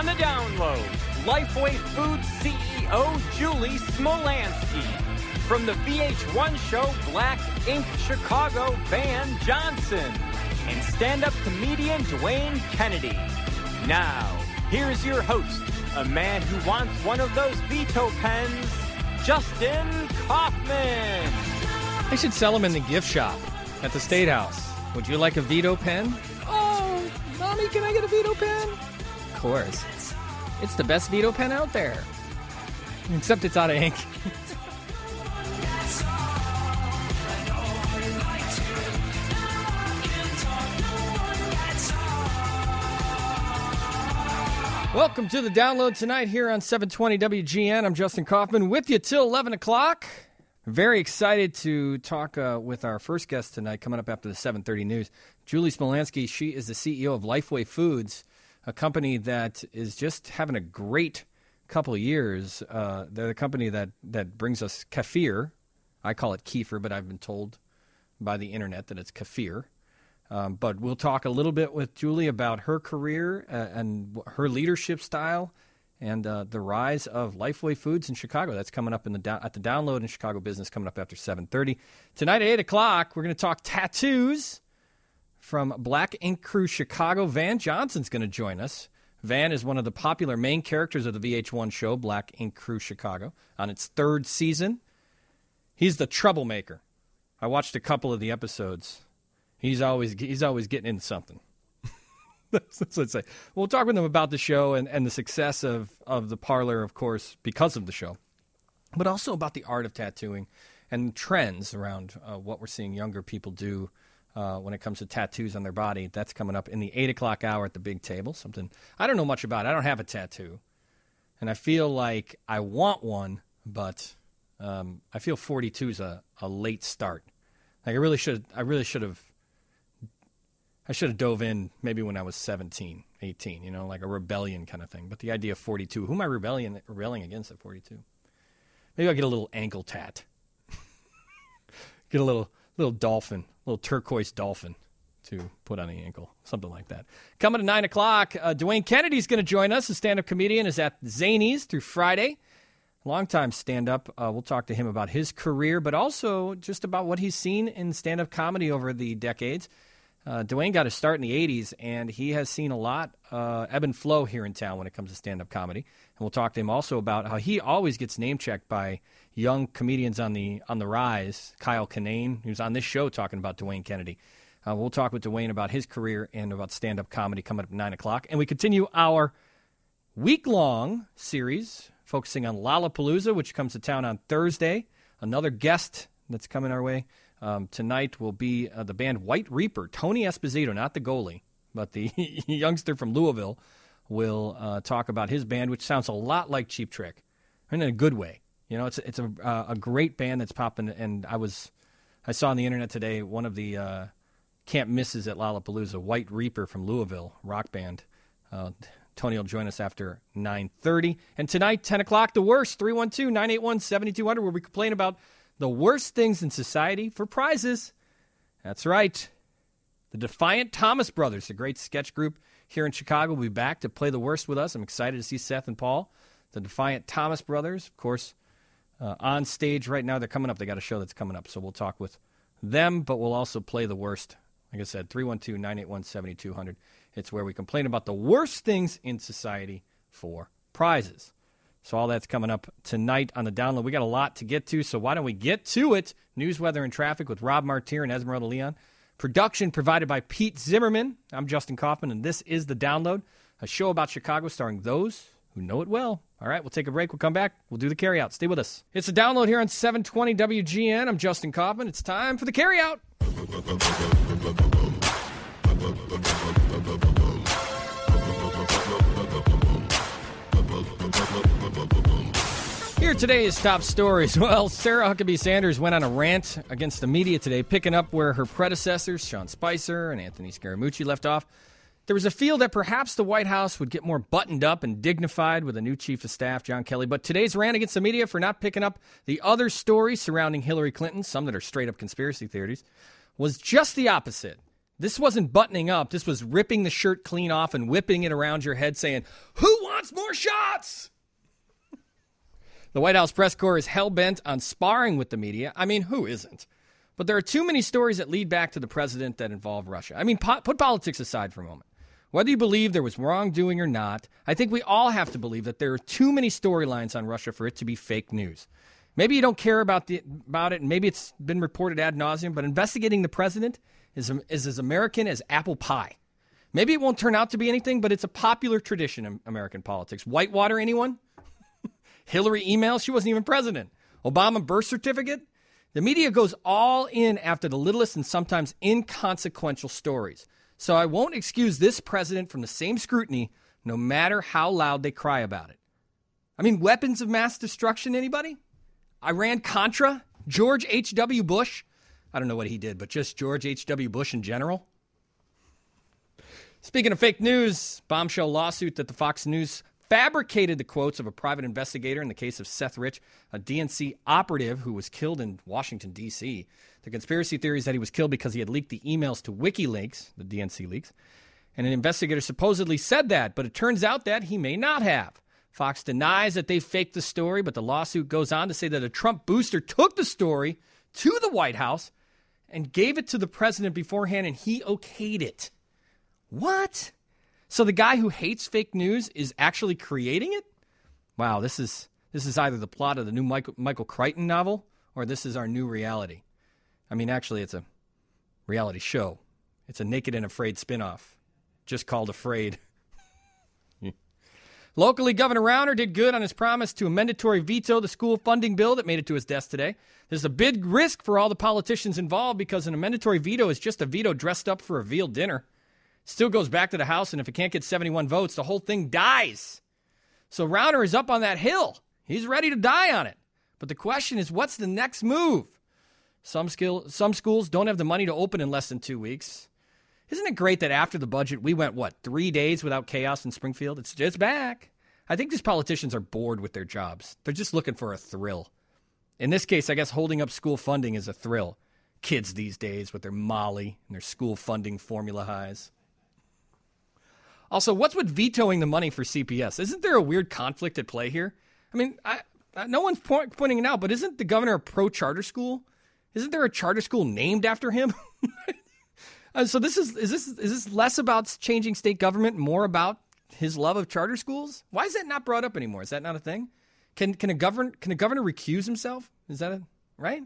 On the download, Lifeway Foods CEO Julie Smolensky. From the VH1 show Black Ink Chicago, Van Johnson. And stand-up comedian Dwayne Kennedy. Now, here's your host, a man who wants one of those veto pens, Justin Kaufman. They should sell them in the gift shop at the State House. Would you like a veto pen? Oh, Mommy, can I get a veto pen? Of course. It's the best veto pen out there. Except it's out of ink. Welcome to the download tonight here on 720 WGN. I'm Justin Kaufman with you till 11 o'clock. Very excited to talk with our first guest tonight, coming up after the 7:30 news. Julie Smolensky, she is the CEO of Lifeway Foods, a company that is just having a great couple of years. They're the company that brings us kefir. I call it kefir, but I've been told by the internet that it's kefir. But we'll talk a little bit with Julie about her career and her leadership style and the rise of Lifeway Foods in Chicago. That's coming up at the download in Chicago Business, coming up after 7:30. Tonight at 8 o'clock, we're going to talk tattoos from Black Ink Crew Chicago. Van Johnson's going to join us. Van is one of the popular main characters of the VH1 show, Black Ink Crew Chicago, on its third season. He's the troublemaker. I watched a couple of the episodes. He's always getting into something. That's what I'd say. We'll talk with him about the show and the success of the parlor, of course, because of the show, but also about the art of tattooing and trends around what we're seeing younger people do when it comes to tattoos on their body. That's coming up in the 8 o'clock hour at the big table, something I don't know much about. I don't have a tattoo, and I feel like I want one, but I feel 42 is a late start. Like I should have dove in maybe when I was 17, 18, like a rebellion kind of thing. But the idea of 42, who am I rebelling against at 42? Maybe I'll get a little ankle tat. Get a little dolphin, little turquoise dolphin to put on the ankle, something like that. Coming at 9 o'clock, Dwayne Kennedy's going to join us. A stand-up comedian is at Zanies through Friday. Longtime stand-up. We'll talk to him about his career, but also just about what he's seen in stand-up comedy over the decades. Dwayne got his start in the 80s, and he has seen a lot ebb and flow here in town when it comes to stand-up comedy. And we'll talk to him also about how he always gets name-checked by young comedians on the rise. Kyle Kinane, who's on this show talking about Dwayne Kennedy. We'll talk with Dwayne about his career and about stand-up comedy coming up at 9 o'clock. And we continue our week-long series focusing on Lollapalooza, which comes to town on Thursday. Another guest that's coming our way. Tonight will be the band White Reaper. Tony Esposito, not the goalie, but the youngster from Louisville, will talk about his band, which sounds a lot like Cheap Trick, in a good way. It's a great band that's popping. And I saw on the internet today one of the can't misses at Lollapalooza, White Reaper from Louisville, rock band. Tony will join us after 9:30. And tonight, 10 o'clock, The Worst, 312-981-7200, where we complain about the worst things in society for prizes. That's right. The Defiant Thomas Brothers, a great sketch group here in Chicago, will be back to play the worst with us. I'm excited to see Seth and Paul. The Defiant Thomas Brothers, of course, on stage right now. They're coming up. They got a show that's coming up, so we'll talk with them, but we'll also play the worst. Like I said, 312-981-7200. It's where we complain about the worst things in society for prizes. So all that's coming up tonight on the download. We got a lot to get to, so why don't we get to it? News, weather, and traffic with Rob Martier and Esmeralda Leon. Production provided by Pete Zimmerman. I'm Justin Kaufman, and this is The Download, a show about Chicago starring those who know it well. All right, we'll take a break. We'll come back. We'll do the carryout. Stay with us. It's The Download here on 720 WGN. I'm Justin Kaufman. It's time for the carryout. Here today's top stories. Well, Sarah Huckabee Sanders went on a rant against the media today, picking up where her predecessors, Sean Spicer and Anthony Scaramucci, left off. There was a feel that perhaps the White House would get more buttoned up and dignified with a new chief of staff, John Kelly. But today's rant against the media for not picking up the other stories surrounding Hillary Clinton, some that are straight-up conspiracy theories, was just the opposite. This wasn't buttoning up. This was ripping the shirt clean off and whipping it around your head saying, "Who wants more shots?" The White House press corps is hell-bent on sparring with the media. I mean, who isn't? But there are too many stories that lead back to the president that involve Russia. I mean, put politics aside for a moment. Whether you believe there was wrongdoing or not, I think we all have to believe that there are too many storylines on Russia for it to be fake news. Maybe you don't care about it, and maybe it's been reported ad nauseum, but investigating the president is as American as apple pie. Maybe it won't turn out to be anything, but it's a popular tradition in American politics. Whitewater, anyone? Hillary email, she wasn't even president. Obama birth certificate? The media goes all in after the littlest and sometimes inconsequential stories. So I won't excuse this president from the same scrutiny, no matter how loud they cry about it. I mean, weapons of mass destruction, anybody? Iran-Contra? George H.W. Bush? I don't know what he did, but just George H.W. Bush in general? Speaking of fake news, bombshell lawsuit that the Fox News fabricated the quotes of a private investigator in the case of Seth Rich, a DNC operative who was killed in Washington, D.C. The conspiracy theory is that he was killed because he had leaked the emails to WikiLeaks, the DNC leaks, and an investigator supposedly said that, but it turns out that he may not have. Fox denies that they faked the story, but the lawsuit goes on to say that a Trump booster took the story to the White House and gave it to the president beforehand, and he okayed it. What? So the guy who hates fake news is actually creating it? Wow, this is either the plot of the new Michael Crichton novel or this is our new reality. I mean, actually, it's a reality show. It's a Naked and Afraid spinoff, just called Afraid. Locally, Governor Rauner did good on his promise to a mandatory veto the school funding bill that made it to his desk today. There's a big risk for all the politicians involved because a mandatory veto is just a veto dressed up for a veal dinner. Still goes back to the House, and if it can't get 71 votes, the whole thing dies. So Rauner is up on that hill. He's ready to die on it. But the question is, what's the next move? Some schools don't have the money to open in less than 2 weeks. Isn't it great that after the budget, we went, 3 days without chaos in Springfield? It's just back. I think these politicians are bored with their jobs. They're just looking for a thrill. In this case, I guess holding up school funding is a thrill. Kids these days with their Molly and their school funding formula highs. Also, what's with vetoing the money for CPS? Isn't there a weird conflict at play here? I mean, no one's pointing it out, but isn't the governor a pro-charter school? Isn't there a charter school named after him? So is this less about changing state government, more about his love of charter schools? Why is that not brought up anymore? Is that not a thing? Can a governor recuse himself? Is that right?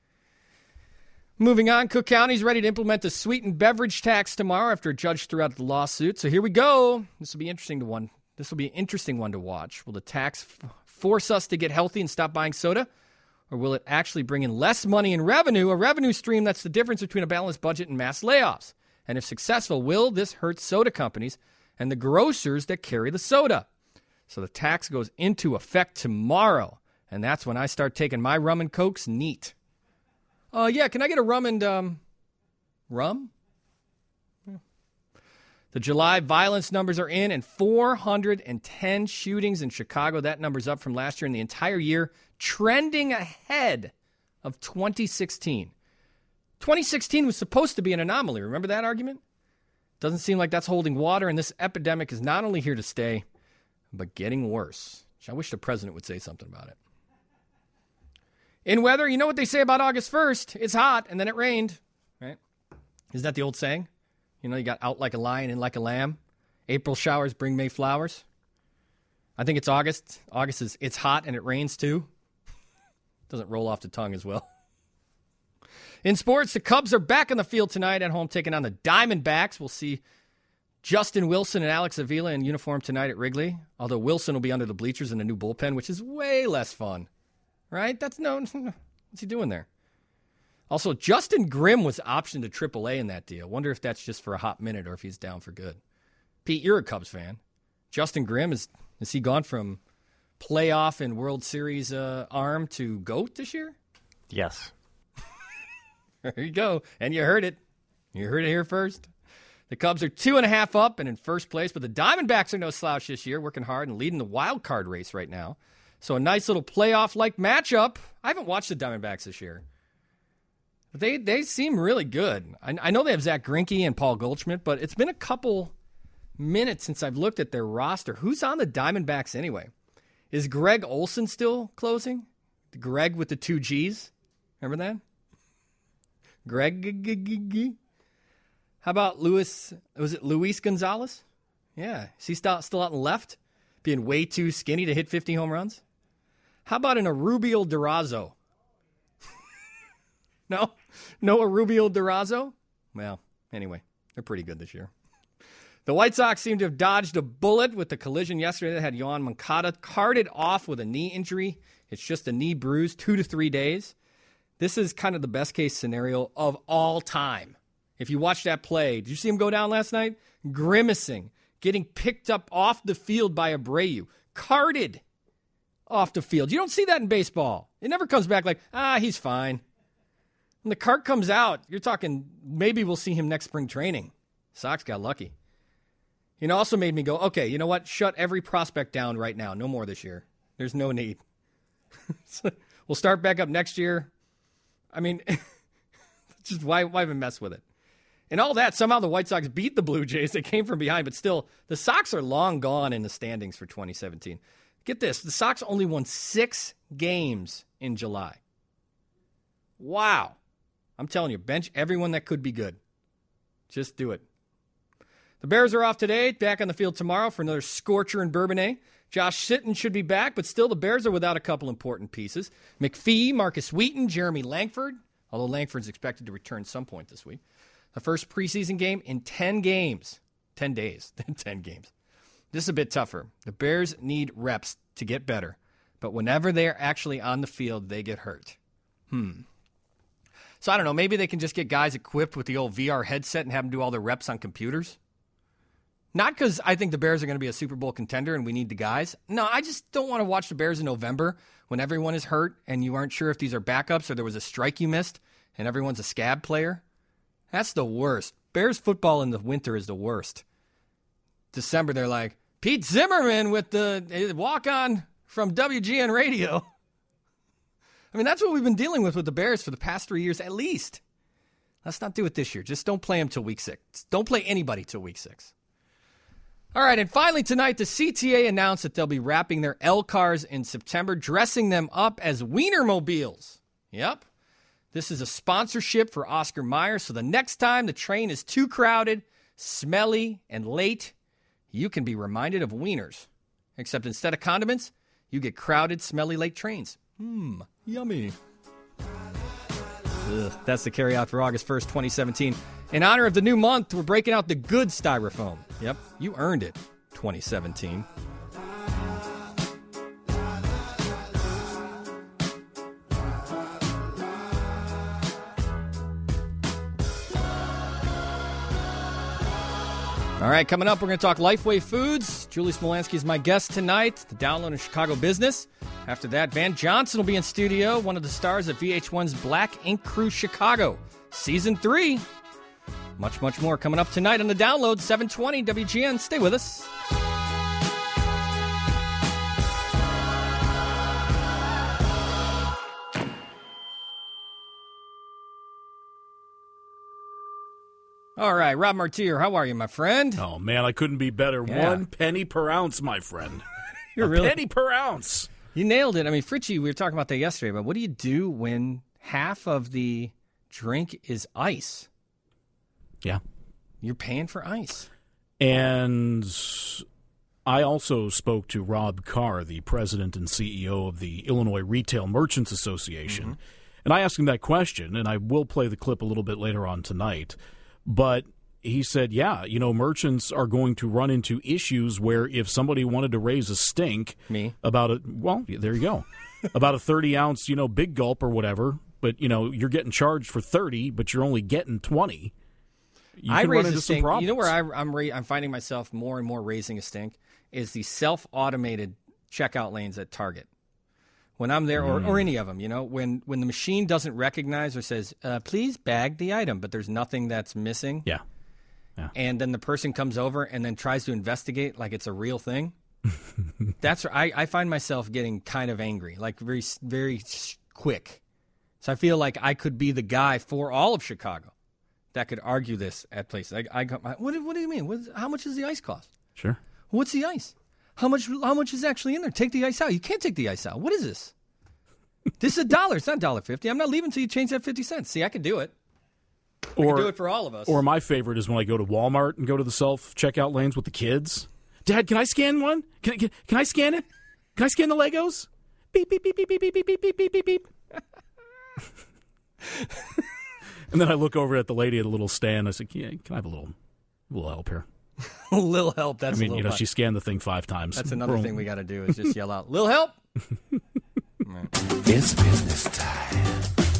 Moving on, Cook County is ready to implement the sweetened beverage tax tomorrow after a judge threw out the lawsuit. So here we go. This will be an interesting one to watch. Will the tax force us to get healthy and stop buying soda? Or will it actually bring in less money in revenue, a revenue stream that's the difference between a balanced budget and mass layoffs? And if successful, will this hurt soda companies and the grocers that carry the soda? So the tax goes into effect tomorrow, and that's when I start taking my rum and Cokes neat. Yeah, can I get a rum and, rum? Yeah. The July violence numbers are in, and 410 shootings in Chicago. That number's up from last year, and the entire year trending ahead of 2016. 2016 was supposed to be an anomaly. Remember that argument? Doesn't seem like that's holding water, and this epidemic is not only here to stay, but getting worse. I wish the president would say something about it. In weather, you know what they say about August 1st. It's hot, and then it rained, right? Isn't that the old saying? You know, you got out like a lion, in like a lamb. April showers bring May flowers. I think it's August. August is it's hot and it rains too. Doesn't roll off the tongue as well. In sports, the Cubs are back on the field tonight at home taking on the Diamondbacks. We'll see Justin Wilson and Alex Avila in uniform tonight at Wrigley, although Wilson will be under the bleachers in a new bullpen, which is way less fun. Right? What's he doing there? Also, Justin Grimm was optioned to AAA in that deal. Wonder if that's just for a hot minute or if he's down for good. Pete, you're a Cubs fan. Justin Grimm, is he gone from playoff and World Series arm to GOAT this year? Yes. There you go. And you heard it. You heard it here first. The Cubs are 2.5 up and in first place, but the Diamondbacks are no slouch this year, working hard and leading the wild card race right now. So a nice little playoff-like matchup. I haven't watched the Diamondbacks this year. They seem really good. I know they have Zach Greinke and Paul Goldschmidt, but it's been a couple minutes since I've looked at their roster. Who's on the Diamondbacks anyway? Is Greg Olson still closing? Greg with the 2 G's? Remember that? Greg? How about Luis Gonzalez? Yeah. Is he still out in left? Being way too skinny to hit 50 home runs? How about an Arubio Durazo? No? No Arubio Durazo? Well, anyway, they're pretty good this year. The White Sox seem to have dodged a bullet with the collision yesterday that had Yoan Moncada carted off with a knee injury. It's just a knee bruise, 2 to 3 days. This is kind of the best case scenario of all time. If you watch that play, did you see him go down last night? Grimacing, getting picked up off the field by Abreu, carted off the field. You don't see that in baseball. It never comes back like, he's fine. When the cart comes out, you're talking maybe we'll see him next spring training. Sox got lucky. It also made me go, okay, you know what? Shut every prospect down right now. No more this year. There's no need. We'll start back up next year. I mean, just why even mess with it? And all that, somehow the White Sox beat the Blue Jays. They came from behind, but still, the Sox are long gone in the standings for 2017. Get this, the Sox only won 6 games in July. Wow. I'm telling you, bench everyone that could be good. Just do it. The Bears are off today, back on the field tomorrow for another scorcher in Bourbonnais. Josh Sitton should be back, but still the Bears are without a couple important pieces. McPhee, Marcus Wheaton, Jeremy Langford, although Langford's expected to return some point this week. The first preseason game in 10 games. 10 days. 10 games. This is a bit tougher. The Bears need reps to get better, but whenever they're actually on the field, they get hurt. So I don't know, maybe they can just get guys equipped with the old VR headset and have them do all their reps on computers. Not because I think the Bears are going to be a Super Bowl contender and we need the guys. No, I just don't want to watch the Bears in November when everyone is hurt and you aren't sure if these are backups or there was a strike you missed and everyone's a scab player. That's the worst. Bears football in the winter is the worst. December, they're like, Pete Zimmerman with the walk-on from WGN Radio. I mean, that's what we've been dealing with the Bears for the past 3 years at least. Let's not do it this year. Just don't play them till week 6. Don't play anybody till week 6. All right, and finally tonight, the CTA announced that they'll be wrapping their L cars in September, dressing them up as Wienermobiles. Yep. This is a sponsorship for Oscar Mayer, so the next time the train is too crowded, smelly, and late, you can be reminded of wieners. Except instead of condiments, you get crowded, smelly, late trains. Yummy. That's the carryout for August 1st, 2017. In honor of the new month, we're breaking out the good styrofoam. Yep, you earned it, 2017. All right, coming up, we're going to talk Lifeway Foods. Julie Smolansky is my guest tonight, the Download in Chicago Business. After that, Van Johnson will be in studio, one of the stars of VH1's Black Ink Crew Chicago, Season 3. Much, much more coming up tonight on the Download, 720 WGN. Stay with us. All right, Rob Martier, how are you, my friend? Oh, man, I couldn't be better. Yeah. 1 penny per ounce, my friend. You're really penny per ounce. You nailed it. I mean, Fritchie, we were talking about that yesterday, but what do you do when half of the drink is ice? Yeah. You're paying for ice. And I also spoke to Rob Carr, the president and CEO of the Illinois Retail Merchants Association, and I asked him that question, and I will play the clip a little bit later on tonight. But he said, yeah, merchants are going to run into issues where if somebody wanted to raise a stink about it, well, there you go, about a 30-ounce, big gulp or whatever, but, you're getting charged for 30, but you're only getting 20. I raise a stink. You know where I'm finding myself more and more raising a stink is the self-automated checkout lanes at Target. When I'm there, or any of them, when the machine doesn't recognize or says, please bag the item, but there's nothing that's missing. Yeah. And then the person comes over and then tries to investigate like it's a real thing. That's I find myself getting kind of angry, like very, very quick. So I feel like I could be the guy for all of Chicago that could argue this at places. What do you mean? How much does the ice cost? Sure. What's the ice? How much is actually in there? Take the ice out. You can't take the ice out. What is this? This is $1. It's not $1.50. I'm not leaving until you change that 50 cents. See, I could do it. I could do it for all of us. Or my favorite is when I go to Walmart and go to the self-checkout lanes with the kids. Dad, can I scan one? Can I scan it? Can I scan the Legos? Beep, beep, beep, beep, beep, beep, beep, beep, beep, beep, beep. And then I look over at the lady at a little stand. I said, yeah, can I have a little help here? A little help. That's I mean, she scanned the thing 5 times. That's another thing we got to do is just yell out, "Little help!" It's business time.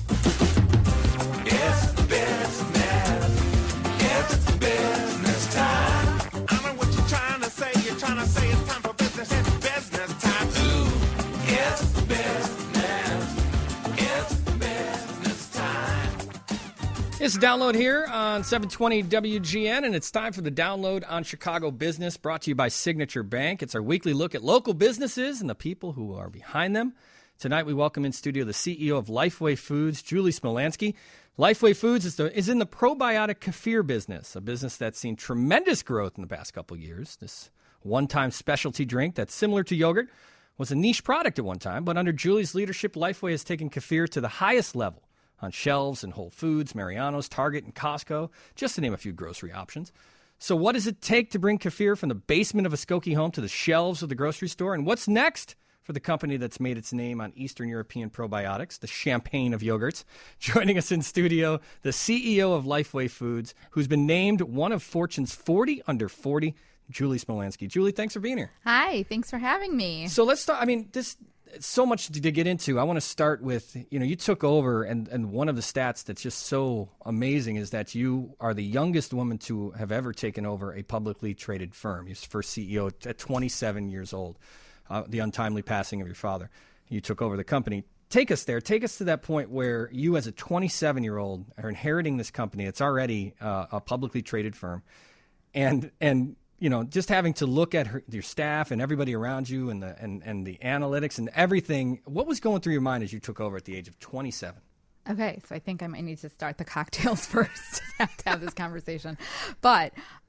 It's business. It's business time. I know what you're trying to say. You're trying to say it's time for business. It's business time. Ooh, it's business. It's business time. It's Download here on 720 WGN, and it's time for the Download on Chicago Business, brought to you by Signature Bank. It's our weekly look at local businesses and the people who are behind them. Tonight, we welcome in studio the CEO of Lifeway Foods, Julie Smolansky. Lifeway Foods is in the probiotic kefir business, a business that's seen tremendous growth in the past couple of years. This one-time specialty drink that's similar to yogurt was a niche product at one time, but under Julie's leadership, Lifeway has taken kefir to the highest level on shelves in Whole Foods, Mariano's, Target, and Costco, just to name a few grocery options. So what does it take to bring kefir from the basement of a Skokie home to the shelves of the grocery store? And what's next for the company that's made its name on Eastern European probiotics, the champagne of yogurts? Joining us in studio, the CEO of Lifeway Foods, who's been named one of Fortune's 40 under 40, Julie Smolansky. Julie, thanks for being here. Hi, thanks for having me. So let's start. I mean, it's so much to get into. I want to start with, you took over, and one of the stats that's just so amazing is that you are the youngest woman to have ever taken over a publicly traded firm. You're the first CEO at 27 years old. The untimely passing of your father. You took over the company. Take us there. Take us to that point where you, as a 27-year-old, are inheriting this company. It's already a publicly traded firm, and just having to look at your staff and everybody around you, and the analytics and everything. What was going through your mind as you took over at the age of 27? Okay, so I think I might need to start the cocktails first to have this conversation. But,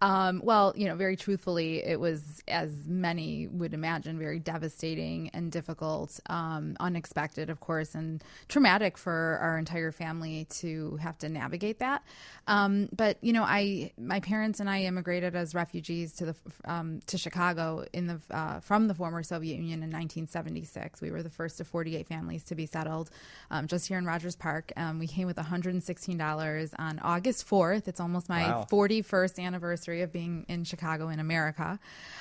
very truthfully, it was, as many would imagine, very devastating and difficult, unexpected, of course, and traumatic for our entire family to have to navigate that. But my parents and I immigrated as refugees to Chicago from the former Soviet Union in 1976. We were the first of 48 families to be settled just here in Rogers Park. We came with $116 on August 4th. It's almost my 41st anniversary of being in Chicago in America.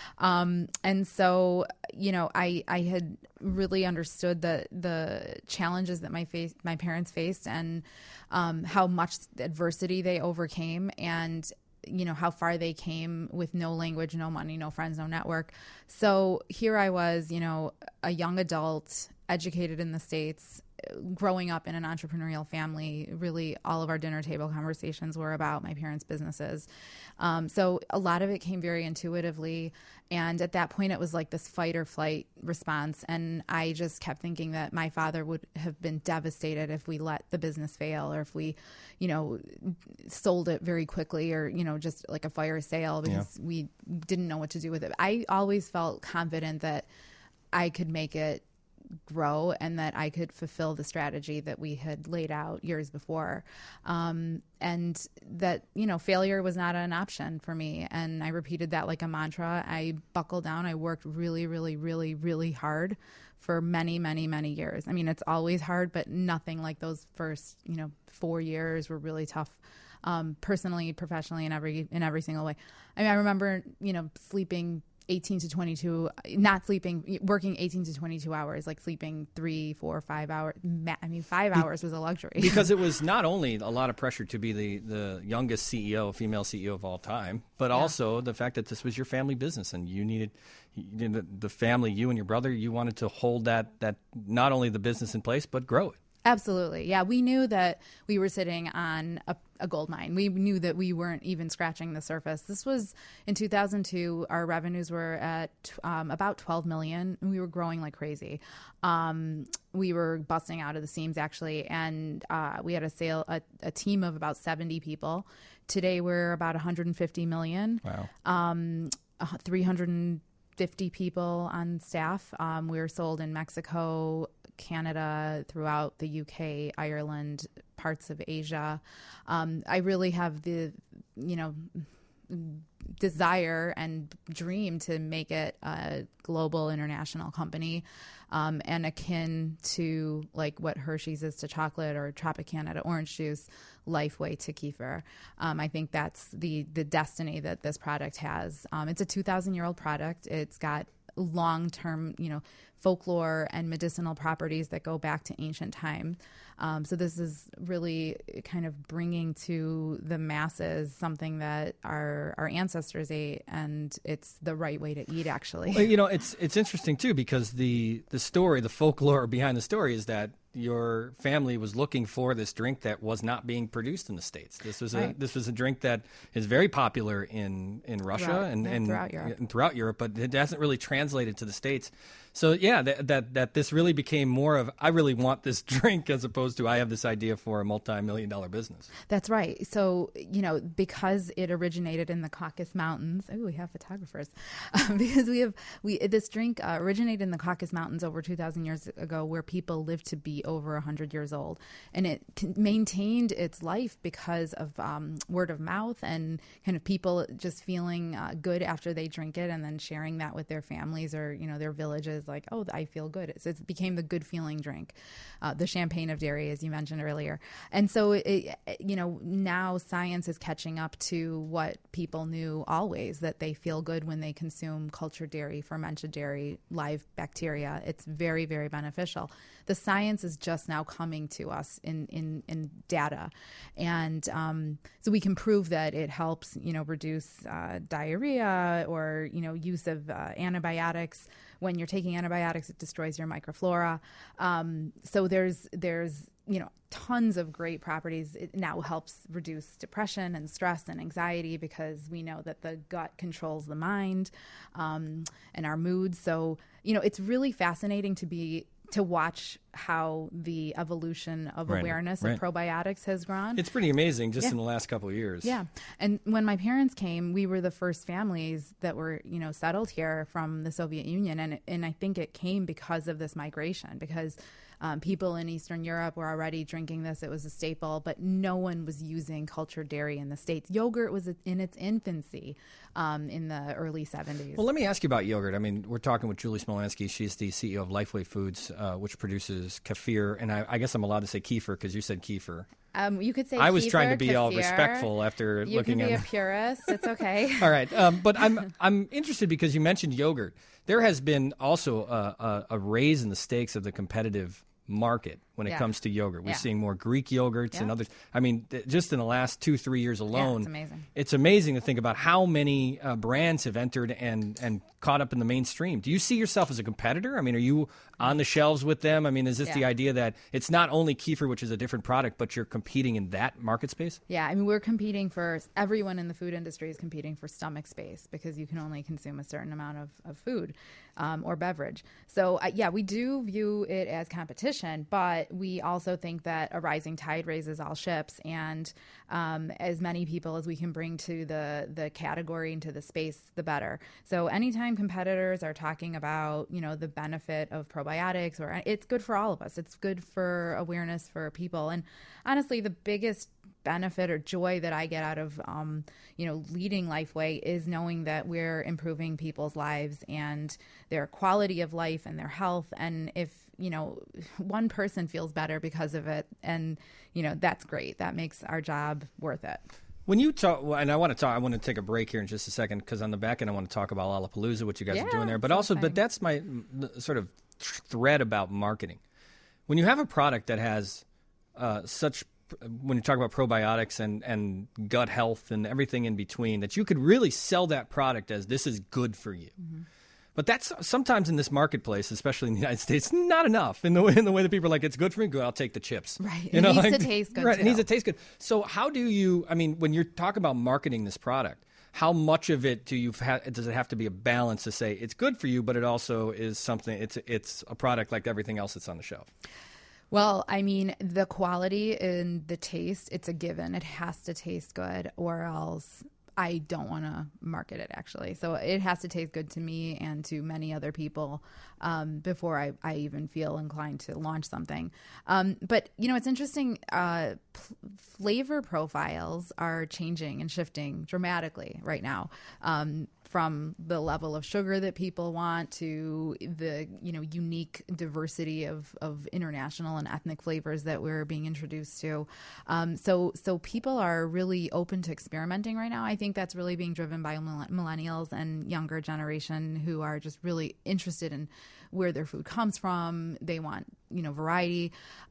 And so, I had really understood the challenges that my parents faced, and how much adversity they overcame, and how far they came with no language, no money, no friends, no network. So here I was, a young adult, educated in the States, growing up in an entrepreneurial family. Really, all of our dinner table conversations were about my parents' businesses. So a lot of it came very intuitively. And at that point, it was like this fight or flight response. And I just kept thinking that my father would have been devastated if we let the business fail, or if we, sold it very quickly, or, just like a fire sale, because we didn't know what to do with it. I always felt confident that I could make it grow, and that I could fulfill the strategy that we had laid out years before. And that, failure was not an option for me. And I repeated that like a mantra. I buckled down. I worked really, really, really, really hard for many, many, many years. I mean, it's always hard, but nothing like those first, 4 years were really tough. Personally, professionally, in every single way. I mean, I remember, sleeping 18 to 22, not sleeping, working 18 to 22 hours, like sleeping 3, 4, 5 hours. 5 hours was a luxury. Because it was not only a lot of pressure to be the youngest CEO, female CEO of all time, but also the fact that this was your family business, and you needed the family, you and your brother, you wanted to hold that not only the business in place, but grow it. Absolutely. Yeah, we knew that we were sitting on a gold mine. We knew that we weren't even scratching the surface. This was in 2002. Our revenues were at about 12 million, and we were growing like crazy. We were busting out of the seams, actually, and we had a team of about 70 people. Today, we're about 150 million. Wow. 350 people on staff. We're sold in Mexico, Canada, throughout the UK, Ireland, parts of Asia. I really have the, desire and dream to make it a global international company, and akin to like what Hershey's is to chocolate or Tropicana to orange juice, Lifeway to kefir. I think that's the destiny that this product has. It's a 2,000-year-old product. It's got long-term, folklore and medicinal properties that go back to ancient time. So this is really kind of bringing to the masses something that our ancestors ate, and it's the right way to eat, actually. Well, it's interesting too, because the story, the folklore behind the story is that your family was looking for this drink that was not being produced in the States. This was a drink that is very popular in Russia and throughout Europe, but it hasn't really translated to the States. So yeah, that this really became more of, I really want this drink, as opposed to I have this idea for a multi-million-dollar business. That's right. So, because it originated in the Caucasus Mountains. Oh, we have photographers. Because this drink originated in the Caucasus Mountains over 2,000 years ago, where people lived to be over 100 years old. And it maintained its life because of word of mouth and kind of people just feeling good after they drink it, and then sharing that with their families or, their villages. Like, oh, I feel good. So it became the good feeling drink, the champagne of dairy, as you mentioned earlier. And so, now science is catching up to what people knew always, that they feel good when they consume cultured dairy, fermented dairy, live bacteria. It's very, very beneficial. The science is just now coming to us in data. And so we can prove that it helps, reduce diarrhea or, use of antibiotics. When you're taking antibiotics, it destroys your microflora. So there's tons of great properties. It now helps reduce depression and stress and anxiety, because we know that the gut controls the mind and our moods. So, it's really fascinating to watch how the evolution of awareness of probiotics has grown. It's pretty amazing just in the last couple of years. Yeah. And when my parents came, we were the first families that were, settled here from the Soviet Union. And I think it came because of this migration, because people in Eastern Europe were already drinking this. It was a staple, but no one was using cultured dairy in the States. Yogurt was in its infancy in the early 70s. Well, let me ask you about yogurt. I mean, we're talking with Julie Smolansky. She's the CEO of Lifeway Foods, which produces kefir. And I guess I'm allowed to say kefir because you said kefir. You could say I was kefir, trying to be kefir. all respectful after looking at You can be a purist. It's okay. All right. But I'm interested because you mentioned yogurt. There has been also a raise in the stakes of the competitive market when it comes to yogurt. We're seeing more Greek yogurts and others. I mean, just in the last 2-3 years alone, it's amazing. It's amazing to think about how many brands have entered and caught up in the mainstream. Do you see yourself as a competitor? I mean, are you on the shelves with them? I mean, is this the idea that it's not only kefir, which is a different product, but you're competing in that market space? Yeah, I mean, we're competing for, everyone in the food industry is competing for stomach space, because you can only consume a certain amount of food or beverage. So, we do view it as competition, but we also think that a rising tide raises all ships, and as many people as we can bring to the category and to the space, the better. So anytime competitors are talking about, the benefit of probiotics, or it's good for all of us. It's good for awareness for people. And honestly, the biggest benefit or joy that I get out of, leading Lifeway is knowing that we're improving people's lives and their quality of life and their health. And if, one person feels better because of it, and, that's great. That makes our job worth it. When you talk, and I want to take a break here in just a second, because on the back end I want to talk about Lollapalooza, what you guys are doing there, but also, but that's my sort of thread about marketing. When you have a product that has when you talk about probiotics and gut health and everything in between, that you could really sell that product as this is good for you. Mm-hmm. But that's sometimes in this marketplace, especially in the United States, not enough in the way that people are like, it's good for me, I'll take the chips. Right. You It know, needs like, to taste good, Right, too. it needs to taste good. So how do you, I mean, when you're talking about marketing this product, how much of it does it have to be a balance to say it's good for you, but it also is something, it's a product like everything else that's on the shelf? Well, I mean, the quality and the taste, it's a given. It has to taste good, or else I don't want to market it, actually. So it has to taste good to me and to many other people before I even feel inclined to launch something. But, you know, it's interesting. Flavor profiles are changing and shifting dramatically right now. From the level of sugar that people want to the, you know, unique diversity of international and ethnic flavors that we're being introduced to. So people are really open to experimenting right now. I think that's really being driven by millennials and younger generation who are just really interested in where their food comes from. They want, you know, variety.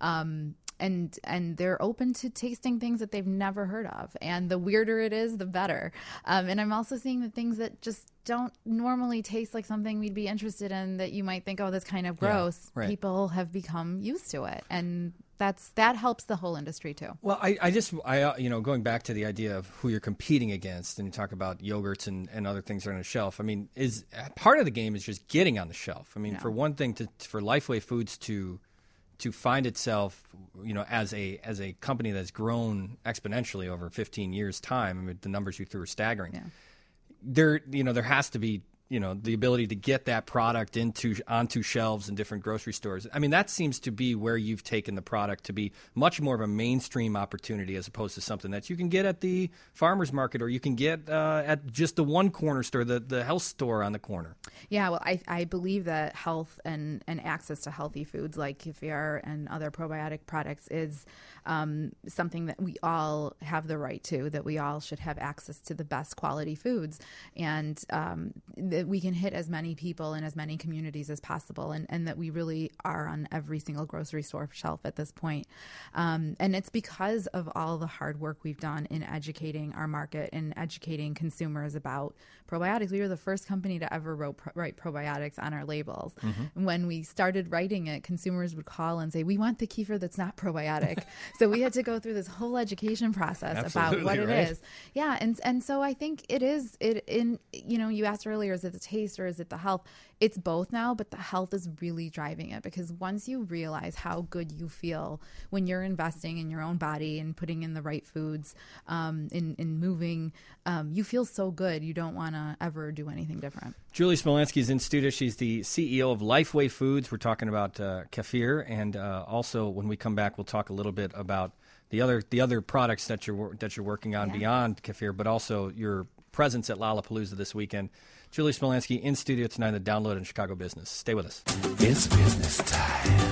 And they're open to tasting things that they've never heard of. And the weirder it is, the better. And I'm also seeing the things that just don't normally taste like something we'd be interested in, that you might think, oh, that's kind of gross. right. People have become used to it. And that helps the whole industry too. Well, I you know, going back to the idea of who you're competing against, and you talk about yogurts and other things that are on the shelf. I mean, is part of the game is just getting on the shelf. I mean, for one thing, for Lifeway Foods to find itself, you know, as a company that's grown exponentially over 15 years' time. I mean, the numbers you threw are staggering. Yeah. There has to be, you know, the ability to get that product onto shelves in different grocery stores. I mean, that seems to be where you've taken the product to be much more of a mainstream opportunity, as opposed to something that you can get at the farmer's market, or you can get at just the one corner store, the health store on the corner. Yeah, well, I believe that health and access to healthy foods like kefir and other probiotic products is something that we all have the right to, that we all should have access to the best quality foods, and that we can hit as many people in as many communities as possible, and that we really are on every single grocery store shelf at this point. And it's because of all the hard work we've done in educating our market and educating consumers about probiotics. We were the first company to ever write probiotics on our labels. Mm-hmm. When we started writing it, consumers would call and say, we want the kefir that's not probiotic. So we had to go through this whole education process about what it is. Yeah, and so I think you know, you asked earlier, is it the taste or is it the health? It's both now, but the health is really driving it, because once you realize how good you feel when you're investing in your own body and putting in the right foods, in moving, you feel so good. You don't want to ever do anything different. Julie Smolensky is in studio. She's the CEO of Lifeway Foods. We're talking about kefir, and also when we come back, we'll talk a little bit about the other products that you're working on beyond kefir, but also your presence at Lollapalooza this weekend. Julie Smolensky in studio tonight on the Download in Chicago Business. Stay with us. It's business time.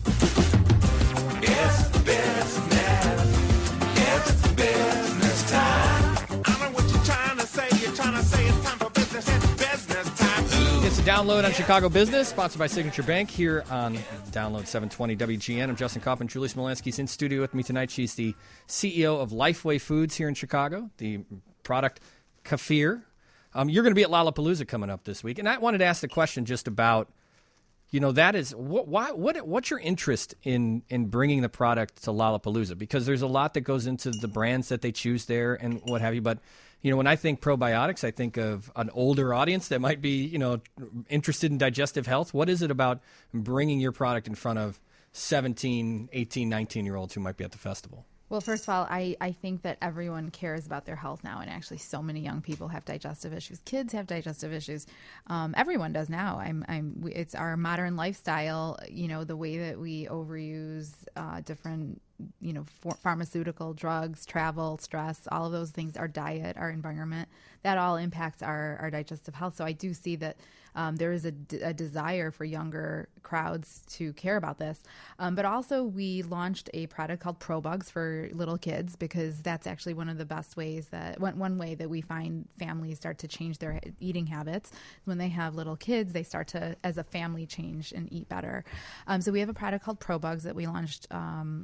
It's business. It's business time. I know what you're trying to say. You're trying to say it's time for business. It's business time. It's a Download on Chicago Business, sponsored by Signature Bank here on Download 720 WGN. I'm Justin Kaufman. Julie Smolensky's in studio with me tonight. She's the CEO of Lifeway Foods here in Chicago, the product kefir. You're going to be at Lollapalooza coming up this week, and I wanted to ask the question just about, you know, that is what's your interest in bringing the product to Lollapalooza? Because there's a lot that goes into the brands that they choose there and what have you. But, you know, when I think probiotics, I think of an older audience that might be, you know, interested in digestive health. What is it about bringing your product in front of 17, 18, 19-year-olds who might be at the festival? Well, first of all, I think that everyone cares about their health now, and actually so many young people have digestive issues. Kids have digestive issues. Everyone does now. It's our modern lifestyle, you know, the way that we overuse different, you know, pharmaceutical drugs, travel, stress, all of those things, our diet, our environment, that all impacts our digestive health. So I do see that there is a desire for younger crowds to care about this. But also we launched a product called ProBugs for little kids, because that's actually one of the best ways that one way that we find families start to change their eating habits. When they have little kids, they start to, as a family, change and eat better. So we have a product called ProBugs that we launched in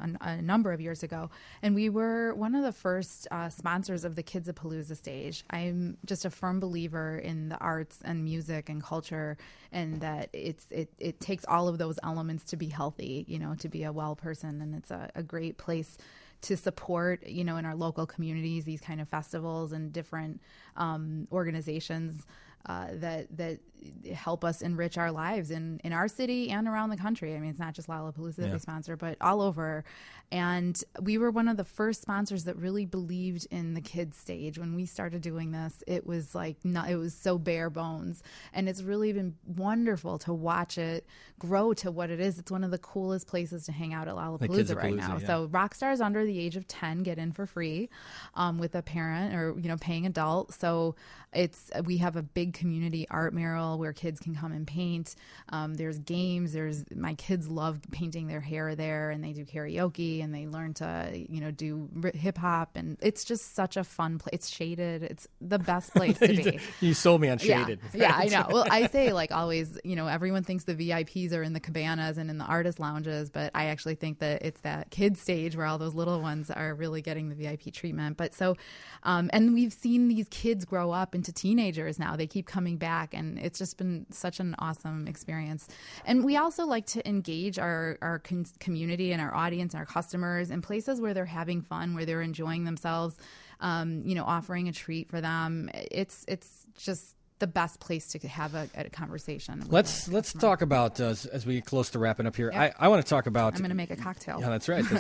number of years ago, and we were one of the first sponsors of the Kids-A-Palooza stage. I'm just a firm believer in the arts and music and culture, and that it takes all of those elements to be healthy, to be a well person, and it's a great place to support, in our local communities, these kind of festivals and different organizations that help us enrich our lives in our city and around the country. I mean, it's not just Lollapalooza that we sponsor, but all over. And we were one of the first sponsors that really believed in the kids stage. When we started doing this, it was it was so bare bones. And it's really been wonderful to watch it grow to what it is. It's one of the coolest places to hang out at Lollapalooza right now. Yeah. So rock stars under the age of 10 get in for free with a parent or, paying adult. So we have a big community art mural where kids can come and paint. There's games. My kids love painting their hair there, and they do karaoke, and they learn to, do hip hop, and it's just such a fun place. It's shaded. It's the best place to be. You sold me on shaded. Yeah, I know. Well, I say always, everyone thinks the VIPs are in the cabanas and in the artist lounges, but I actually think that it's that kid stage where all those little ones are really getting the VIP treatment. But so, and we've seen these kids grow up into teenagers now. They keep coming back, and it's just been such an awesome experience. And we also like to engage our community and our audience and our customers in places where they're having fun, where they're enjoying themselves, offering a treat for them. It's just the best place to have a conversation. Let's talk about, as we get close to wrapping up here, I want to talk about... I'm going to make a cocktail. Yeah, that's right.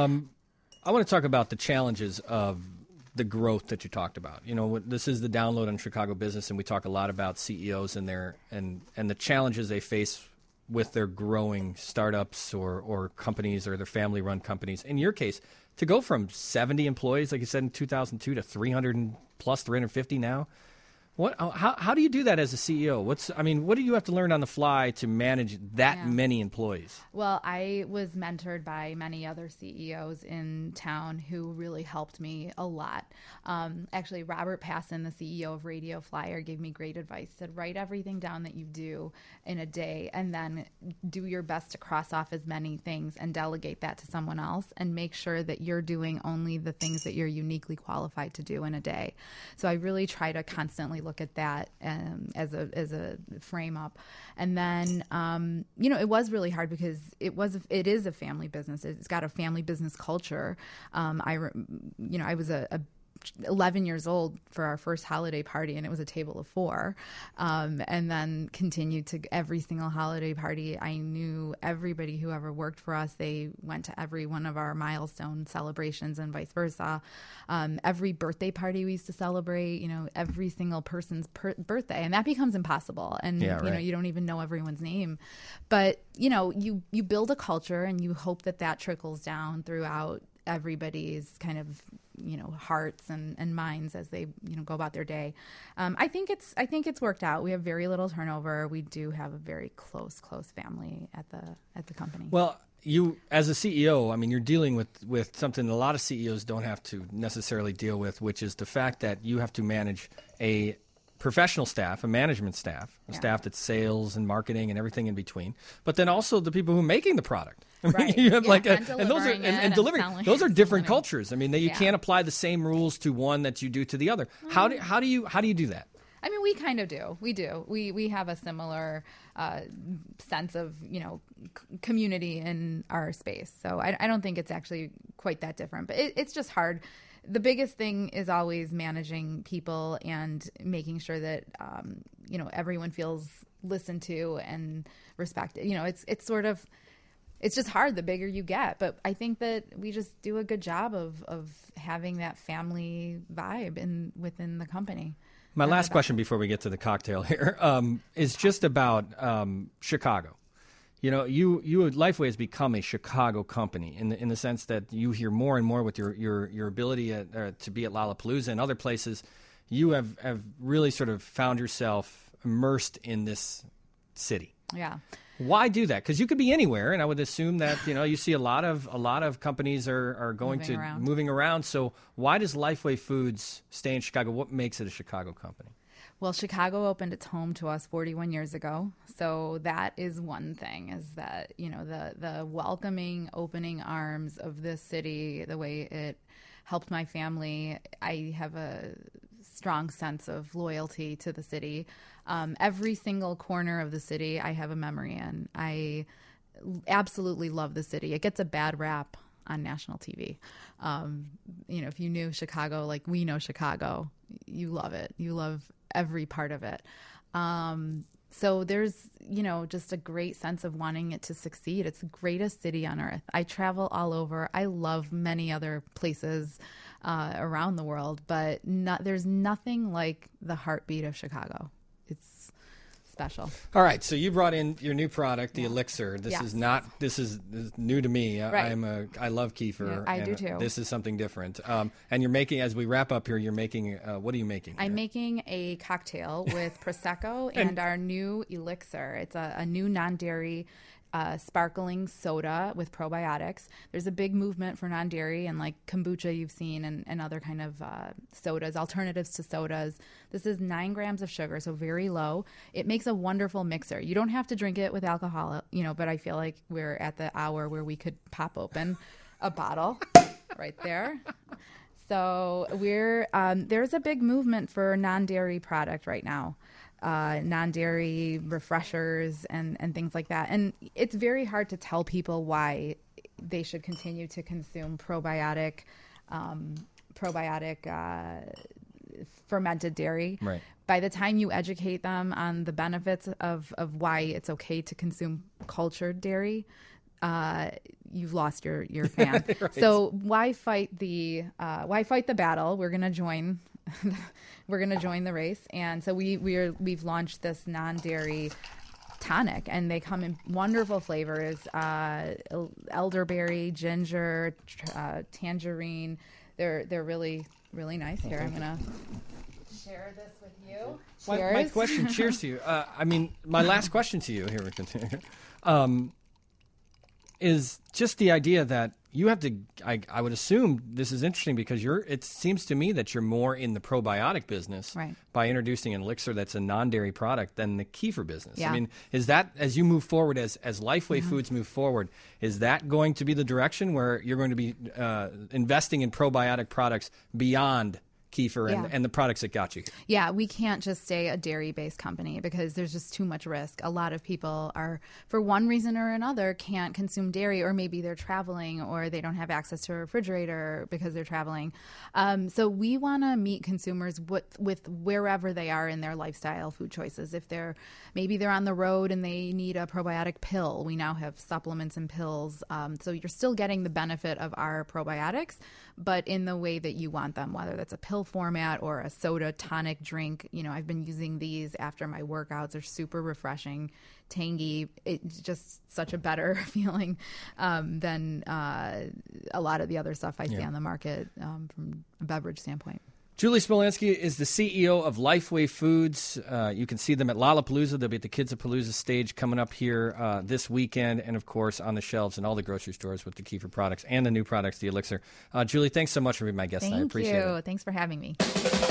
I want to talk about the challenges of the growth that you talked about. This is the Download on Chicago Business, and we talk a lot about CEOs and the challenges they face with their growing startups or companies or their family-run companies. In your case, to go from 70 employees, like you said, in 2002 to 350 now, how do you do that as a CEO? What do you have to learn on the fly to manage that many employees? Well, I was mentored by many other CEOs in town who really helped me a lot. Actually, Robert Passon, the CEO of Radio Flyer, gave me great advice. He said, write everything down that you do in a day, and then do your best to cross off as many things and delegate that to someone else, and make sure that you're doing only the things that you're uniquely qualified to do in a day. So I really try to constantly look at that as a frame up. And then it was really hard because it is a family business. It's got a family business culture. I was a 11 years old for our first holiday party, and it was a table of 4, and then continued to every single holiday party. I knew everybody who ever worked for us. They went to every one of our milestone celebrations and vice versa. Every birthday party we used to celebrate, every single person's birthday, and that becomes impossible. And you don't even know everyone's name, but you build a culture, and you hope that trickles down throughout everybody's kind of hearts and minds as they go about their day. I think it's worked out. We have very little turnover. We do have a very close family at the company. Well, you as a CEO, you're dealing with something a lot of CEOs don't have to necessarily deal with, which is the fact that you have to manage a professional staff, a management staff, a staff that's sales and marketing and everything in between, but then also the people who are making the product. Right. You have and delivering. Those are different cultures. You Yeah. can't apply the same rules to one that you do to the other. How do you do that? We kind of do. We do. We have a similar sense of community in our space. So I don't think it's actually quite that different. But it's just hard. The biggest thing is always managing people and making sure that everyone feels listened to and respected. It's just hard the bigger you get, but I think that we just do a good job of having that family vibe within the company. My last question before we get to the cocktail here is just about Chicago. Lifeway has become a Chicago company in the sense that you hear more and more with your ability to be at Lollapalooza and other places. You have really sort of found yourself immersed in this city. Yeah. Why do that? Because you could be anywhere, and I would assume that you see a lot of companies are moving around. So why does Lifeway Foods stay in Chicago? What makes it a Chicago company? Well, Chicago opened its home to us 41 years ago. So that is one thing, is that, the welcoming, opening arms of this city, the way it helped my family. I have a strong sense of loyalty to the city. Every single corner of the city I have a memory in. I absolutely love the city. It gets a bad rap on national TV. If you knew Chicago like we know Chicago, you love it. You love every part of it. So there's, just a great sense of wanting it to succeed. It's the greatest city on earth. I travel all over. I love many other places around the world, but there's nothing like the heartbeat of Chicago. It's special. All right, so you brought in your new product, the Elixir. This is new to me. Right. I love kefir. Yeah, I do too. This is something different. And you're making, as we wrap up here, you're making, what are you making here? I'm making a cocktail with Prosecco and our new Elixir. It's a new non-dairy sparkling soda with probiotics. There's a big movement for non-dairy, and like kombucha you've seen, and other kind of sodas, alternatives to sodas. This is 9 grams of sugar, so very low. It makes a wonderful mixer. You don't have to drink it with alcohol, but I feel like we're at the hour where we could pop open a bottle right there. So there's a big movement for non-dairy product right now. Non-dairy refreshers and things like that. And it's very hard to tell people why they should continue to consume probiotic fermented dairy. Right. By the time you educate them on the benefits of why it's okay to consume cultured dairy, you've lost your fan. Right. So why fight the battle? We're going to join. We're going to join the race. And so we've launched this non-dairy tonic, and they come in wonderful flavors, elderberry, ginger, tangerine. They're really, really nice. Here, I'm going to share this with you. Cheers. My question, cheers to you. My last question to you here, we continue, is just the idea that you have to, I would assume this is interesting because it seems to me that you're more in the probiotic business, right, by introducing an elixir that's a non-dairy product than the kefir business. Yeah. Is that, as you move forward, as Lifeway Foods move forward, is that going to be the direction where you're going to be investing in probiotic products beyond kefir and the products that got you here? Yeah, we can't just stay a dairy-based company because there's just too much risk. A lot of people are, for one reason or another, can't consume dairy, or maybe they're traveling or they don't have access to a refrigerator because they're traveling. So we want to meet consumers with wherever they are in their lifestyle food choices. If maybe they're on the road and they need a probiotic pill, we now have supplements and pills. So you're still getting the benefit of our probiotics, but in the way that you want them, whether that's a pill format or a soda tonic drink. I've been using these after my workouts. They're super refreshing, tangy. It's just such a better feeling than a lot of the other stuff I see on the market from a beverage standpoint. Julie Smolensky is the CEO of Lifeway Foods. You can see them at Lollapalooza. They'll be at the Kids of Palooza stage coming up here this weekend, and, of course, on the shelves in all the grocery stores with the kefir products and the new products, the Elixir. Julie, thanks so much for being my guest tonight. I appreciate it. Thank you. Thanks for having me.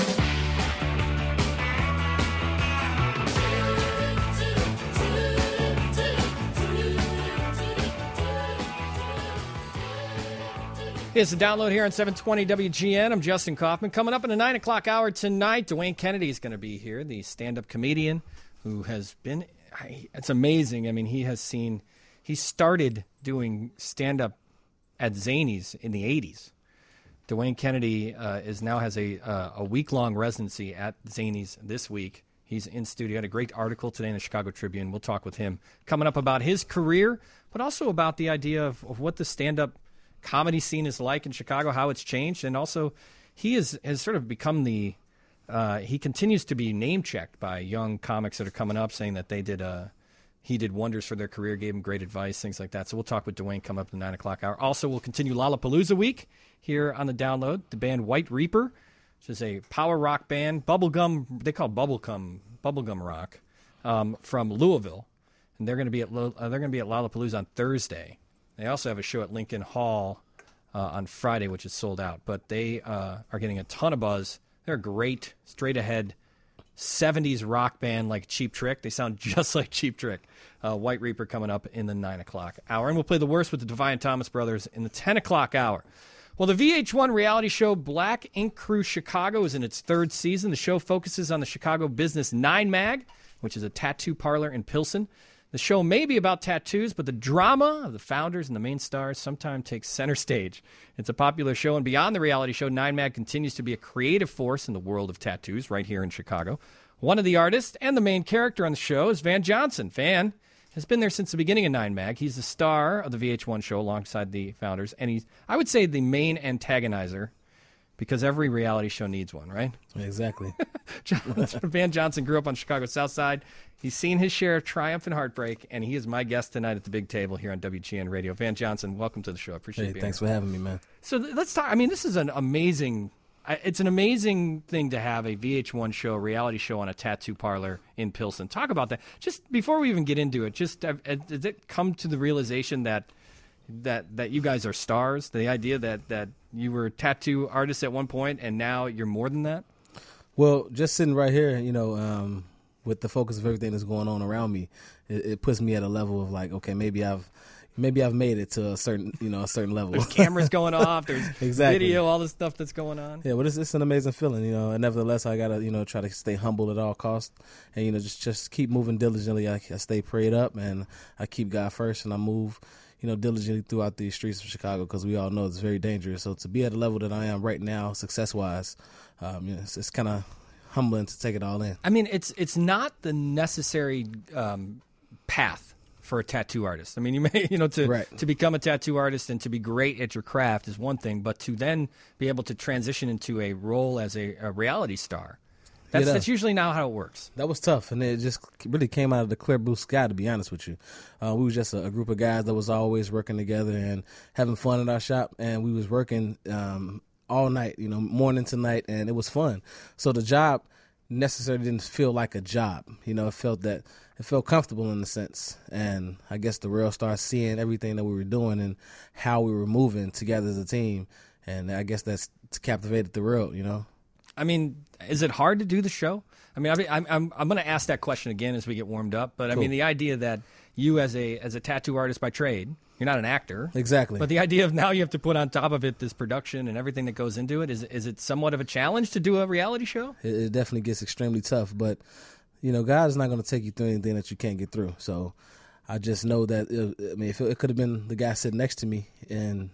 It's a download here on 720 WGN. I'm Justin Kaufman. Coming up in the 9 o'clock hour tonight, Dwayne Kennedy is going to be here, the stand-up comedian who has been, it's amazing. He started doing stand-up at Zanies in the 80s. Dwayne Kennedy now has a week-long residency at Zanies this week. He's in studio. Had a great article today in the Chicago Tribune. We'll talk with him coming up about his career, but also about the idea of what the stand-up comedy scene is like in Chicago, how it's changed, and also he has sort of become he continues to be name-checked by young comics that are coming up, saying that he did wonders for their career, gave them great advice, things like that. So we'll talk with Dwayne coming up in the 9 o'clock hour. Also, we'll continue Lollapalooza week here on the download. The band White Reaper, which is a power rock band, bubblegum, they call it bubblegum rock, from Louisville, and they're going to be at Lollapalooza on Thursday. They also have a show at Lincoln Hall on Friday, which is sold out. But they are getting a ton of buzz. They're a great, straight-ahead 70s rock band like Cheap Trick. They sound just like Cheap Trick. White Reaper coming up in the 9 o'clock hour. And we'll play The Worst with the Defiant Thomas Brothers in the 10 o'clock hour. Well, the VH1 reality show Black Ink Crew Chicago is in its 3rd season. The show focuses on the Chicago business 9 Mag, which is a tattoo parlor in Pilsen. The show may be about tattoos, but the drama of the founders and the main stars sometimes takes center stage. It's a popular show, and beyond the reality show, 9 Mag continues to be a creative force in the world of tattoos right here in Chicago. One of the artists and the main character on the show is Van Johnson. Van has been there since the beginning of 9 Mag. He's the star of the VH1 show alongside the founders, and he's, I would say, the main antagonizer, because every reality show needs one, right? Exactly. Van Johnson grew up on Chicago's South Side. He's seen his share of triumph and heartbreak, and he is my guest tonight at the big table here on WGN Radio. Van Johnson, welcome to the show. I appreciate being here. Thanks for having me, man. So let's talk. I mean, this is an amazing. It's an amazing thing to have a VH1 show, a reality show on a tattoo parlor in Pilsen. Talk about that. Just before we even get into it, just did it come to the realization that you guys are stars? The idea that you were tattoo artists at one point and now you're more than that? Well, just sitting right here, with the focus of everything that's going on around me, it puts me at a level of like, okay, maybe I've made it to a certain level. There's cameras going off. There's exactly. video, all the stuff that's going on. Yeah, well, it's an amazing feeling, and nevertheless, I gotta, try to stay humble at all costs, and just keep moving diligently. I stay prayed up, and I keep God first, and I move, diligently throughout the streets of Chicago, because we all know it's very dangerous. So to be at a level that I am right now, success-wise, it's kind of humbling to take it all in. I mean, it's not the necessary path for a tattoo artist. I mean, you may, to become a tattoo artist and to be great at your craft is one thing, but to then be able to transition into a role as a reality star, that's usually not how it works. That was tough, and it just really came out of the clear blue sky, to be honest with you. We was just a group of guys that was always working together and having fun at our shop, and we was working all night, morning to night, and it was fun. So the job necessarily didn't feel like a job. It felt comfortable in a sense. And I guess the real started seeing everything that we were doing and how we were moving together as a team. And I guess that's captivated the real, I mean, is it hard to do the show? I mean, I'm going to ask that question again as we get warmed up. But cool. I mean, the idea that you as a tattoo artist by trade, you're not an actor. Exactly. But the idea of now you have to put on top of it this production and everything that goes into it, is it somewhat of a challenge to do a reality show? It definitely gets extremely tough. But, God is not going to take you through anything that you can't get through. So I just know that, if it could have been the guy sitting next to me and,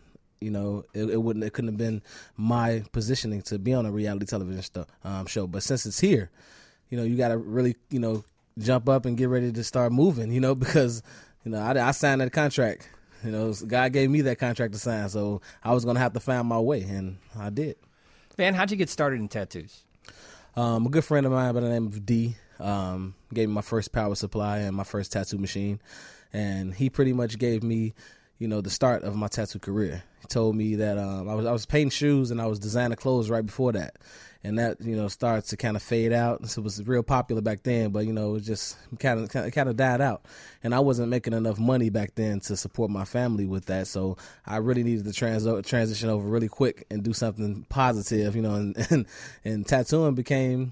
it couldn't have been my positioning to be on a reality television show. But since it's here, you got to really, jump up and get ready to start moving, because, I signed that contract. God gave me that contract to sign, so I was going to have to find my way, and I did. Van, how'd you get started in tattoos? A good friend of mine by the name of D gave me my first power supply and my first tattoo machine, and he pretty much gave me, the start of my tattoo career. He told me that I was painting shoes and I was designing clothes right before that. And that, started to kind of fade out. So it was real popular back then, but, it was just kind of died out. And I wasn't making enough money back then to support my family with that. So I really needed to transition over really quick and do something positive, and tattooing became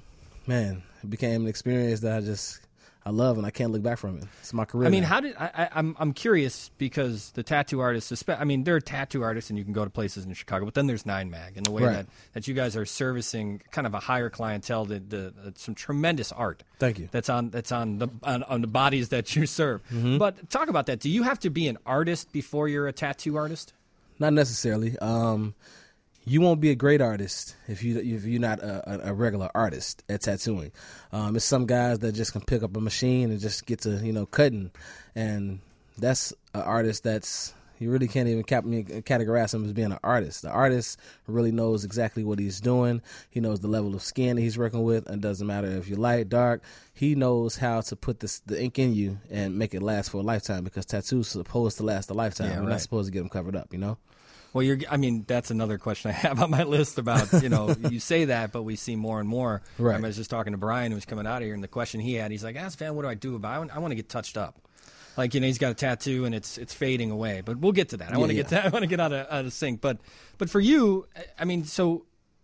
an experience that I love, and I can't look back from it. It's my career. I mean, now. how did I'm curious, because the tattoo artists, there are tattoo artists, and you can go to places in Chicago, but then there's 9 Mag, and the way that you guys are servicing kind of a higher clientele, some tremendous art. Thank you. That's on the bodies that you serve. Mm-hmm. But talk about that. Do you have to be an artist before you're a tattoo artist? Not necessarily. You won't be a great artist if you're not a regular artist at tattooing. It's some guys that just can pick up a machine and just get to cutting, and that's an artist you really can't even categorize him as being an artist. The artist really knows exactly what he's doing. He knows the level of skin that he's working with, and it doesn't matter if you're light, dark. He knows how to put the ink in you and make it last for a lifetime, because tattoos are supposed to last a lifetime. Yeah, We're not supposed to get them covered up, Well, that's another question I have on my list about, you say that, but we see more and more. Right. I was just talking to Brian, who was coming out of here, and the question he had, he's like, ask Van, what do I do about it? I want to get touched up. Like, he's got a tattoo and it's fading away, but we'll get to that. I want to get out of sync. But for you, I mean, so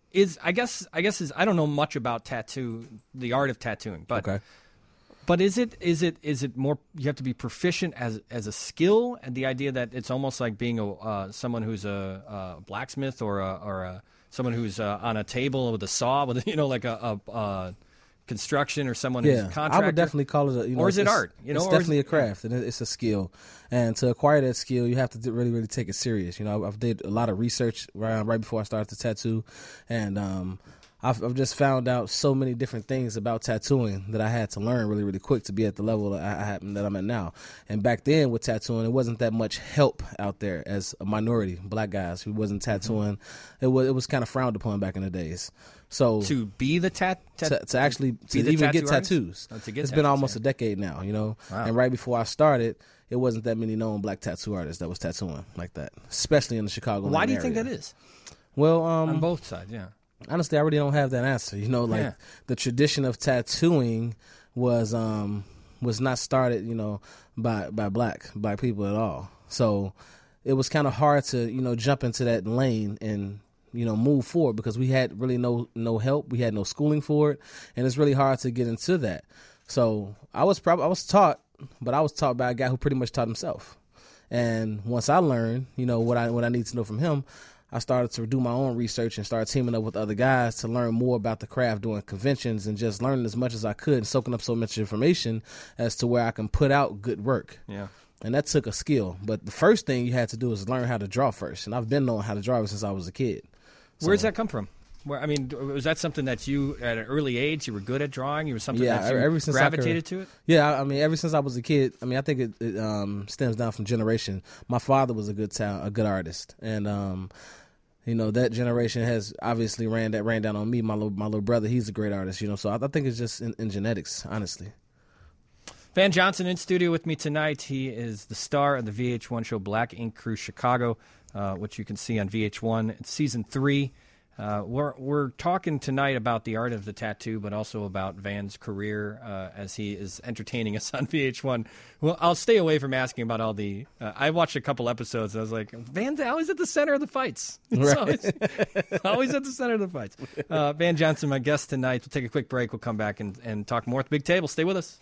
I guess I don't know much about the art of tattooing, but Okay. But is it more you have to be proficient as a skill, and the idea that it's almost like being someone who's a blacksmith or someone who's on a table with a saw with like a construction, or someone who's a contractor? I would definitely call it or is it art? It's definitely a craft, and it's a skill. And to acquire that skill, you have to really, really take it serious. I've did a lot of research right before I started the tattoo, and I've just found out so many different things about tattooing that I had to learn really, really quick to be at the level that I'm at now. And back then with tattooing, it wasn't that much help out there as a minority, black guys who wasn't tattooing. It was kind of frowned upon back in the days. So to be the to even get tattoos. It's been almost a decade now, Wow. And right before I started, it wasn't that many known black tattoo artists that was tattooing like that, especially in the Chicago area. Why do you think that is? Well, On both sides, yeah. honestly, I really don't have that answer. The tradition of tattooing was not started, by black people at all. So it was kind of hard to, jump into that lane and, move forward because we had really no help. We had no schooling for it, and it's really hard to get into that. So I was taught, but I was taught by a guy who pretty much taught himself. And once I learned, what I need to know from him, I started to do my own research and started teaming up with other guys to learn more about the craft, doing conventions and just learning as much as I could and soaking up so much information as to where I can put out good work. Yeah. And that took a skill. But the first thing you had to do is learn how to draw first. And I've been knowing how to draw ever since I was a kid. Where does that come from? Was that something that you, at an early age, you were good at drawing? You were something that you ever since gravitated to it? Yeah, ever since I was a kid, I think it stems down from generation. My father was a good artist. And, that generation has obviously ran down on me. My little brother, he's a great artist, so I think it's just in genetics, honestly. Van Johnson in studio with me tonight. He is the star of the VH1 show Black Ink Crew Chicago, which you can see on VH1. It's season 3. We're talking tonight about the art of the tattoo, but also about Van's career as he is entertaining us on VH1. Well, I'll stay away from asking about all the. I watched a couple episodes. And I was like, Van's always at the center of the fights. It's always at the center of the fights. Van Johnson, my guest tonight. We'll take a quick break. We'll come back and talk more at the big table. Stay with us.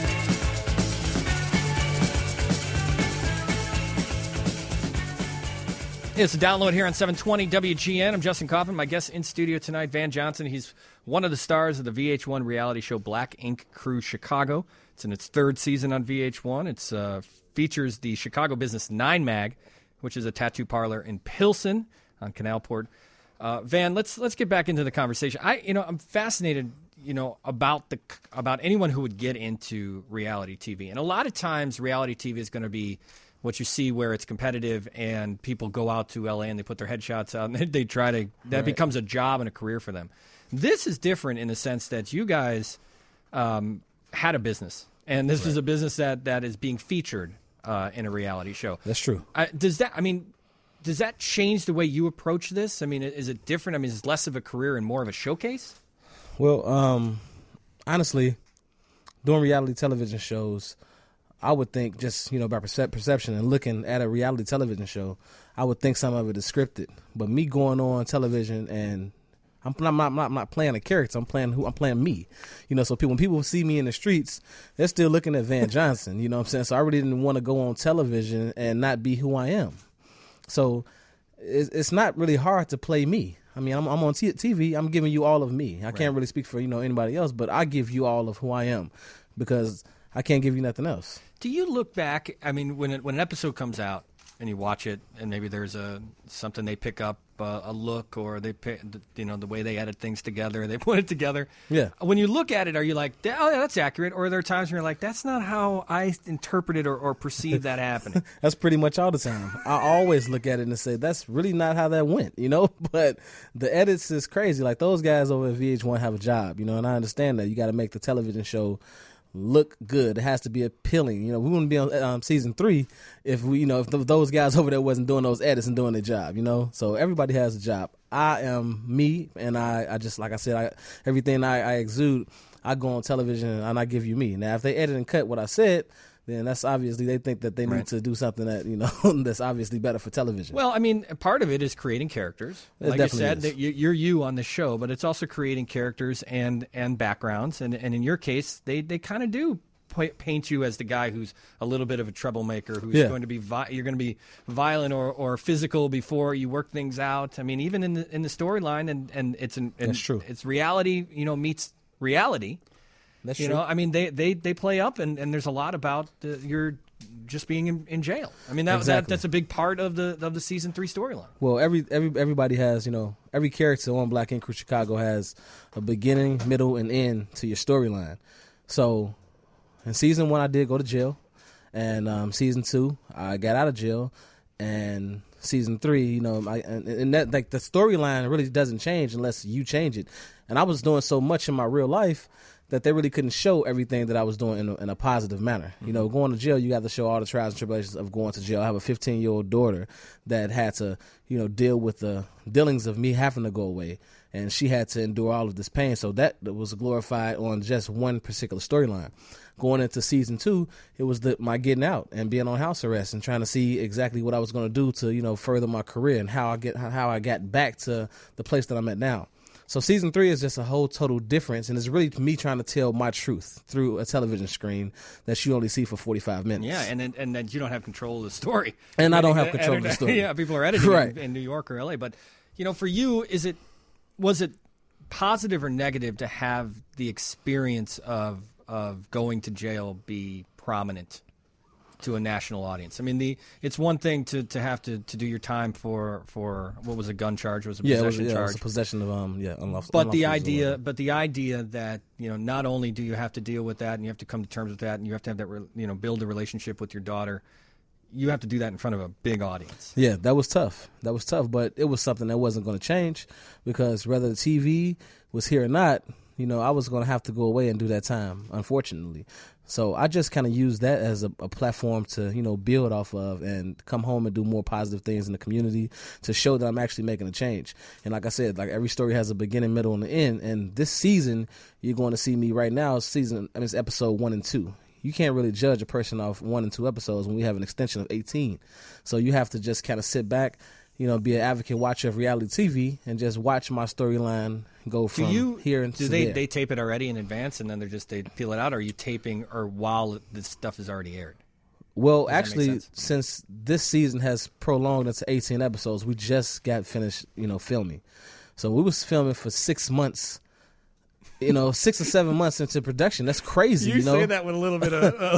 It's a download here on 720 WGN. I'm Justin Kaufman. My guest in studio tonight, Van Johnson. He's one of the stars of the VH1 reality show Black Ink Crew Chicago. It's in its 3rd season on VH1. It features the Chicago Business 9 Mag, which is a tattoo parlor in Pilsen on Canalport. Van, let's get back into the conversation. I'm fascinated, about anyone who would get into reality TV. And a lot of times reality TV is going to be what you see where it's competitive and people go out to LA and they put their headshots out and they try to, that becomes a job and a career for them. This is different in the sense that you guys had a business, and this is a business that is being featured in a reality show. That's true. Does that change the way you approach this? Is it different? Is it less of a career and more of a showcase? Well, honestly, doing reality television shows, I would think just, by perception and looking at a reality television show, I would think some of it is scripted. But me going on television and I'm not playing a character. I'm playing me. So when people see me in the streets, they're still looking at Van Johnson. You know what I'm saying? So I really didn't want to go on television and not be who I am. So it's not really hard to play me. I'm on TV. I'm giving you all of me. I can't really speak for anybody else, but I give you all of who I am because I can't give you nothing else. Do you look back? When an episode comes out and you watch it, and maybe there's something they pick up, a look, or they pick, the way they edit things together, they put it together. Yeah. When you look at it, are you like, oh, yeah, that's accurate? Or are there times where you're like, that's not how I interpreted or perceived that happening? That's pretty much all the time. I always look at it and say, that's really not how that went, But the edits is crazy. Like those guys over at VH1 have a job, and I understand that. You got to make the television show look good. It has to be appealing. We wouldn't be on season 3 if if those guys over there wasn't doing those edits and doing their job. So everybody has a job. I am me, and I just, like I said, everything I exude, I go on television and I give you me. Now, if they edit and cut what I said, then that's obviously they think that they need to do something that, you know, that's obviously better for television. Well, I mean, part of it is creating characters. It Like you definitely said, is. that you're you on the show, but it's also creating characters and backgrounds. And in your case, they kind of do paint you as the guy who's a little bit of a troublemaker, who's going to be you're going to be violent or physical before you work things out. I mean, even in the storyline, and That's true. It's reality, you know, meets reality. That's You true. know, I mean, they play up, and there's a lot about you're just being in jail. I mean, Exactly. that's a big part of the season 3 storyline. Well, everybody has, you know, every character on Black Ink Crew Chicago has a beginning, middle, and end to your storyline. So, in season 1, I did go to jail, and season 2, I got out of jail, and season 3, you know, and that like the storyline really doesn't change unless you change it. And I was doing so much in my real life that they really couldn't show everything that I was doing in a positive manner. You know, going to jail, you got to show all the trials and tribulations of going to jail. I have a 15-year-old daughter that had to, you know, deal with the dealings of me having to go away, and she had to endure all of this pain. So that was glorified on just one particular storyline. Going into season 2, it was my getting out and being on house arrest and trying to see exactly what I was going to do to, you know, further my career and how I got back to the place that I'm at now. So season 3 is just a whole total difference, and it's really me trying to tell my truth through a television screen that you only see for 45 minutes. Yeah, and then you don't have control of the story. And I don't have control of the story. Yeah, people are editing Right. in New York or LA. But, you know, for you, was it positive or negative to have the experience of going to jail be prominent to a national audience? I mean, it's one thing to have to do your time for what was a gun charge? It was a possession it charge. was a possession of unlawful. But the unlawful idea that, you know, not only do you have to deal with that and you have to come to terms with that and you have to have that build a relationship with your daughter, you have to do that in front of a big audience. Yeah, that was tough. But it was something that wasn't going to change because whether the TV was here or not, you know, I was going to have to go away and do that time, unfortunately. So I just kind of used that as a platform to, you know, build off of and come home and do more positive things in the community to show that I'm actually making a change. And like I said, like every story has a beginning, middle, and an end. And this season, you're going to see me right now, it's episode 1 and 2. You can't really judge a person off 1 and 2 episodes when we have an extension of 18. So you have to just kind of sit back, you know, be an advocate watcher of reality TV and just watch my storyline go from here and do to they there. they tape it already in advance and then they peel it out, or are you taping or while this stuff is already aired? Well, that make actually, sense? since this season has prolonged into 18 episodes, we just got finished, you know, filming. So we was filming for 6 months, you know, 6 or 7 months into production. That's crazy, you know. say that with a little bit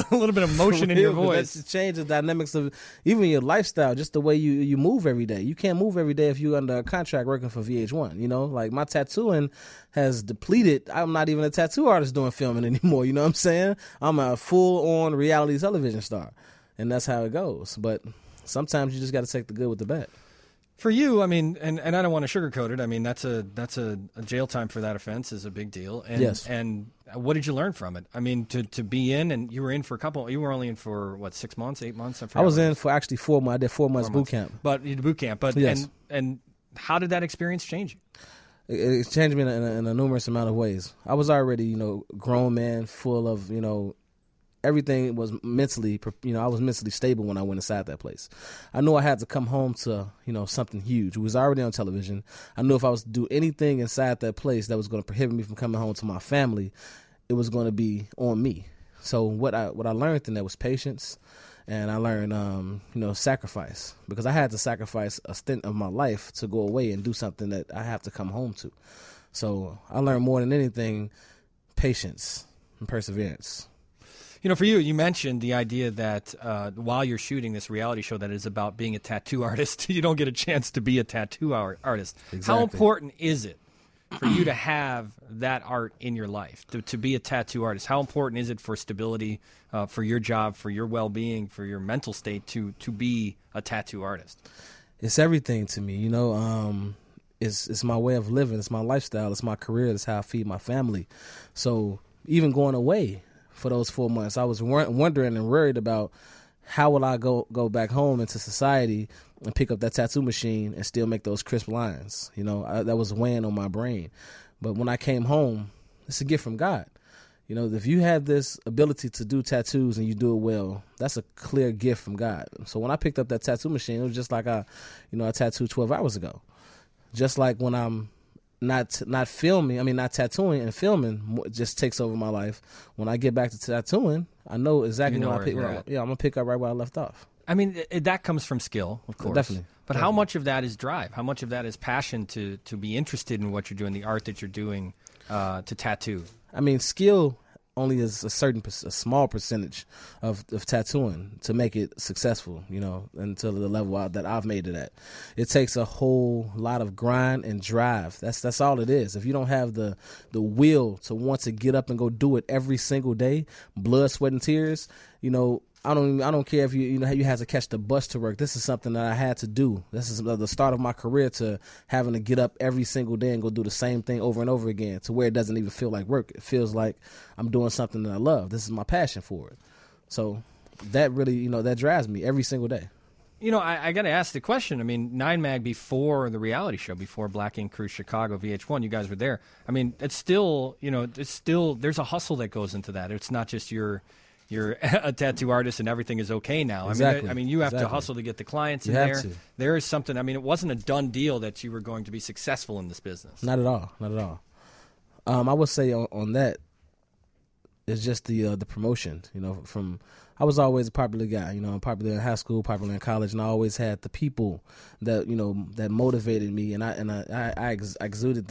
of motion in your For real, but voice. That's change the dynamics of even your lifestyle, just the way you move every day. You can't move every day if you're under a contract working for VH1. You know, like my tattooing has depleted. I'm not even a tattoo artist doing filming anymore. You know what I'm saying? I'm a full-on reality television star, and that's how it goes. But sometimes you just got to take the good with the bad. For you, I mean, and I don't want to sugarcoat it. I mean, that's a jail time for that offense is a big deal. And, Yes. And what did you learn from it? I mean, to be in, and you were in for you were only in for what, 6 months, 8 months? I was in for actually 4 months. I did 4 months boot camp. But you did boot camp. But Yes. and how did that experience change you? It changed me in a numerous amount of ways. I was already, you know, grown man, full of, you know, everything was mentally, you know, I was mentally stable when I went inside that place. I knew I had to come home to, you know, something huge. It was already on television. I knew if I was to do anything inside that place that was going to prohibit me from coming home to my family, it was going to be on me. So what I learned in that was patience, and I learned, you know, sacrifice, because I had to sacrifice a stint of my life to go away and do something that I have to come home to. So I learned more than anything, patience and perseverance. You know, for you, you mentioned the idea that while you're shooting this reality show that is about being a tattoo artist, you don't get a chance to be a tattoo artist. Exactly. How important is it for you to have that art in your life, to be a tattoo artist? How important is it for stability, for your job, for your well-being, for your mental state to be a tattoo artist? It's everything to me, you know. It's my way of living. It's my lifestyle. It's my career. It's how I feed my family. So even going away for those 4 months, I was wondering and worried about how will I go back home into society and pick up that tattoo machine and still make those crisp lines. You know, that was weighing on my brain. But when I came home, it's a gift from God. You know, if you have this ability to do tattoos and you do it well, that's a clear gift from God. So when I picked up that tattoo machine, it was just like I tattooed 12 hours ago. Just like when I'm not tattooing and filming just takes over my life. When I get back to tattooing, I know exactly when I pick. I'm gonna pick up right where I left off. I mean, that comes from skill, of course. Definitely. But how much of that is drive? How much of that is passion to be interested in what you're doing, the art that you're doing, to tattoo? I mean, skill only is a small percentage of tattooing to make it successful, you know, until the level that I've made it at. It takes a whole lot of grind and drive. That's all it is. If you don't have the will to want to get up and go do it every single day, blood, sweat, and tears, you know, I don't care if you have to catch the bus to work. This is something that I had to do. This is the start of my career to having to get up every single day and go do the same thing over and over again to where it doesn't even feel like work. It feels like I'm doing something that I love. This is my passion for it. So that really, that drives me every single day. You know, I got to ask the question. I mean, 9mag before the reality show, before Black Ink Crew Chicago, VH1, you guys were there. I mean, it's still, there's a hustle that goes into that. It's not just you're a tattoo artist and everything is okay now. Exactly. I mean, you have to hustle to get the clients in there. There is something. I mean, it wasn't a done deal that you were going to be successful in this business. Not at all. Not at all. I would say on that, it's just the promotion. I was always a popular guy. Popular in high school, popular in college, and I always had the people that that motivated me, and I exuded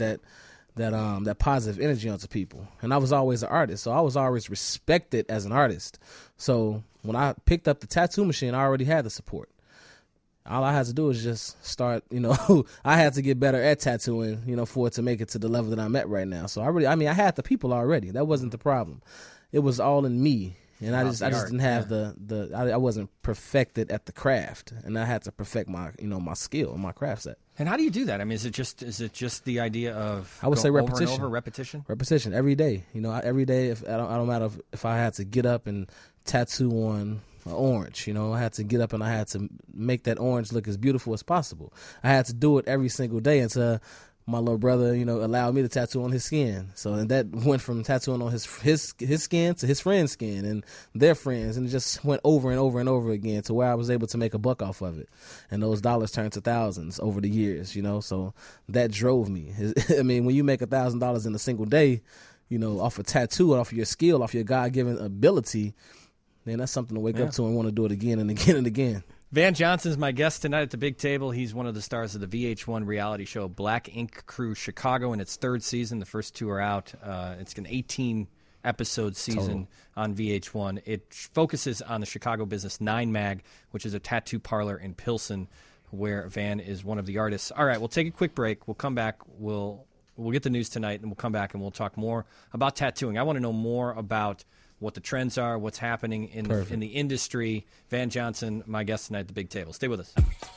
that positive energy onto people. And I was always an artist, so I was always respected as an artist. So when I picked up the tattoo machine, I already had the support. All I had to do was just start, I had to get better at tattooing, for it to make it to the level that I'm at right now. So I had the people already. That wasn't the problem. It was all in me. And I just didn't have I wasn't perfected at the craft, and I had to perfect my my skill and my craft set. And how do you do that? I mean, is it just the idea of I would say repetition, over and over, repetition every day. Every day. If I don't matter if I had to get up and tattoo on an orange, I had to get up and I had to make that orange look as beautiful as possible. I had to do it every single day until my little brother, allowed me to tattoo on his skin. So and that went from tattooing on his skin to his friend's skin and their friends, and it just went over and over and over again to where I was able to make a buck off of it. And those dollars turned to thousands over the years, So that drove me. I mean, when you make $1,000 in a single day, off a tattoo, off your skill, off your God-given ability, then that's something to wake up to and want to do it again and again and again. Van Johnson's my guest tonight at the big table. He's one of the stars of the VH1 reality show Black Ink Crew Chicago in its third season. The first two are out. It's an 18-episode season on VH1. It focuses on the Chicago business 9mag, which is a tattoo parlor in Pilsen, where Van is one of the artists. All right, we'll take a quick break. We'll come back. We'll get the news tonight, and we'll come back and we'll talk more about tattooing. I want to know more about what the trends are, what's happening in the industry. Van Johnson, my guest tonight at the big table. Stay with us.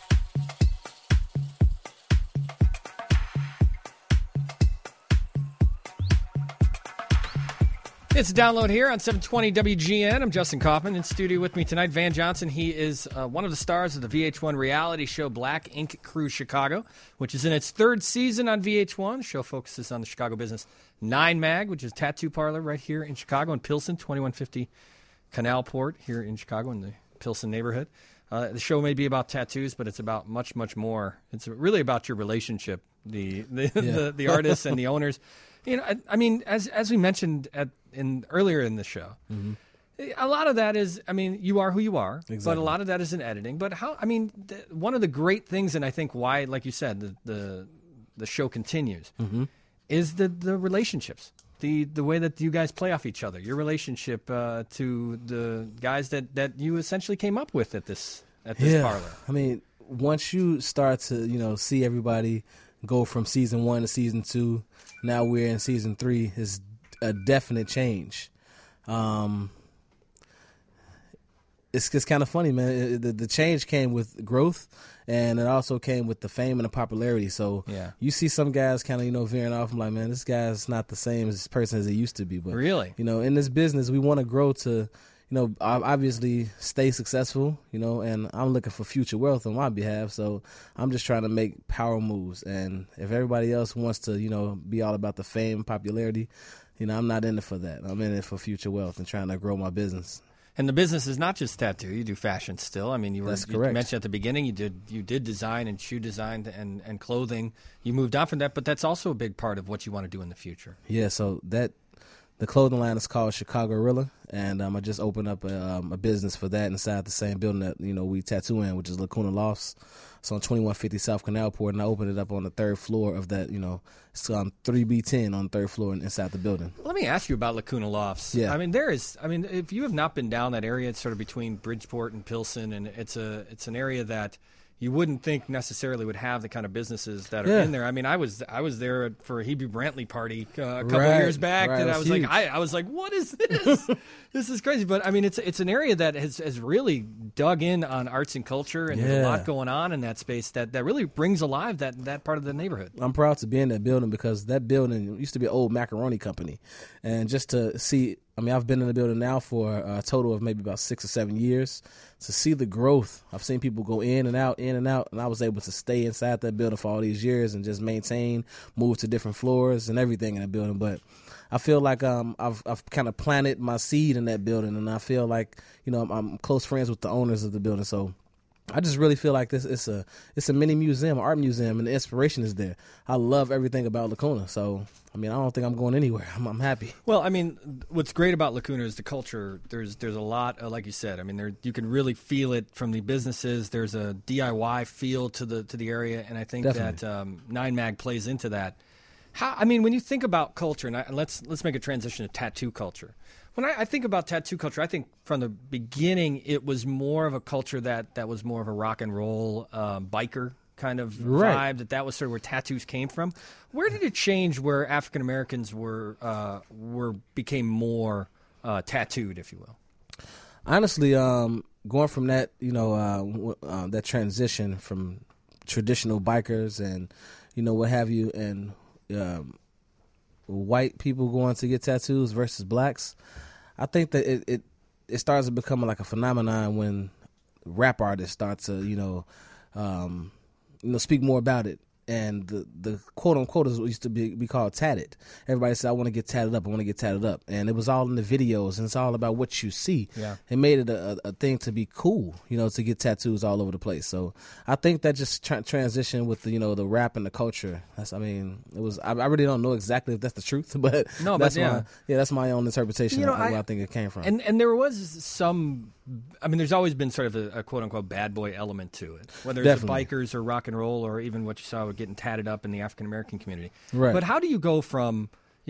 It's a download here on 720 WGN. I'm Justin Kaufman. In studio with me tonight, Van Johnson. He is one of the stars of the VH1 reality show Black Ink Crew Chicago, which is in its third season on VH1. The show focuses on the Chicago business 9mag, which is a tattoo parlor right here in Chicago in Pilsen, 2150 Canal Port here in Chicago in the Pilsen neighborhood. The show may be about tattoos, but it's about much, much more. It's really about your relationship, the artists and the owners. I mean, as we mentioned earlier in the show, a lot of that is, you are who you are, but a lot of that is in editing. But one of the great things, and I think why, like you said, the show continues, is the relationships, the way that you guys play off each other, your relationship to the guys that you essentially came up with at this parlor. I mean, once you start to see everybody go from season 1 to season 2, now we're in season 3, is a definite change. It's kind of funny, man. The change came with growth, and it also came with the fame and the popularity. So you see some guys kind of veering off. I'm like, man, this guy's not the same as this person as he used to be. But really, in this business, we want to grow to obviously stay successful, and I'm looking for future wealth on my behalf. So I'm just trying to make power moves. And if everybody else wants to, be all about the fame, popularity, I'm not in it for that. I'm in it for future wealth and trying to grow my business. And the business is not just tattoo. You do fashion still. I mean, That's you correct. mentioned at the beginning you did design and shoe design and clothing. You moved on from that, but that's also a big part of what you want to do in the future. Yeah, so the clothing line is called Chicago Gorilla, and I just opened up a business for that inside the same building that we tattoo in, which is Lacuna Lofts. It's on 2150 South Canalport, and I opened it up on the third floor of that. It's 3B10 on the third floor inside the building. Let me ask you about Lacuna Lofts. Yeah. I mean, if you have not been down that area, it's sort of between Bridgeport and Pilsen, and it's an area that you wouldn't think necessarily would have the kind of businesses that are in there. I mean, I was there for a Hebe Brantley party a couple of years back, and I was huge. I was like, what is this? This is crazy. But I mean, it's an area that has really dug in on arts and culture, and there's a lot going on in that space that really brings alive that part of the neighborhood. I'm proud to be in that building because that building used to be an old macaroni company, and just to see. I mean, I've been in the building now for a total of maybe about 6 or 7 years. To see the growth, I've seen people go in and out, and I was able to stay inside that building for all these years and just maintain, move to different floors and everything in that building. But I feel like I've kind of planted my seed in that building, and I feel like I'm close friends with the owners of the building, so. I just really feel like it's a mini museum, an art museum, and the inspiration is there. I love everything about Lacuna, so I mean I don't think I'm going anywhere. I'm happy. Well, I mean, what's great about Lacuna is the culture. There's a lot, like you said. I mean, you can really feel it from the businesses. There's a DIY feel to the area, and I think Definitely. that Nine Mag plays into that. When you think about culture, and let's make a transition to tattoo culture. When I think about tattoo culture, I think from the beginning it was more of a culture that was more of a rock and roll biker kind of vibe. That was sort of where tattoos came from. Where did it change? Where African Americans became more tattooed, if you will. Honestly, going from that, that transition from traditional bikers and what have you, and white people going to get tattoos versus blacks. I think that it starts to become like a phenomenon when rap artists start to speak more about it. And the quote unquote used to be called tatted. Everybody said, I want to get tatted up. I want to get tatted up. And it was all in the videos, and it's all about what you see. Yeah. It made it a thing to be cool, to get tattoos all over the place. So I think that just transitioned with the rap and the culture. I really don't know exactly if that's the truth, but that's my own interpretation of where I think it came from. And there was some. I mean, there's always been sort of a quote-unquote bad boy element to it, whether it's the bikers or rock and roll or even what you saw with getting tatted up in the African-American community. Right. But how do you go from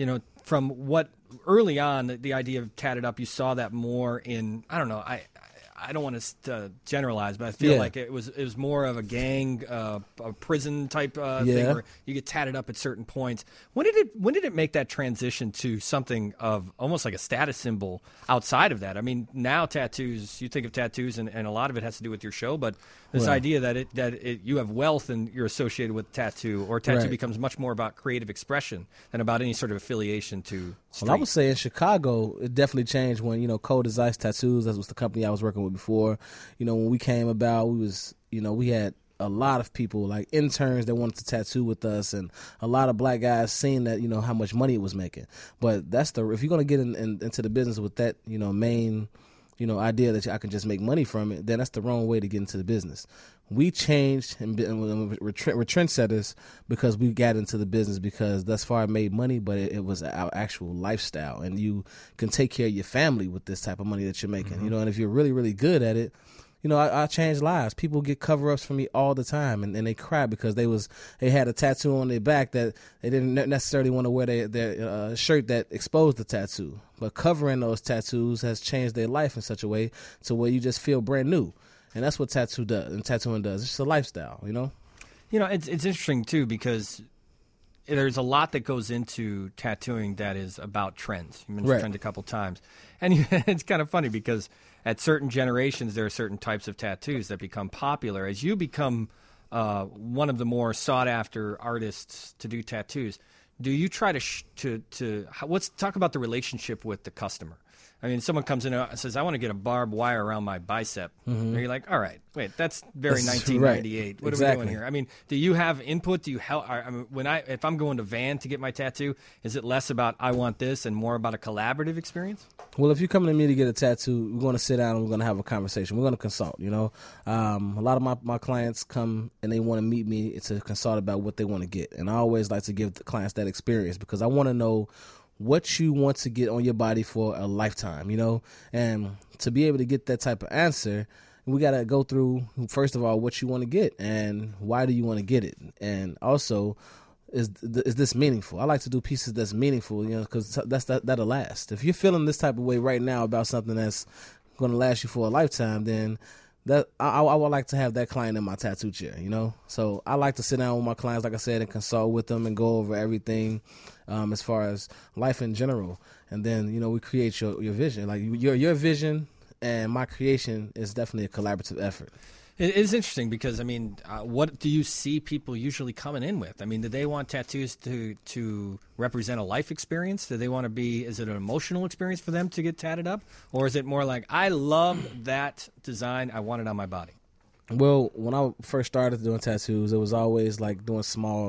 what early on, the idea of tatted up, you saw that more in, I don't know, I don't want to generalize, but I feel like it was more of a gang, a prison type thing where you get tatted up at certain points. When did it make that transition to something of almost like a status symbol outside of that? I mean, now tattoos, you think of tattoos, and a lot of it has to do with your show, but this idea that you have wealth and you're associated with tattoo, or tattoo becomes much more about creative expression than about any sort of affiliation to street. Well, I would say in Chicago, it definitely changed when, Cold as Ice Tattoos, that was the company I was working with before. When we came about, we had a lot of people, like interns that wanted to tattoo with us, and a lot of black guys seeing that, how much money it was making. But if you're going to get into the business with that, main, idea that I can just make money from it, then that's the wrong way to get into the business. We changed and we're trendsetters because we got into the business because thus far it made money, but it was our actual lifestyle, and you can take care of your family with this type of money that you're making, and if you're really, really good at it, I changed lives. People get cover-ups from me all the time, and they cry because they had a tattoo on their back that they didn't necessarily want to wear their shirt that exposed the tattoo. But covering those tattoos has changed their life in such a way to where you just feel brand new. And that's what tattooing does. It's just a lifestyle, It's interesting, too, because there's a lot that goes into tattooing that is about trends. You mentioned trend a couple times. And it's kind of funny because at certain generations, there are certain types of tattoos that become popular. As you become one of the more sought-after artists to do tattoos, do you try to let's talk about the relationship with the customer? I mean, someone comes in and says, I want to get a barbed wire around my bicep. And you're like, all right, wait, that's very That's 1998. right. What are we Exactly. doing here? I mean, do you have input? Do you help? I mean, if I'm going to Van to get my tattoo, is it less about I want this and more about a collaborative experience? Well, if you're coming to me to get a tattoo, we're going to sit down and we're going to have a conversation. We're going to consult, you know. A lot of my clients come and they want to meet me to consult about what they want to get. And I always like to give the clients that experience because I want to know what you want to get on your body for a lifetime, you know. And to be able to get that type of answer, we got to go through, first of all, what you want to get and why do you want to get it. And also, is this meaningful? I like to do pieces that's meaningful, you know, because that'll last. If you're feeling this type of way right now about something that's going to last you for a lifetime, then that I would like to have that client in my tattoo chair, you know. So I like to sit down with my clients, like I said, and consult with them and go over everything as far as life in general. And then, you know, we create your vision. Like your vision and my creation is definitely a collaborative effort. It is interesting because, I mean, what do you see people usually coming in with? I mean, do they want tattoos to represent a life experience? Do they want to is it an emotional experience for them to get tatted up? Or is it more like, I love that design, I want it on my body? Well, when I first started doing tattoos, it was always like doing small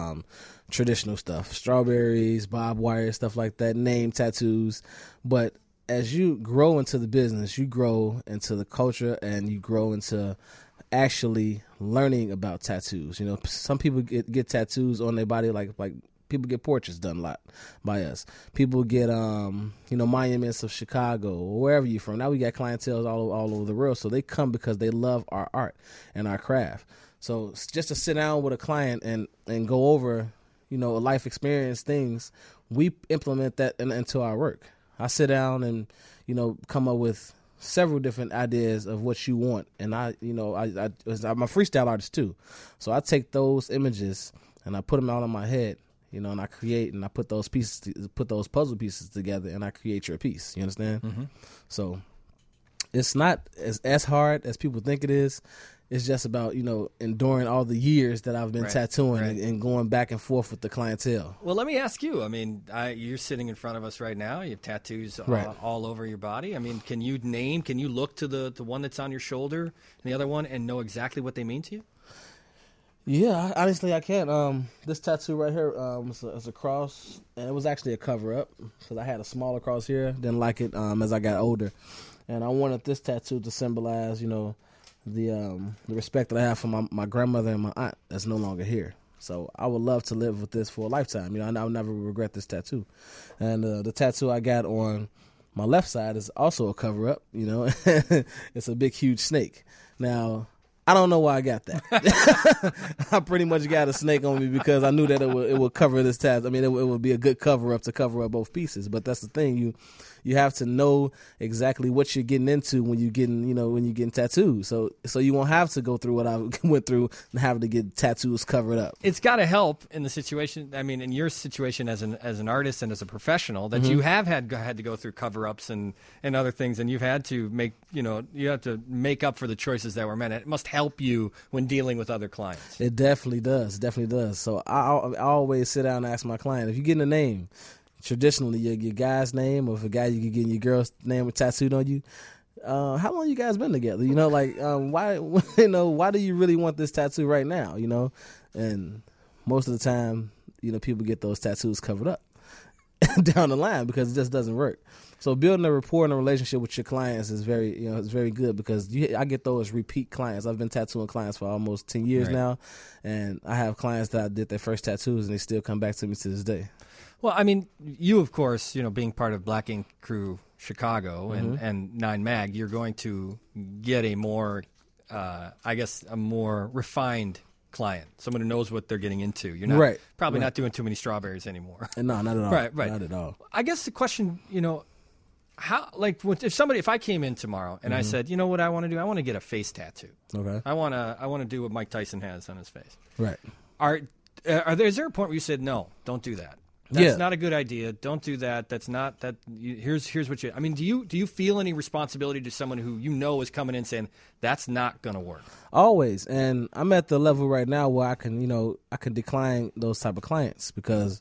traditional stuff. Strawberries, barbed wire, stuff like that, name tattoos. But as you grow into the business, you grow into the culture and you grow into actually learning about tattoos. You know, some people get tattoos on their body, like people get portraits done a lot by us. People get, monuments of Chicago or wherever you're from. Now we got clientele all over the world. So they come because they love our art and our craft. So just to sit down with a client and go over, you know, life experience things, we implement that into our work. I sit down and, you know, come up with several different ideas of what you want. And I'm a freestyle artist too. So I take those images and I put them out on my head, you know, and I create and I put those puzzle pieces together and I create your piece. You understand? Mm-hmm. So it's not as hard as people think it is. It's just about, you know, enduring all the years that I've been tattooing and going back and forth with the clientele. Well, let me ask you. I mean, you're sitting in front of us right now. You have tattoos all over your body. I mean, can you look to the one that's on your shoulder and the other one and know exactly what they mean to you? Yeah, honestly, I can. This tattoo right here is a cross, and it was actually a cover-up because I had a smaller cross here. Didn't like it as I got older. And I wanted this tattoo to symbolize, you know, the respect that I have for my grandmother and my aunt that's no longer here. So I would love to live with this for a lifetime. You know, I'll never regret this tattoo. And the tattoo I got on my left side is also a cover-up. You know, it's a big, huge snake. Now, I don't know why I got that. I pretty much got a snake on me because I knew that it would cover this tattoo. I mean, it would be a good cover-up to cover up both pieces. But that's the thing. You have to know exactly what you're getting into when you're getting tattooed. So you won't have to go through what I went through and having to get tattoos covered up. It's got to help in the situation. I mean, in your situation as an artist and as a professional, that you have had to go through cover-ups and other things, and you've had to make up for the choices that were made. It must help you when dealing with other clients. It definitely does. So I always sit down and ask my client, if you're getting a name, traditionally your guy's name, or if a guy you can get your girl's name tattooed on you, how long you guys been together? You know, like why do you really want this tattoo right now? You know, and most of the time, you know, people get those tattoos covered up down the line because it just doesn't work. So building a rapport and a relationship with your clients is it's very good because I get those repeat clients. I've been tattooing clients for almost 10 years now, and I have clients that I did their first tattoos and they still come back to me to this day. Well, I mean, you, of course, you know, being part of Black Ink Crew Chicago and Nine Mag, you're going to get a more, a more refined client, someone who knows what they're getting into. You're not probably not doing too many strawberries anymore. No, not at all. Right. Not at all. I guess the question, you know, if I came in tomorrow and I said, you know what I want to do? I want to get a face tattoo. Okay. I want to do what Mike Tyson has on his face. Right. Is there a point where you said, no, don't do that? That's not a good idea. Don't do that. That's not that. Here's what you. I mean, do you feel any responsibility to someone who you know is coming in saying that's not going to work? Always, and I'm at the level right now where I can decline those type of clients because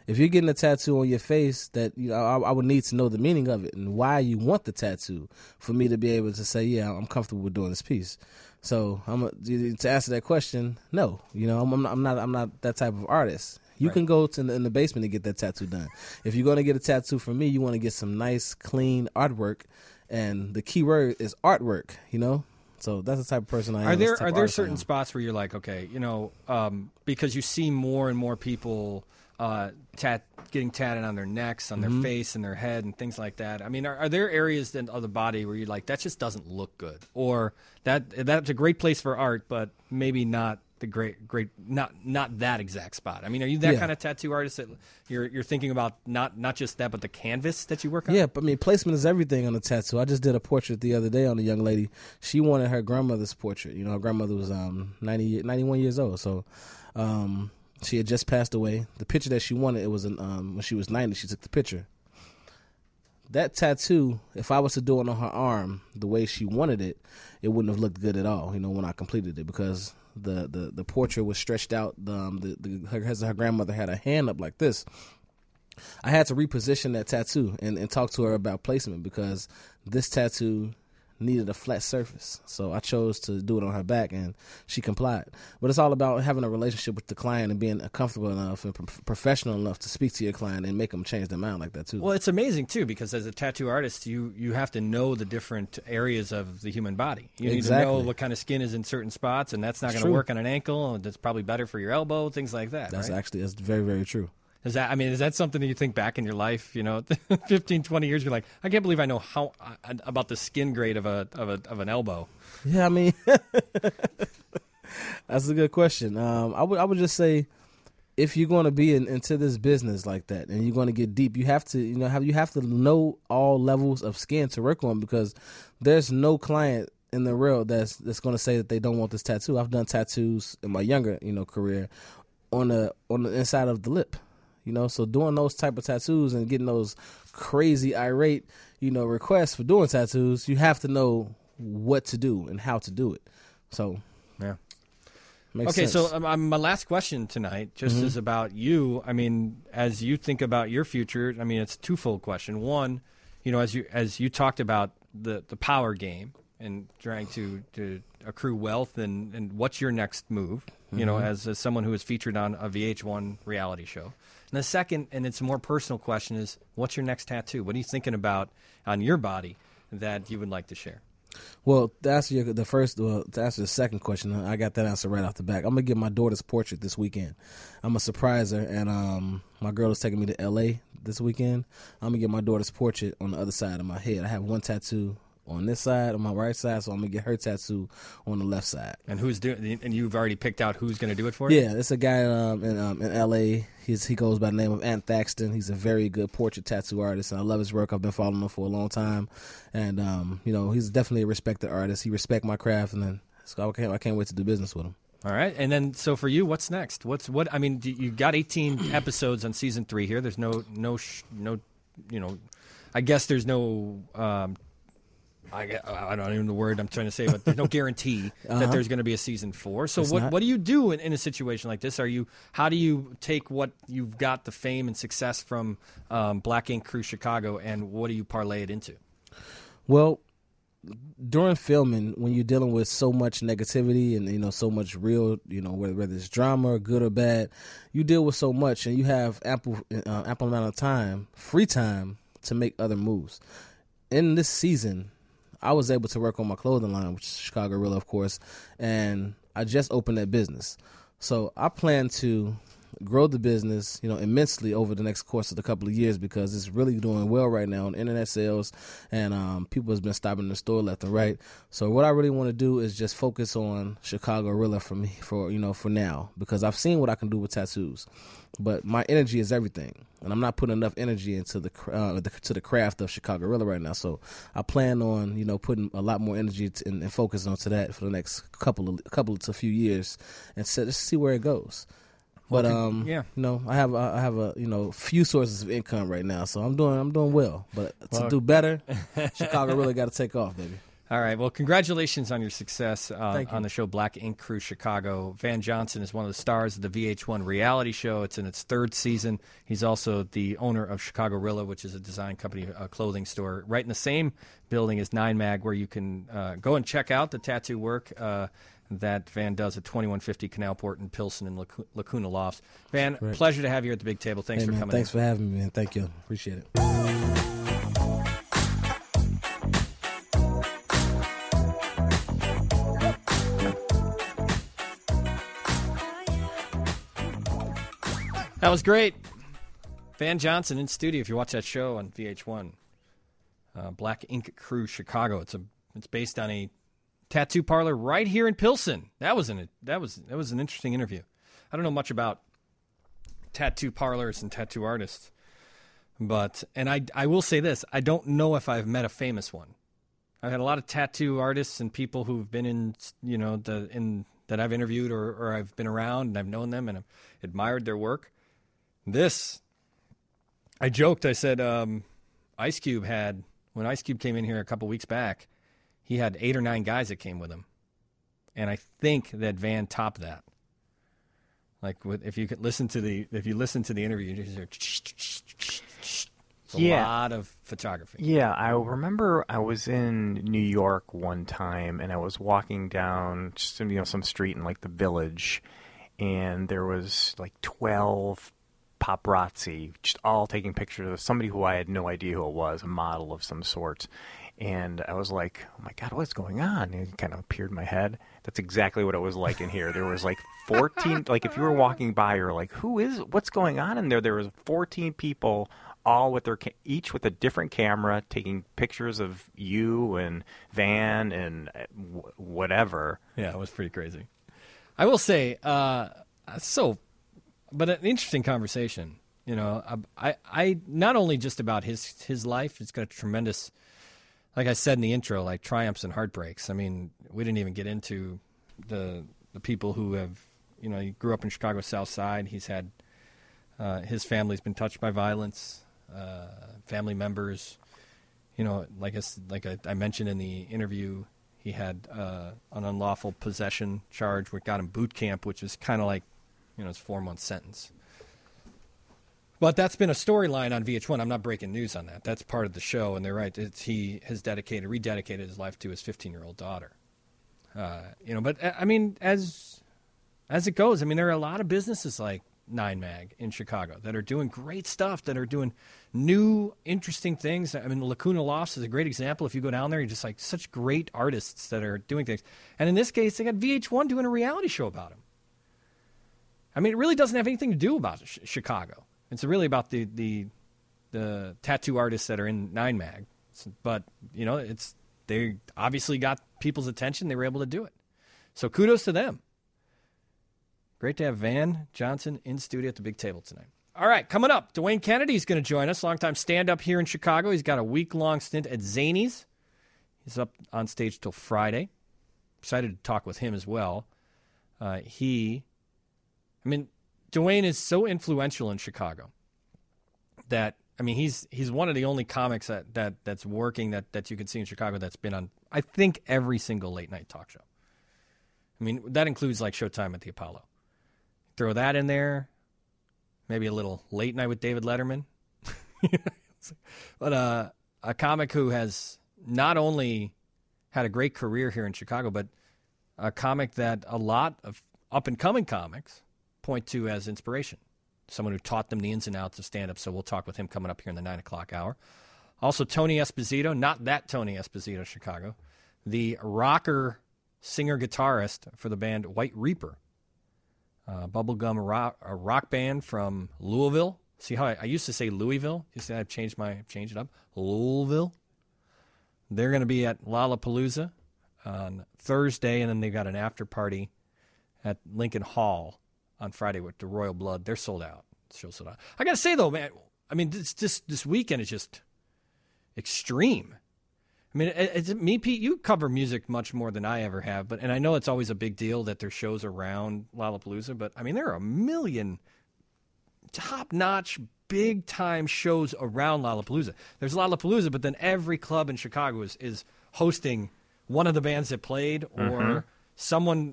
If you're getting a tattoo on your face, that I would need to know the meaning of it and why you want the tattoo for me to be able to say, yeah, I'm comfortable with doing this piece. So to answer that question, no, I'm not that type of artist. You can go to in the basement and get that tattoo done. If you're going to get a tattoo from me, you want to get some nice, clean artwork, and the key word is artwork. So that's the type of person I am. Are there certain spots where you're like, okay, because you see more and more people getting tatted on their necks, on their face, and their head, and things like that. I mean, are there areas of the body where you're like, that just doesn't look good, or that's a great place for art, but maybe not the not that exact spot? I mean, are you that kind of tattoo artist that you're thinking about not just that, but the canvas that you work on? Yeah, but I mean, placement is everything on the tattoo. I just did a portrait the other day on a young lady. She wanted her grandmother's portrait. Her grandmother was 91 years old, so she had just passed away. The picture that she wanted, it was when she was 90. She took the picture. That tattoo, if I was to do it on her arm the way she wanted it, it wouldn't have looked good at all. When I completed it, because the portrait was stretched out. Her grandmother had a hand up like this. I had to reposition that tattoo and talk to her about placement, because this tattoo needed a flat surface. So I chose to do it on her back, and she complied. But it's all about having a relationship with the client and being comfortable enough and professional enough to speak to your client and make them change their mind like that too. Well, it's amazing too, because as a tattoo artist, you have to know the different areas of the human body. You need to know what kind of skin is in certain spots, and that's not going to work on an ankle, and that's probably better for your elbow, things like that. That's very, very true. Is that something that you think back in your life, 15, 20 years, you're like, I can't believe I know how about the skin grade of an elbow. Yeah, I mean, that's a good question. I would just say, if you're going to be into this business like that and you're going to get deep, you have to know all levels of skin to work on, because there's no client in the world that's going to say that they don't want this tattoo. I've done tattoos in my younger career on the inside of the lip. So doing those type of tattoos and getting those crazy irate, requests for doing tattoos, you have to know what to do and how to do it. So, yeah. Makes sense. So my last question tonight just is about you. I mean, as you think about your future, I mean, it's a twofold question. One, as you talked about the power game and trying to accrue wealth, and what's your next move, as someone who is featured on a VH1 reality show. And the second, and it's a more personal question, is what's your next tattoo? What are you thinking about on your body that you would like to share? Well, to answer the second question, I got that answer right off the back. I'm going to get my daughter's portrait this weekend. I'm going to surprise her, and my girl is taking me to L.A. this weekend. I'm going to get my daughter's portrait on the other side of my head. I have one tattoo on this side, on my right side, so I'm going to get her tattoo on the left side. And who's doing? And you've already picked out who's going to do it for you? Yeah, it's a guy in L.A. He goes by the name of Ant Thaxton. He's a very good portrait tattoo artist, and I love his work. I've been following him for a long time, and he's definitely a respected artist. He respects my craft, and then so I can't wait to do business with him. All right, and then so for you, what's next? I mean, you got 18 episodes on season 3 here. There's no, I guess there's no. I don't even know the word I'm trying to say, but there's no guarantee that there's going to be a season 4. So what do you do in a situation like this? How do you take what you've got, the fame and success from Black Ink Crew Chicago, and what do you parlay it into? Well, during filming, when you're dealing with so much negativity and so much real, whether it's drama, good or bad, you deal with so much, and you have ample amount of time, free time, to make other moves. In this season, I was able to work on my clothing line, which is Chicago Gorilla, of course, and I just opened that business. So I plan to grow the business, immensely over the next course of the couple of years, because it's really doing well right now on internet sales, and people has been stopping in the store left and right. So what I really want to do is just focus on Chicago Gorilla for now, because I've seen what I can do with tattoos. But my energy is everything, and I'm not putting enough energy into the craft of Chicago Gorilla right now. So I plan on putting a lot more energy and focus onto that for the next couple to few years, and just see where it goes. But I have a few sources of income right now, so I'm doing well. But to do better, Chicago really got to take off, baby. All right. Well, congratulations on your success Thank you. on the show Black Ink Crew Chicago. Van Johnson is one of the stars of the VH1 reality show. It's in its 3rd season. He's also the owner of Chicago-Rilla, which is a design company, a clothing store, right in the same building as 9mag, where you can go and check out the tattoo work that Van does at 2150 Canalport in Pilsen and Lacuna Lofts. Van, pleasure to have you at the big table. Thanks for coming Thanks in. for having me, man. Thank you. Appreciate it. That was great. Van Johnson in studio. If you watch that show on VH1, Black Ink Crew Chicago. It's based on a tattoo parlor right here in Pilsen. That was an interesting interview. I don't know much about tattoo parlors and tattoo artists, but I will say this: I don't know if I've met a famous one. I've had a lot of tattoo artists and people who've been in that I've interviewed or I've been around and I've known them and I've admired their work. This, I joked. I said, Ice Cube when Ice Cube came in here a couple weeks back, he had 8 or 9 guys that came with him, and I think that Van topped that. Like if you listen to the interview, you just hear a lot of photography. Yeah, I remember I was in New York one time, and I was walking down just some street in like the Village, and there was like 12 paparazzi just all taking pictures of somebody who I had no idea who it was, a model of some sort. And I was like, oh my God, what's going on? And it kind of appeared in my head. That's exactly what it was like in here. There was like 14, like if you were walking by, you're like, what's going on in there? There was 14 people, all with each with a different camera, taking pictures of you and Van and whatever. Yeah, it was pretty crazy. I will say, but an interesting conversation. I not only just about his life. It's got a tremendous, like I said in the intro, like triumphs and heartbreaks. I mean, we didn't even get into the people who have, he grew up in Chicago South Side. He's had his family's been touched by violence. Family members, like I mentioned in the interview, he had an unlawful possession charge, which got him boot camp, which is kind of like, it's a 4-month sentence. But that's been a storyline on VH1. I'm not breaking news on that. That's part of the show, and they're right. He has rededicated his life to his 15-year-old daughter. But I mean, as it goes, I mean, there are a lot of businesses like 9mag in Chicago that are doing great stuff, that are doing new, interesting things. I mean, Lacuna Lofts is a great example. If you go down there, you're just like such great artists that are doing things. And in this case, they got VH1 doing a reality show about him. I mean, it really doesn't have anything to do about Chicago. It's really about the tattoo artists that are in 9mag. But, they obviously got people's attention. They were able to do it. So kudos to them. Great to have Van Johnson in studio at the big table tonight. All right, coming up, Dwayne Kennedy is going to join us, longtime stand-up here in Chicago. He's got a week-long stint at Zanies. He's up on stage till Friday. Excited to talk with him as well. Dwayne is so influential in Chicago that, he's one of the only comics that's working that you can see in Chicago that's been on, I think, every single late-night talk show. That includes, like, Showtime at the Apollo. Throw that in there, maybe a little Late Night with David Letterman. But a comic who has not only had a great career here in Chicago, but a comic that a lot of up-and-coming comics point to as inspiration. Someone who taught them the ins and outs of stand-up, so we'll talk with him coming up here in the 9 o'clock hour. Also, Tony Esposito, not that Tony Esposito, Chicago, the rocker singer-guitarist for the band White Reaper, bubblegum rock band from Louisville. See how I used to say Louisville? You see, I've changed it up. Louisville. They're going to be at Lollapalooza on Thursday, and then they've got an after party at Lincoln Hall on Friday with the Royal Blood. They're sold out. Show's sold out. I got to say, though, man, this weekend is just extreme. Me, Pete, you cover music much more than I ever have, and I know it's always a big deal that there's shows around Lollapalooza, but, there are a million top-notch, big-time shows around Lollapalooza. There's Lollapalooza, but then every club in Chicago is hosting one of the bands that played or someone,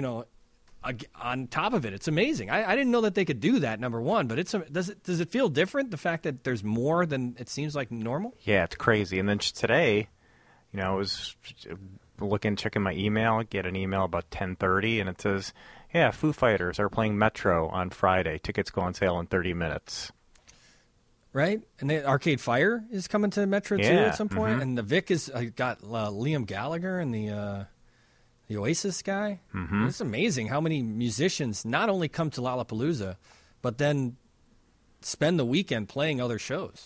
on top of it. It's amazing. I didn't know that they could do that, number one, but does it feel different, the fact that there's more than it seems like normal? Yeah, it's crazy. And then today, I was checking my email, get an email about 10:30, and it says, yeah, Foo Fighters are playing Metro on Friday. Tickets go on sale in 30 minutes. Right? And the Arcade Fire is coming to Metro, too, at some point. And the Vic has got Liam Gallagher and the Oasis guy. It's amazing how many musicians not only come to Lollapalooza, but then spend the weekend playing other shows.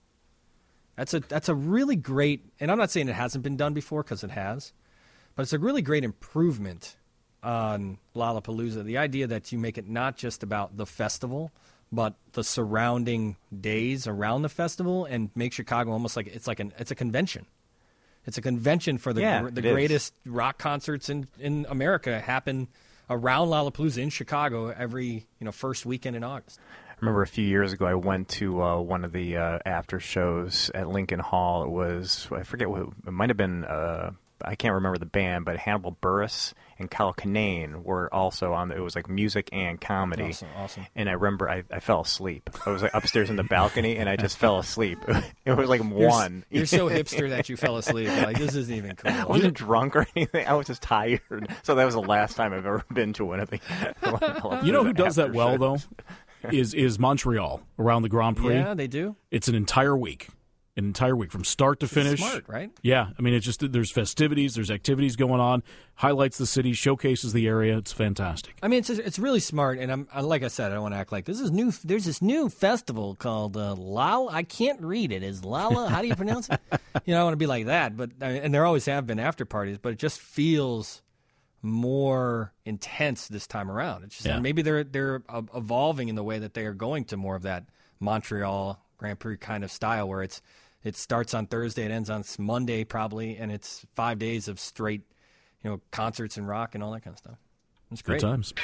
That's a really great, and I'm not saying it hasn't been done before, because it has, but it's a really great improvement on Lollapalooza. The idea that you make it not just about the festival, but the surrounding days around the festival, and make Chicago almost like it's a convention. It's a convention for the greatest rock concerts in America happen around Lollapalooza in Chicago every first weekend in August. I remember a few years ago I went to one of the after shows at Lincoln Hall. It was, I forget what, it might have been, I can't remember the band, but Hannibal Buress and Kyle Kinane were also on. It was like music and comedy. Awesome. And I remember I fell asleep. I was like upstairs in the balcony and I just fell asleep. It was like one. You're so hipster that you fell asleep. You're like, this isn't even cool. I wasn't drunk or anything. I was just tired. So that was the last time I've ever been to one of the. You know who does that well, though? Is Montreal around the Grand Prix. Yeah, they do. It's an entire week from start to finish. Smart, right? Yeah, I mean, it's just there's festivities, there's activities going on, highlights the city, showcases the area. It's fantastic. I mean, it's really smart, and like I said, I don't want to act like this is new. There's this new festival called Lala. I can't read it. Is Lala? How do you pronounce it? I want to be like that, but and there always have been after parties, but it just feels more intense this time around. It's just maybe they're evolving in the way that they are going to more of that Montreal Grand Prix kind of style, where it starts on Thursday, it ends on Monday probably, and it's 5 days of straight, concerts and rock and all that kind of stuff. It's great. Good times.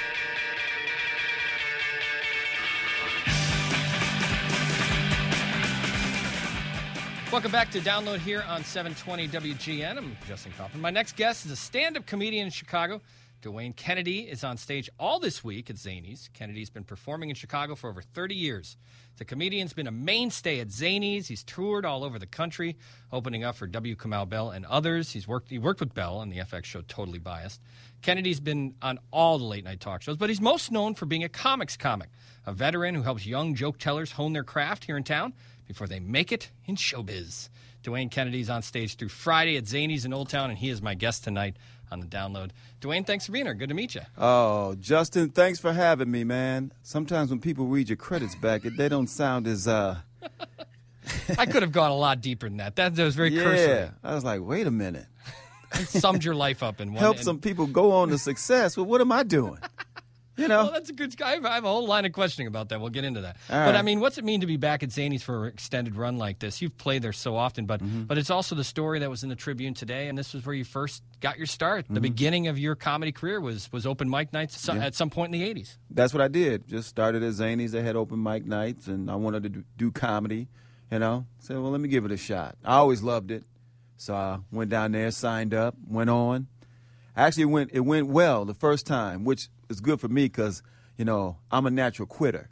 Welcome back to Download here on 720 WGN. I'm Justin Kaufman. My next guest is a stand-up comedian in Chicago. Dwayne Kennedy is on stage all this week at Zanies. Kennedy's been performing in Chicago for over 30 years. The comedian's been a mainstay at Zanies. He's toured all over the country, opening up for W. Kamau Bell and others. He worked with Bell on the FX show Totally Biased. Kennedy's been on all the late-night talk shows, but he's most known for being a comics comic, a veteran who helps young joke tellers hone their craft here in town before they make it in showbiz. Dwayne Kennedy's on stage through Friday at Zanies in Old Town, and he is my guest tonight on the Download. Dwayne, thanks for being here. Good to meet you. Oh, Justin, thanks for having me, man. Sometimes when people read your credits back, they don't sound as... I could have gone a lot deeper than that. That was very cursory. Yeah, I was like, wait a minute. I summed your life up in one. Help some people go on to success. Well, what am I doing? Well, that's a good guy. I have a whole line of questioning about that. We'll get into that. All but right. I mean, what's it mean to be back at Zanies for an extended run like this? You've played there so often, but it's also the story that was in the Tribune today, and this was where you first got your start. The beginning of your comedy career was open mic nights at some point in the 80s. That's what I did. Just started at Zanies. They had open mic nights, and I wanted to do comedy, Said, well, let me give it a shot. I always loved it. So I went down there, signed up, went on. Actually, it went well the first time, which is good for me because, I'm a natural quitter,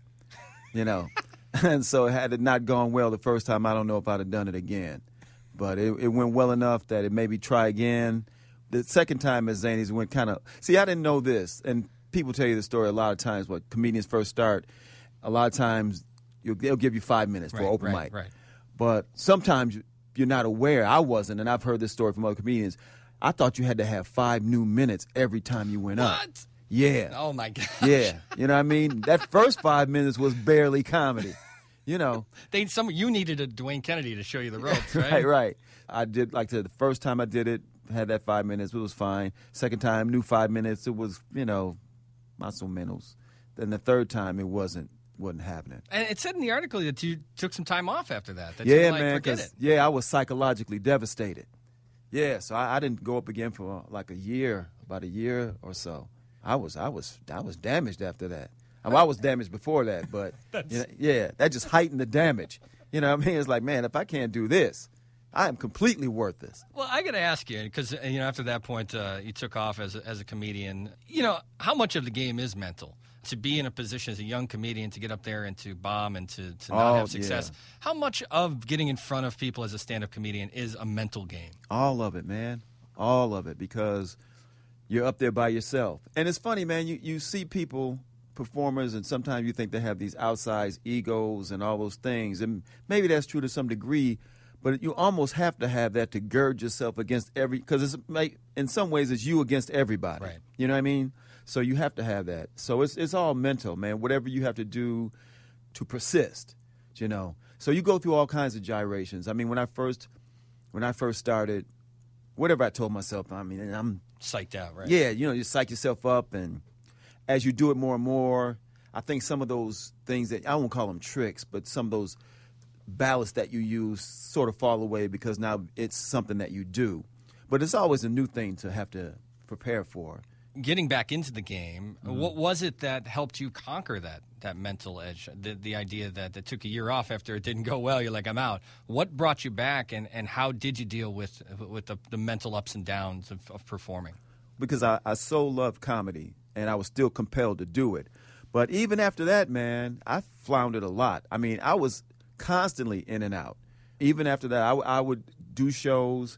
And so had it not gone well the first time, I don't know if I'd have done it again. But it went well enough that it made me try again. The second time at Zanies, it went kind of... See, I didn't know this, and people tell you the story a lot of times when comedians first start. A lot of times, they'll give you 5 minutes for open mic. Right. But sometimes you're not aware. I wasn't, and I've heard this story from other comedians. I thought you had to have 5 new minutes every time you went up. What? Yeah. Oh, my God. Yeah. You know what I mean? That first 5 minutes was barely comedy. You needed a Dwayne Kennedy to show you the ropes, right? Right. I did, the first time I did it, had that 5 minutes, it was fine. Second time, new 5 minutes, it was, más o menos. Then the third time, it wasn't happening. And it said in the article that you took some time off after that. Yeah, man. Forget it. Yeah, I was psychologically devastated. Yeah, so I didn't go up again for about a year or so. I was damaged after that. I was damaged before that, but that just heightened the damage. You know what I mean? It's like, man, if I can't do this, I am completely worthless. Well, I got to ask you, because after that point, you took off as a comedian. How much of the game is mental? To be in a position as a young comedian, to get up there and to bomb and to not have success. Yeah. How much of getting in front of people as a stand-up comedian is a mental game? All of it, man. All of it, because you're up there by yourself. And it's funny, man, you see people, performers, and sometimes you think they have these outsized egos and all those things. And maybe that's true to some degree, but you almost have to have that to gird yourself against because in some ways it's you against everybody. Right. You know what I mean? So you have to have that. So it's all mental, man. Whatever you have to do to persist, So you go through all kinds of gyrations. I mean, when I first started, whatever I told myself, I mean, I'm psyched out, right? Yeah, you psych yourself up, and as you do it more and more, I think some of those things that I won't call them tricks, but some of those ballasts that you use sort of fall away because now it's something that you do. But it's always a new thing to have to prepare for. Getting back into the game, what was it that helped you conquer that mental edge? The idea that took a year off after it didn't go well, you're like, I'm out. What brought you back, and how did you deal with the mental ups and downs of performing? Because I so loved comedy, and I was still compelled to do it. But even after that, man, I floundered a lot. I mean, I was constantly in and out. Even after that, I would do shows,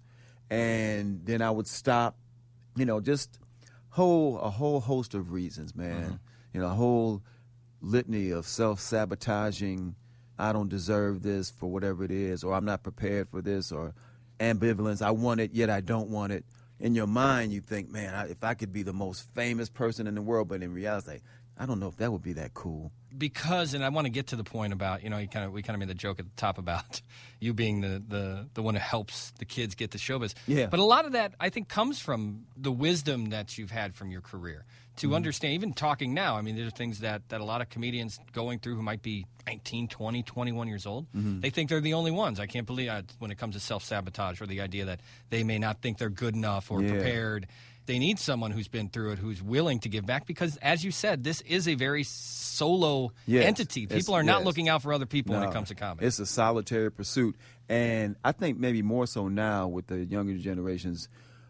and then I would stop, just a whole host of reasons, man. A whole litany of self-sabotaging, I don't deserve this for whatever it is, or I'm not prepared for this, or ambivalence, I want it, yet I don't want it. In your mind, you think, man, if I could be the most famous person in the world, but in reality, I don't know if that would be that cool. Because, and I want to get to the point about, we kind of made the joke at the top about you being the one who helps the kids get the showbiz. Yeah. But a lot of that, I think, comes from the wisdom that you've had from your career. To understand, even talking now, I mean, there are things that a lot of comedians going through who might be 19, 20, 21 years old, they think they're the only ones. I can't believe when it comes to self-sabotage or the idea that they may not think they're good enough or prepared. They need someone who's been through it, who's willing to give back, because, as you said, this is a very solo entity. People are not looking out for other people when it comes to comedy. It's a solitary pursuit. And I think maybe more so now with the younger generations,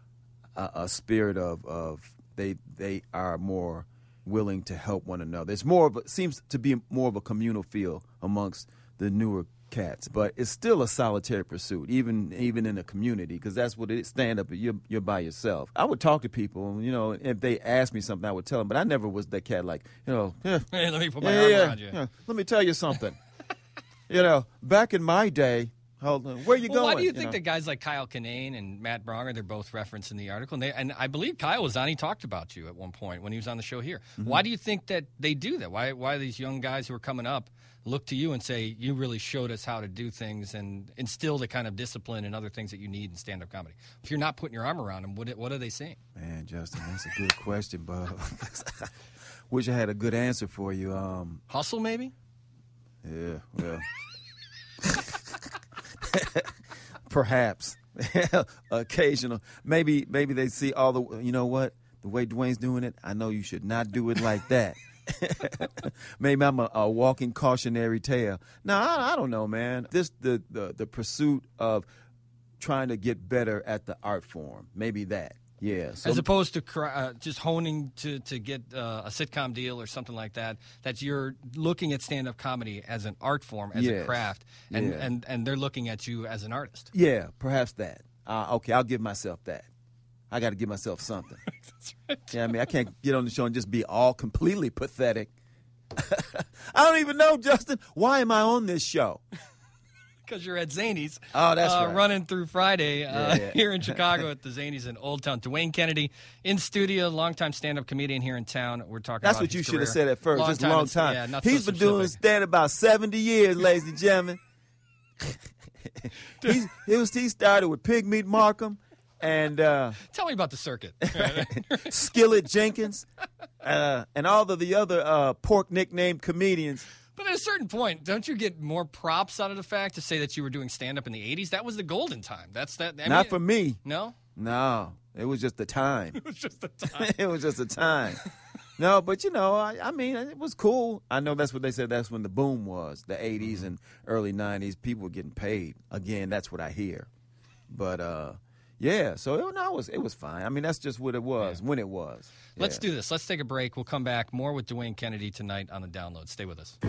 a spirit of they are more willing to help one another. It's seems to be more of a communal feel amongst the newer cats, but it's still a solitary pursuit, even in a community, because that's what it is. Stand up, you're by yourself. I would talk to people, if they asked me something, I would tell them, but I never was that cat like, hey, let me put my arm around you. Let me tell you something. Back in my day, hold on, where you going? Why do you think that guys like Kyle Kinane and Matt Bronger, they're both referenced in the article, and I believe Kyle was on, he talked about you at one point when he was on the show here. Why do you think that they do that? Why these young guys who are coming up look to you and say, you really showed us how to do things and instill the kind of discipline and other things that you need in stand-up comedy? If you're not putting your arm around them, what are they saying? Man, Justin, that's a good question, bub. Wish I had a good answer for you. Hustle, maybe? Yeah, well. Perhaps. Occasional. Maybe they see all the, the way Dwayne's doing it, I know you should not do it like that. Maybe I'm a walking cautionary tale. No, I don't know, man. The pursuit of trying to get better at the art form. Maybe that. Yeah. So, as opposed to just honing to get a sitcom deal or something like that, that you're looking at stand-up comedy as an art form, as a craft, and they're looking at you as an artist. Yeah, perhaps that. Okay, I'll give myself that. I got to give myself something. That's right. Yeah, I mean, I can't get on the show and just be all completely pathetic. I don't even know, Justin. Why am I on this show? Because you're at Zanies. Oh, that's right. Running through Friday here in Chicago at the Zanies in Old Town. Dwayne Kennedy in studio, longtime stand-up comedian here in town. We're talking that's about what you his should have career. said at first. Just a long time. Yeah, not He's so been doing stand about 70 years, ladies and gentlemen. He started with Pigmeat Markham. And tell me about the circuit. Skillet Jenkins and all of the other pork nicknamed comedians. But at a certain point, don't you get more props out of the fact to say that you were doing stand-up in the 80s? That was the golden time. Not for me. No? No. It was just the time. It was just the time. It was just a time. No, but I mean, it was cool. I know that's what they said. That's when the boom was, the 80s and early 90s. People were getting paid. Again, that's what I hear. But yeah, so it was fine. I mean, that's just what it was when it was. Let's do this. Let's take a break. We'll come back more with Dwayne Kennedy tonight on the Download. Stay with us.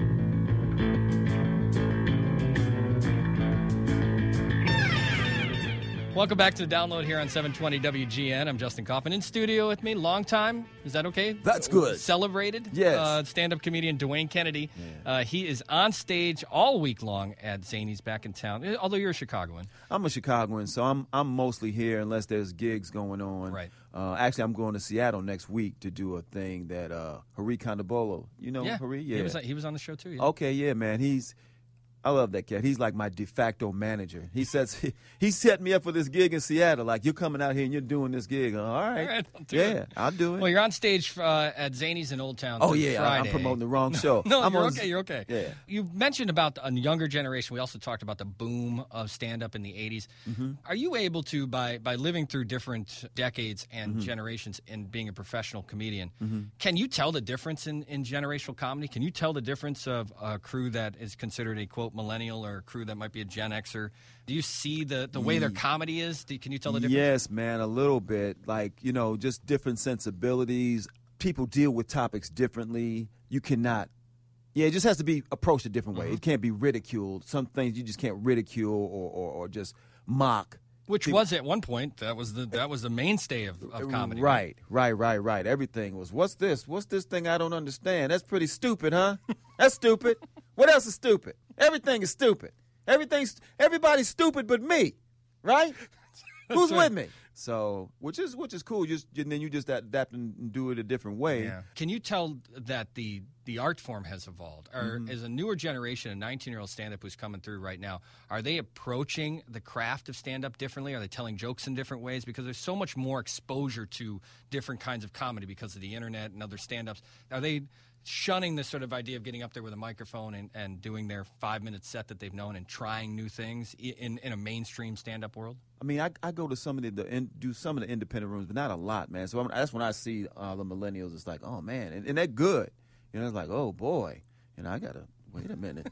Welcome back to the Download here on 720 WGN. I'm Justin Kaufman. In studio with me, long time. Is that okay? That's good. Celebrated. Yes. Stand-up comedian Dwayne Kennedy. Yeah. He is on stage all week long at Zany's back in town. Although you're a Chicagoan. I'm a Chicagoan, so I'm mostly here unless there's gigs going on. Right. Actually, I'm going to Seattle next week to do a thing that Hari Kondabolu. You know Hari? Yeah. He was on the show too. Yeah. Okay, yeah, man. I love that cat. He's like my de facto manager. He says he set me up for this gig in Seattle. Like, you're coming out here and you're doing this gig. All right, I'll do it. I'll do it. Well, you're on stage at Zany's in Old Town. Oh yeah, Friday. I'm promoting the wrong show. No, you're okay. Yeah. You mentioned about a younger generation. We also talked about the boom of stand-up in the 80s. Mm-hmm. Are you able to, by living through different decades and generations and being a professional comedian, can you tell the difference in generational comedy? Can you tell the difference of a crew that is considered a, quote, millennial or a crew that might be a Gen Xer? Do you see the way their comedy is? Can you tell the difference? Yes, man, a little bit. Like, just different sensibilities. People deal with topics differently. You cannot. Yeah, it just has to be approached a different way. It can't be ridiculed. Some things you just can't ridicule or just mock. Which was at one point that was the mainstay of comedy. Right. Everything was, what's this? What's this thing I don't understand? That's pretty stupid, huh? That's stupid. What else is stupid? Everything is stupid. Everybody's stupid but me, right? Who's with me? So, which is cool. And then you just adapt and do it a different way. Yeah. Can you tell that the art form has evolved? Or is a newer generation, a 19-year-old stand-up who's coming through right now, are they approaching the craft of stand-up differently? Are they telling jokes in different ways? Because there's so much more exposure to different kinds of comedy because of the internet and other stand-ups. Are they shunning this sort of idea of getting up there with a microphone and doing their 5-minute set that they've known and trying new things in a mainstream stand-up world? I mean, I go to some of do some of the independent rooms, but not a lot, man. So that's when I see the millennials. It's like, oh man, and they're good. It's like, oh boy, I gotta wait a minute.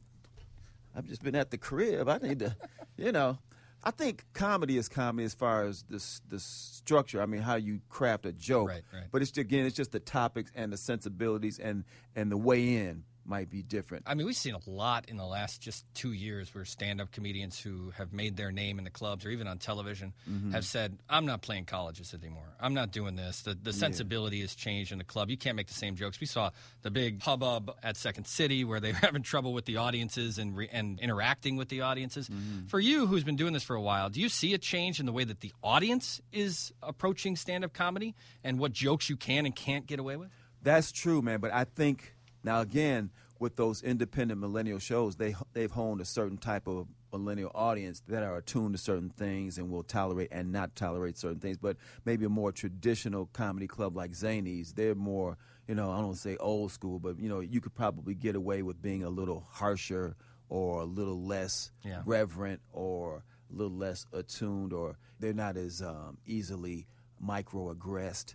I've just been at the crib. I need to, I think comedy is comedy as far as the structure. I mean, how you craft a joke. Right. But it's just the topics and the sensibilities and the way in might be different. I mean, we've seen a lot in the last just 2 years where stand-up comedians who have made their name in the clubs or even on television have said, I'm not playing colleges anymore. I'm not doing this. The sensibility has changed in the club. You can't make the same jokes. We saw the big hubbub at Second City where they were having trouble with the audiences and interacting with the audiences. For you, who's been doing this for a while, do you see a change in the way that the audience is approaching stand-up comedy and what jokes you can and can't get away with? That's true, man. But I think, now again, with those independent millennial shows, they've honed a certain type of millennial audience that are attuned to certain things and will tolerate and not tolerate certain things. But maybe a more traditional comedy club like Zany's, they're more, I don't want to say old school, but, you could probably get away with being a little harsher or a little less reverent or a little less attuned, or they're not as easily microaggressed,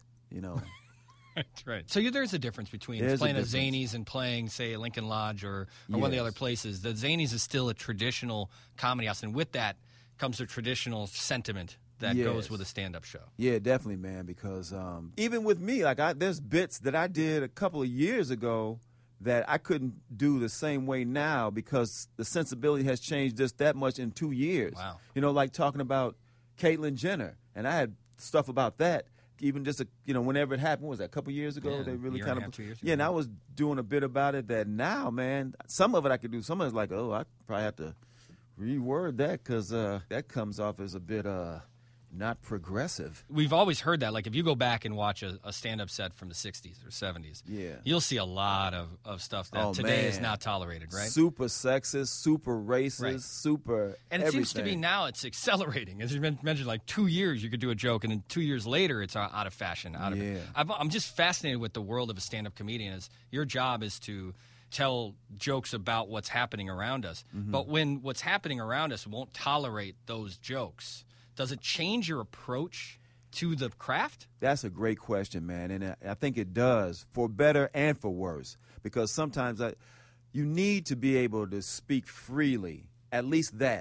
Right. So there's a difference between playing at Zany's and playing, say, Lincoln Lodge or one of the other places. The Zany's is still a traditional comedy house, and with that comes a traditional sentiment that goes with a stand-up show. Yeah, definitely, man, because even with me, like there's bits that I did a couple of years ago that I couldn't do the same way now because the sensibility has changed just that much in 2 years. Wow. Like talking about Caitlyn Jenner, and I had stuff about that. Even just whenever it happened, was that a couple years ago? Yeah, they really kind of 2 years ago. Yeah, and I was doing a bit about it that now, man, some of it I could do. Some of it's like, I probably have to reword that because that comes off as a bit not progressive. We've always heard that. Like if you go back and watch a stand-up set from the 60s or 70s, you'll see a lot of stuff that today is not tolerated, right? Super sexist, super racist, super And it everything. seems to be now it's accelerating. As you mentioned, like 2 years you could do a joke, and then 2 years later it's out of fashion. I'm just fascinated with the world of a stand-up comedian. Your job is to tell jokes about what's happening around us. But when what's happening around us won't tolerate those jokes, does it change your approach to the craft? That's a great question, man, and I think it does, for better and for worse, because sometimes you need to be able to speak freely, at least that,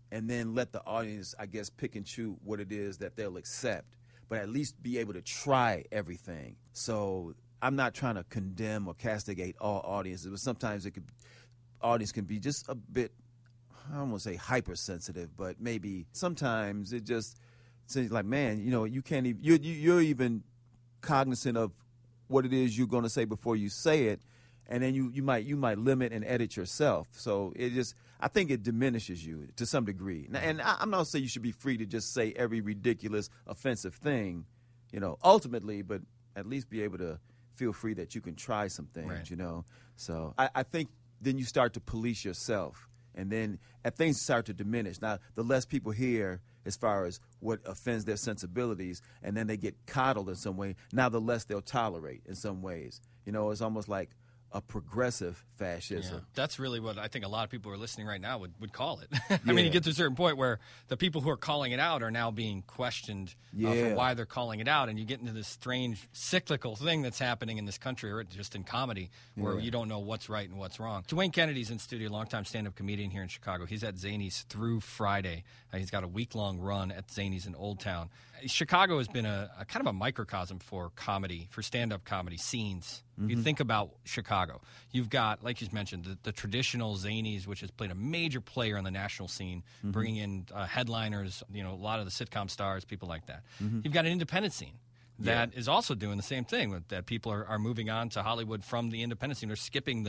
and then let the audience, I guess, pick and choose what it is that they'll accept, but at least be able to try everything. So I'm not trying to condemn or castigate all audiences, but sometimes audience can be just a bit, I don't want to say hypersensitive, but maybe sometimes it just seems like, man, you can't even, you're even cognizant of what it is you're going to say before you say it, and then you might limit and edit yourself. So I think it diminishes you to some degree. And I'm not saying you should be free to just say every ridiculous, offensive thing, ultimately, but at least be able to feel free that you can try some things, Right. So I think then you start to police yourself, and then things start to diminish. Now, the less people hear as far as what offends their sensibilities, and then they get coddled in some way, now the less they'll tolerate in some ways. It's almost like a progressive fascism. Yeah. That's really what I think a lot of people who are listening right now would call it. I mean, Yeah. you get to a certain point where the people who are calling it out are now being questioned for why they're calling it out, and you get into this strange cyclical thing that's happening in this country, or just in comedy, where you don't know what's right and what's wrong. Dwayne Kennedy's in studio, longtime stand-up comedian here in Chicago. He's at Zanies through Friday. He's got a week-long run at Zanies in Old Town. Chicago has been a kind of a microcosm for comedy, for stand-up comedy scenes. You think about Chicago. You've got, like you mentioned, the traditional Zanies, which has played a major player on the national scene, bringing in headliners, a lot of the sitcom stars, people like that. You've got an independent scene that is also doing the same thing, that people are moving on to Hollywood from the independent scene. They're skipping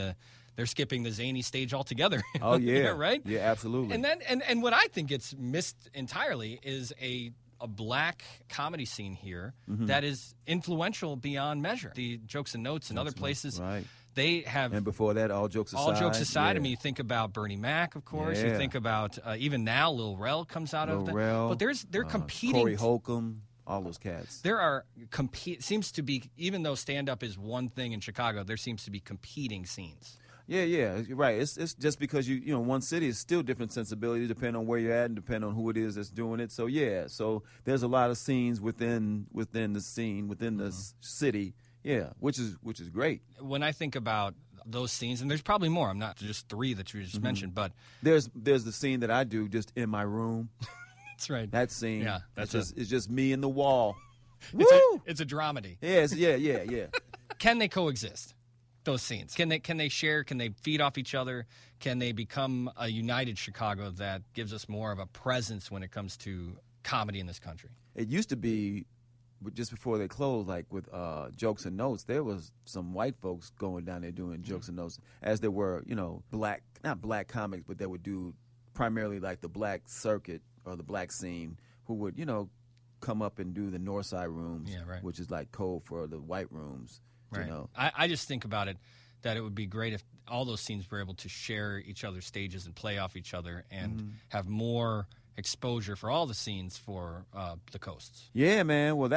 the Zany stage altogether. Oh, yeah. Right? Yeah, absolutely. And then and what I think gets missed entirely is a black comedy scene here that is influential beyond measure. The Jokes and Notes and other places, right. they have. And before that, all jokes aside. All jokes aside, yeah. I mean, you think about Bernie Mac, of course. Yeah. You think about even now, Lil Rel comes out of that. Rel, But they're competing. Corey Holcomb, all those cats. There are seems to be, even though stand up is one thing in Chicago, there seems to be competing scenes. Yeah, you're right. It's just because one city is still different sensibilities depending on where you're at and depending on who it is that's doing it. So so there's a lot of scenes within the scene within the city. Yeah, which is great. When I think about those scenes, and there's probably more. I'm not just three that you just mentioned, but There's the scene that I do just in my room. that's right. That scene. Yeah, that's it's just me and the wall. It's a dramedy. Yes, yeah. Can they coexist? Those scenes, can they share? Can they feed off each other? Can they become a united Chicago that gives us more of a presence when it comes to comedy in this country? It used to be, just before they closed, like with Jokes and Notes, there was some white folks going down there doing Jokes and Notes, as there were, not black comics, but they would do primarily like the black circuit or the black scene, who would, come up and do the North Side rooms, which is like code for the white rooms. Right. I just think about it that it would be great if all those scenes were able to share each other's stages and play off each other and have more exposure for all the scenes for the coasts. Yeah, man. Well,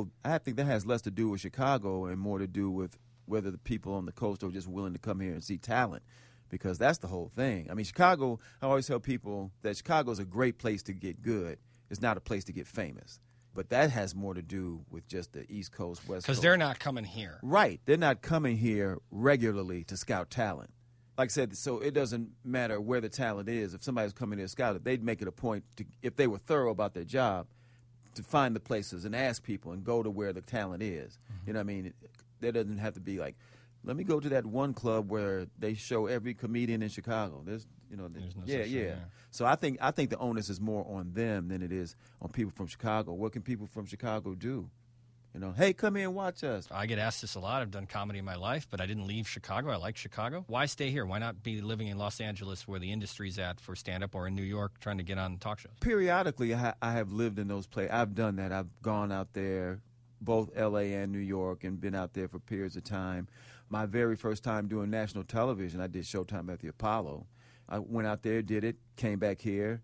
I think that has less to do with Chicago and more to do with whether the people on the coast are just willing to come here and see talent, because that's the whole thing. I mean, Chicago, I always tell people that Chicago is a great place to get good. It's not a place to get famous. But that has more to do with just the East Coast, West Coast. Because they're not coming here. Right. They're not coming here regularly to scout talent. Like I said, so it doesn't matter where the talent is. If somebody's coming here to scout it, they'd make it a point, if they were thorough about their job, to find the places and ask people and go to where the talent is. You know what I mean? There doesn't have to be like, let me go to that one club where they show every comedian in Chicago. There's no such thing, yeah. So I think the onus is more on them than it is on people from Chicago. What can people from Chicago do? Hey, come here and watch us. I get asked this a lot. I've done comedy in my life, but I didn't leave Chicago. I like Chicago. Why stay here? Why not be living in Los Angeles where the industry's at for stand-up, or in New York trying to get on talk shows? Periodically, I have lived in those places. I've done that. I've gone out there, both L.A. and New York, and been out there for periods of time. My very first time doing national television, I did Showtime at the Apollo. I went out there, did it, came back here,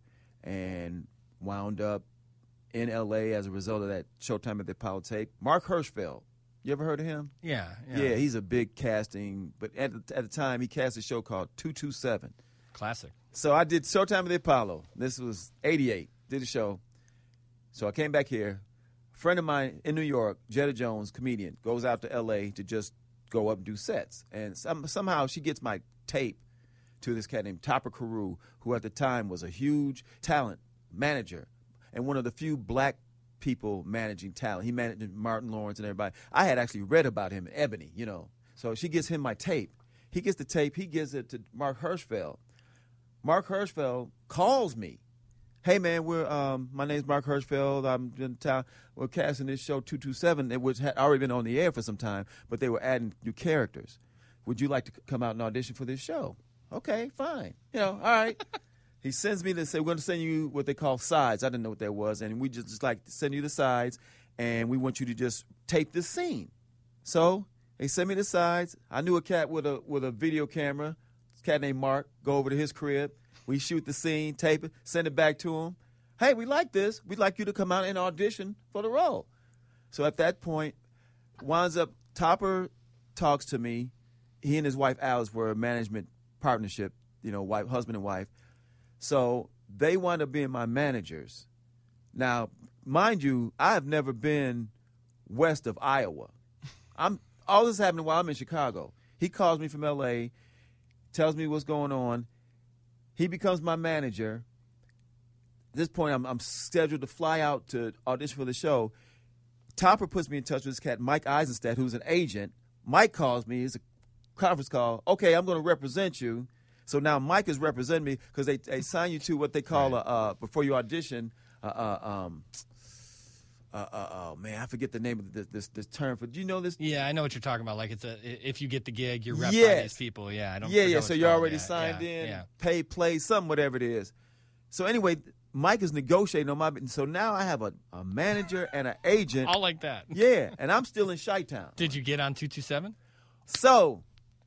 and wound up in L.A. as a result of that Showtime at the Apollo tape. Mark Hirschfeld, you ever heard of him? Yeah. Yeah, he's a big casting, but at the time, he cast a show called 227. Classic. So I did Showtime at the Apollo. This was 88, did the show. So I came back here. A friend of mine in New York, Jetta Jones, comedian, goes out to L.A. to just go up and do sets. And somehow she gets my tape to this cat named Topper Carew, who at the time was a huge talent manager and one of the few black people managing talent. He managed Martin Lawrence and everybody. I had actually read about him in Ebony, you know. So she gives him my tape. He gets the tape. He gives it to Mark Hirschfeld. Mark Hirschfeld calls me. Hey, man, my name's Mark Hirschfeld. I'm in town. We're casting this show 227, which had already been on the air for some time, but they were adding new characters. Would you like to come out and audition for this show? Okay, fine. You know, all right. He sends me to say, we're going to send you what they call sides. I didn't know what that was. And we just like send you the sides, and we want you to just tape this scene. So they sent me the sides. I knew a cat with a video camera, a cat named Mark, go over to his crib. We shoot the scene, tape it, send it back to him. Hey, we like this. We'd like you to come out and audition for the role. So at that point, winds up, Topper talks to me. He and his wife, Alice, were a management partnership, you know, husband and wife. So they wound up being my managers. Now, mind you, I have never been west of Iowa. All this happened while I'm in Chicago. He calls me from L.A., tells me what's going on. He becomes my manager. At this point, I'm scheduled to fly out to audition for the show. Topper puts me in touch with this cat, Mike Eisenstadt, who's an agent. Mike calls me. It's a conference call. Okay, I'm going to represent you. So now Mike is representing me because they sign you to what they call before you audition. Oh man, I forget the name of this term. Do you know this? Yeah, I know what you're talking about. Like if you get the gig, you're repped by these people. Yeah, I don't. Yeah. What So it's you're called. already Yeah, signed in, Yeah. pay, play, something, whatever it is. So anyway, Mike is negotiating on my. So now I have a manager and an agent. All like that. Yeah, and I'm still in Chi-Town. Did you get on 227? So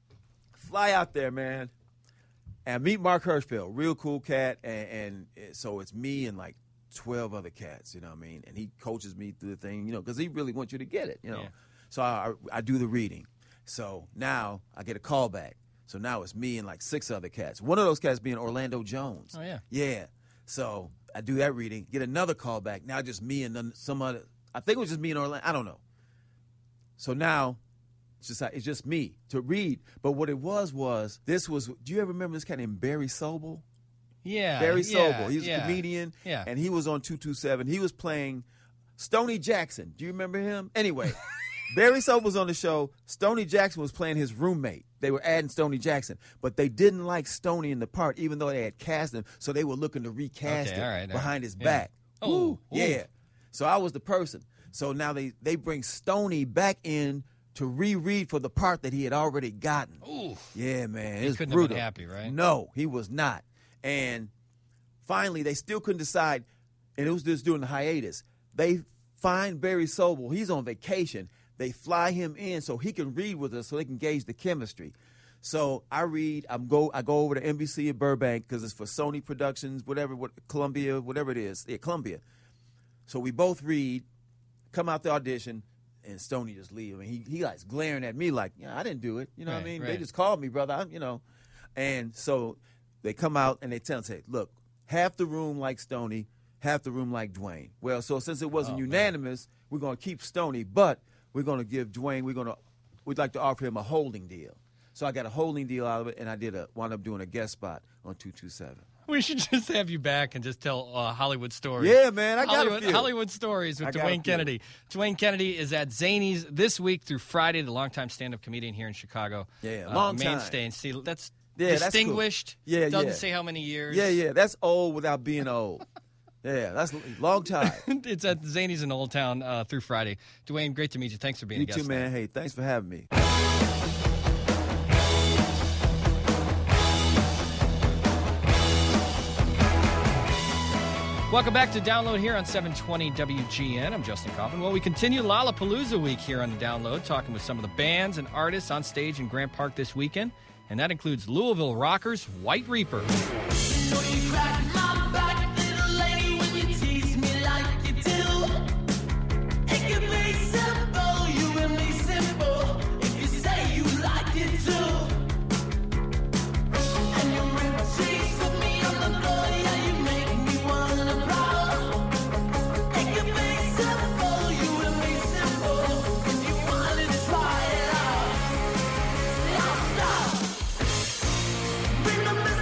fly out there, man. And meet Mark Hirschfeld, real cool cat, and so it's me and like 12 other cats, you know what I mean? And he coaches me through the thing, you know, because he really wants you to get it, you know. Yeah. So I do the reading. So now I get a call back. So now it's me and like 6 other cats. One of those cats being Orlando Jones. Oh, yeah. Yeah. So I do that reading, get another call back. Now just me and then some other, I think it was just me and Orlando. I don't know. So now it's just me to read. But what it was, do you ever remember this cat named Barry Sobel? Yeah. Barry yeah, Sobel. He's a comedian. Yeah. And he was on 227. He was playing Stoney Jackson. Do you remember him? Anyway, Barry Sobel was on the show. Stoney Jackson was playing his roommate. They were adding Stoney Jackson. But they didn't like Stoney in the part, even though they had cast him. So they were looking to recast him behind his back. Oh, yeah. So I was the person. So now they bring Stoney back in to reread for the part that he had already gotten. Ooh. Yeah, man. He It's couldn't brutal. have been happy, right? No, he was not. And finally, they still couldn't decide, and it was just during the hiatus. They find Barry Sobel. He's on vacation. They fly him in so he can read with us so they can gauge the chemistry. So I read. I go over to NBC in Burbank because it's for Sony Productions, Columbia, whatever it is. Yeah, Columbia. So we both read, come out the audition, and Stoney just leave. I mean, he likes glaring at me like, I didn't do it. You know what I mean? Right. They just called me, brother. And so they come out and they tell him, say, look, half the room like Stoney, half the room like Dwayne. Well, so since it wasn't unanimous, we're going to keep Stoney, but we're going to give Dwayne, we'd like to offer him a holding deal. So I got a holding deal out of it, and I wound up doing a guest spot on 227. We should just have you back and just tell Hollywood stories. Yeah, man, I got a few. Hollywood stories with I got a Dwayne few. Kennedy. Dwayne Kennedy is at Zanies this week through Friday, the longtime stand-up comedian here in Chicago. Yeah, long time. Mainstay. And see, that's Yeah, distinguished. That's cool. Yeah, Doesn't yeah. say how many years. Yeah, that's old without being old. Yeah, that's a long time. It's at Zanies in Old Town through Friday. Dwayne, great to meet you. Thanks for being You a guest. too, man. Hey, thanks for having me. Welcome back to Download here on 720 WGN. I'm Justin Kaufman. Well, we continue Lollapalooza week here on the Download, talking with some of the bands and artists on stage in Grant Park this weekend. And that includes Louisville Rockers' White Reaper. Remember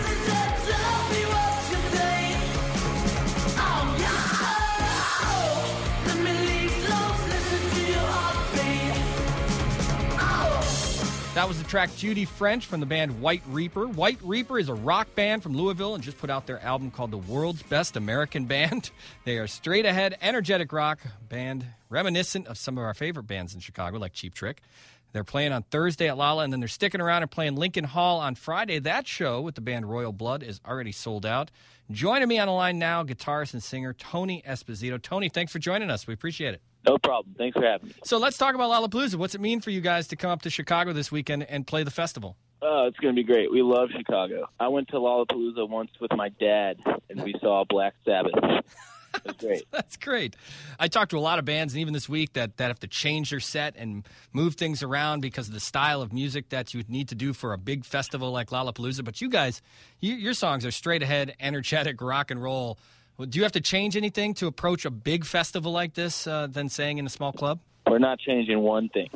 That was the track Judy French from the band White Reaper. White Reaper is a rock band from Louisville and just put out their album called The World's Best American Band. They are straight ahead, energetic rock band, reminiscent of some of our favorite bands in Chicago, like Cheap Trick. They're playing on Thursday at Lala, and then they're sticking around and playing Lincoln Hall on Friday. That show with the band Royal Blood is already sold out. Joining me on the line now, guitarist and singer Tony Esposito. Tony, thanks for joining us. We appreciate it. No problem. Thanks for having me. So let's talk about Lollapalooza. What's it mean for you guys to come up to Chicago this weekend and play the festival? Oh, it's going to be great. We love Chicago. I went to Lollapalooza once with my dad, and we saw Black Sabbath. It was great. That's great. I talked to a lot of bands, and even this week, that have to change their set and move things around because of the style of music that you would need to do for a big festival like Lollapalooza. But you guys, your songs are straight ahead, energetic rock and roll. Do you have to change anything to approach a big festival like this than saying in a small club? We're not changing one thing.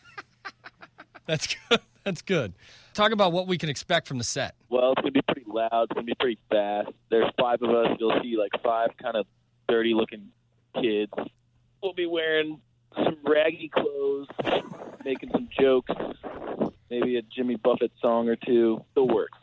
That's good. That's good. Talk about what we can expect from the set. Well, it's going to be pretty loud. It's going to be pretty fast. There's 5 of us. You'll see like 5 kind of dirty-looking kids. We'll be wearing some raggy clothes, making some jokes, maybe a Jimmy Buffett song or two. The works.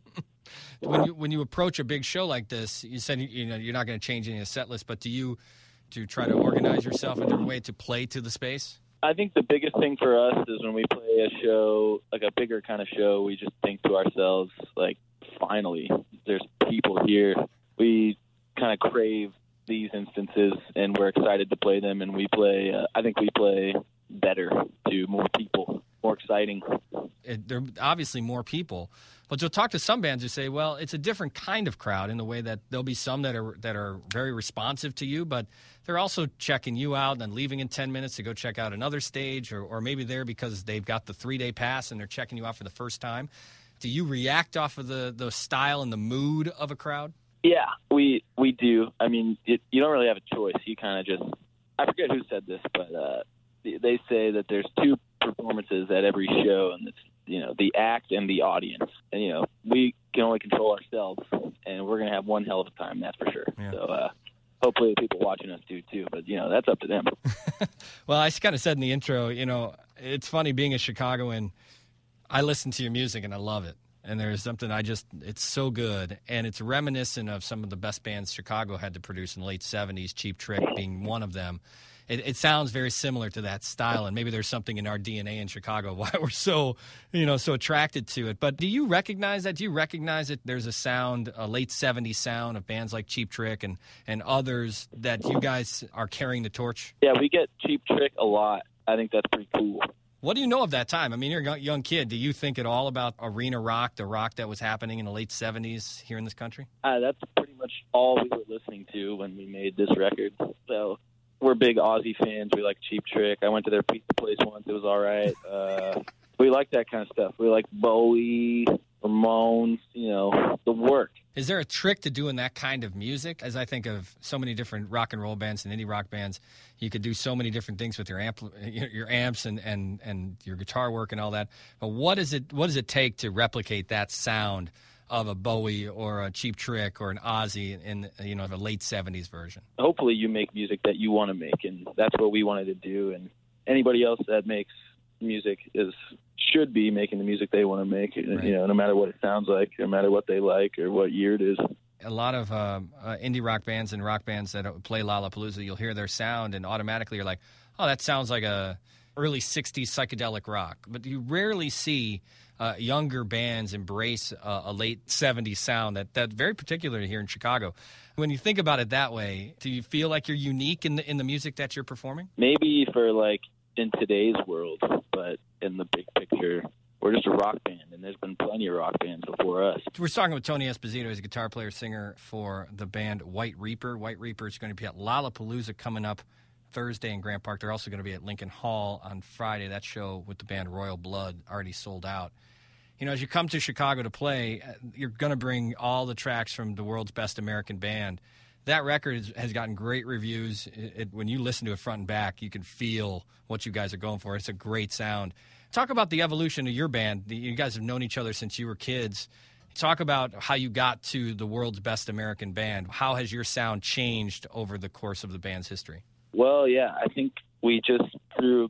When you approach a big show like this, you said you're not going to change any of the set list, but do you try to organize yourself in a way to play to the space? I think the biggest thing for us is when we play a show, like a bigger kind of show, we just think to ourselves, like, finally, there's people here. We kind of crave these instances, and we're excited to play them, and we play, I think we play better to more people, more exciting. There are obviously more people, but you'll talk to some bands who say, well, it's a different kind of crowd in the way that there'll be some that are very responsive to you, but they're also checking you out and then leaving in 10 minutes to go check out another stage, or maybe they're because they've got the 3-day pass and they're checking you out for the first time. Do you react off of the style and the mood of a crowd? Yeah, we do. I mean, you don't really have a choice. You kind of just, I forget who said this, but they say that there's 2 performances at every show, and it's, the act and the audience. And, we can only control ourselves, and we're going to have one hell of a time, that's for sure. Yeah. So hopefully the people watching us do too, but, that's up to them. Well, I kind of said in the intro, it's funny being a Chicagoan. I listen to your music, and I love it. And there's something it's so good, and it's reminiscent of some of the best bands Chicago had to produce in the late 70s, Cheap Trick being one of them. It sounds very similar to that style, and maybe there's something in our DNA in Chicago why we're so attracted to it. But do you recognize that? Do you recognize that there's a sound, a late 70s sound of bands like Cheap Trick and others that you guys are carrying the torch? Yeah, we get Cheap Trick a lot. I think that's pretty cool. What do you know of that time? I mean, you're a young kid. Do you think at all about arena rock, the rock that was happening in the late 70s here in this country? That's pretty much all we were listening to when we made this record. So we're big Aussie fans. We like Cheap Trick. I went to their pizza place once. It was all right. We like that kind of stuff. We like Bowie, Ramones, the work. Is there a trick to doing that kind of music? As I think of so many different rock and roll bands and indie rock bands, you could do so many different things with your amps and your guitar work and all that. But what does it take to replicate that sound of a Bowie or a Cheap Trick or an Ozzy in the late 70s version? Hopefully you make music that you want to make, and that's what we wanted to do. And anybody else that makes music should be making the music they want to make, right. No matter what it sounds like, no matter what they like or what year it is. A lot of indie rock bands and rock bands that play Lollapalooza, you'll hear their sound and automatically you're like, oh, that sounds like a early 60s psychedelic rock. But you rarely see younger bands embrace a late 70s sound that very particularly here in Chicago. When you think about it that way, do you feel like you're unique in the music that you're performing? Maybe for in today's world, but in the big picture, we're just a rock band, and there's been plenty of rock bands before us. We're talking with Tony Esposito. He's a guitar player, singer for the band White Reaper. White Reaper is going to be at Lollapalooza coming up Thursday in Grant Park. They're also going to be at Lincoln Hall on Friday. That show with the band Royal Blood already sold out. As you come to Chicago to play, you're going to bring all the tracks from the World's Best American Band. That record has gotten great reviews. When you listen to it front and back, you can feel what you guys are going for. It's a great sound. Talk about the evolution of your band. You guys have known each other since you were kids. Talk about how you got to the World's Best American Band. How has your sound changed over the course of the band's history? Well, yeah, I think we just, through touring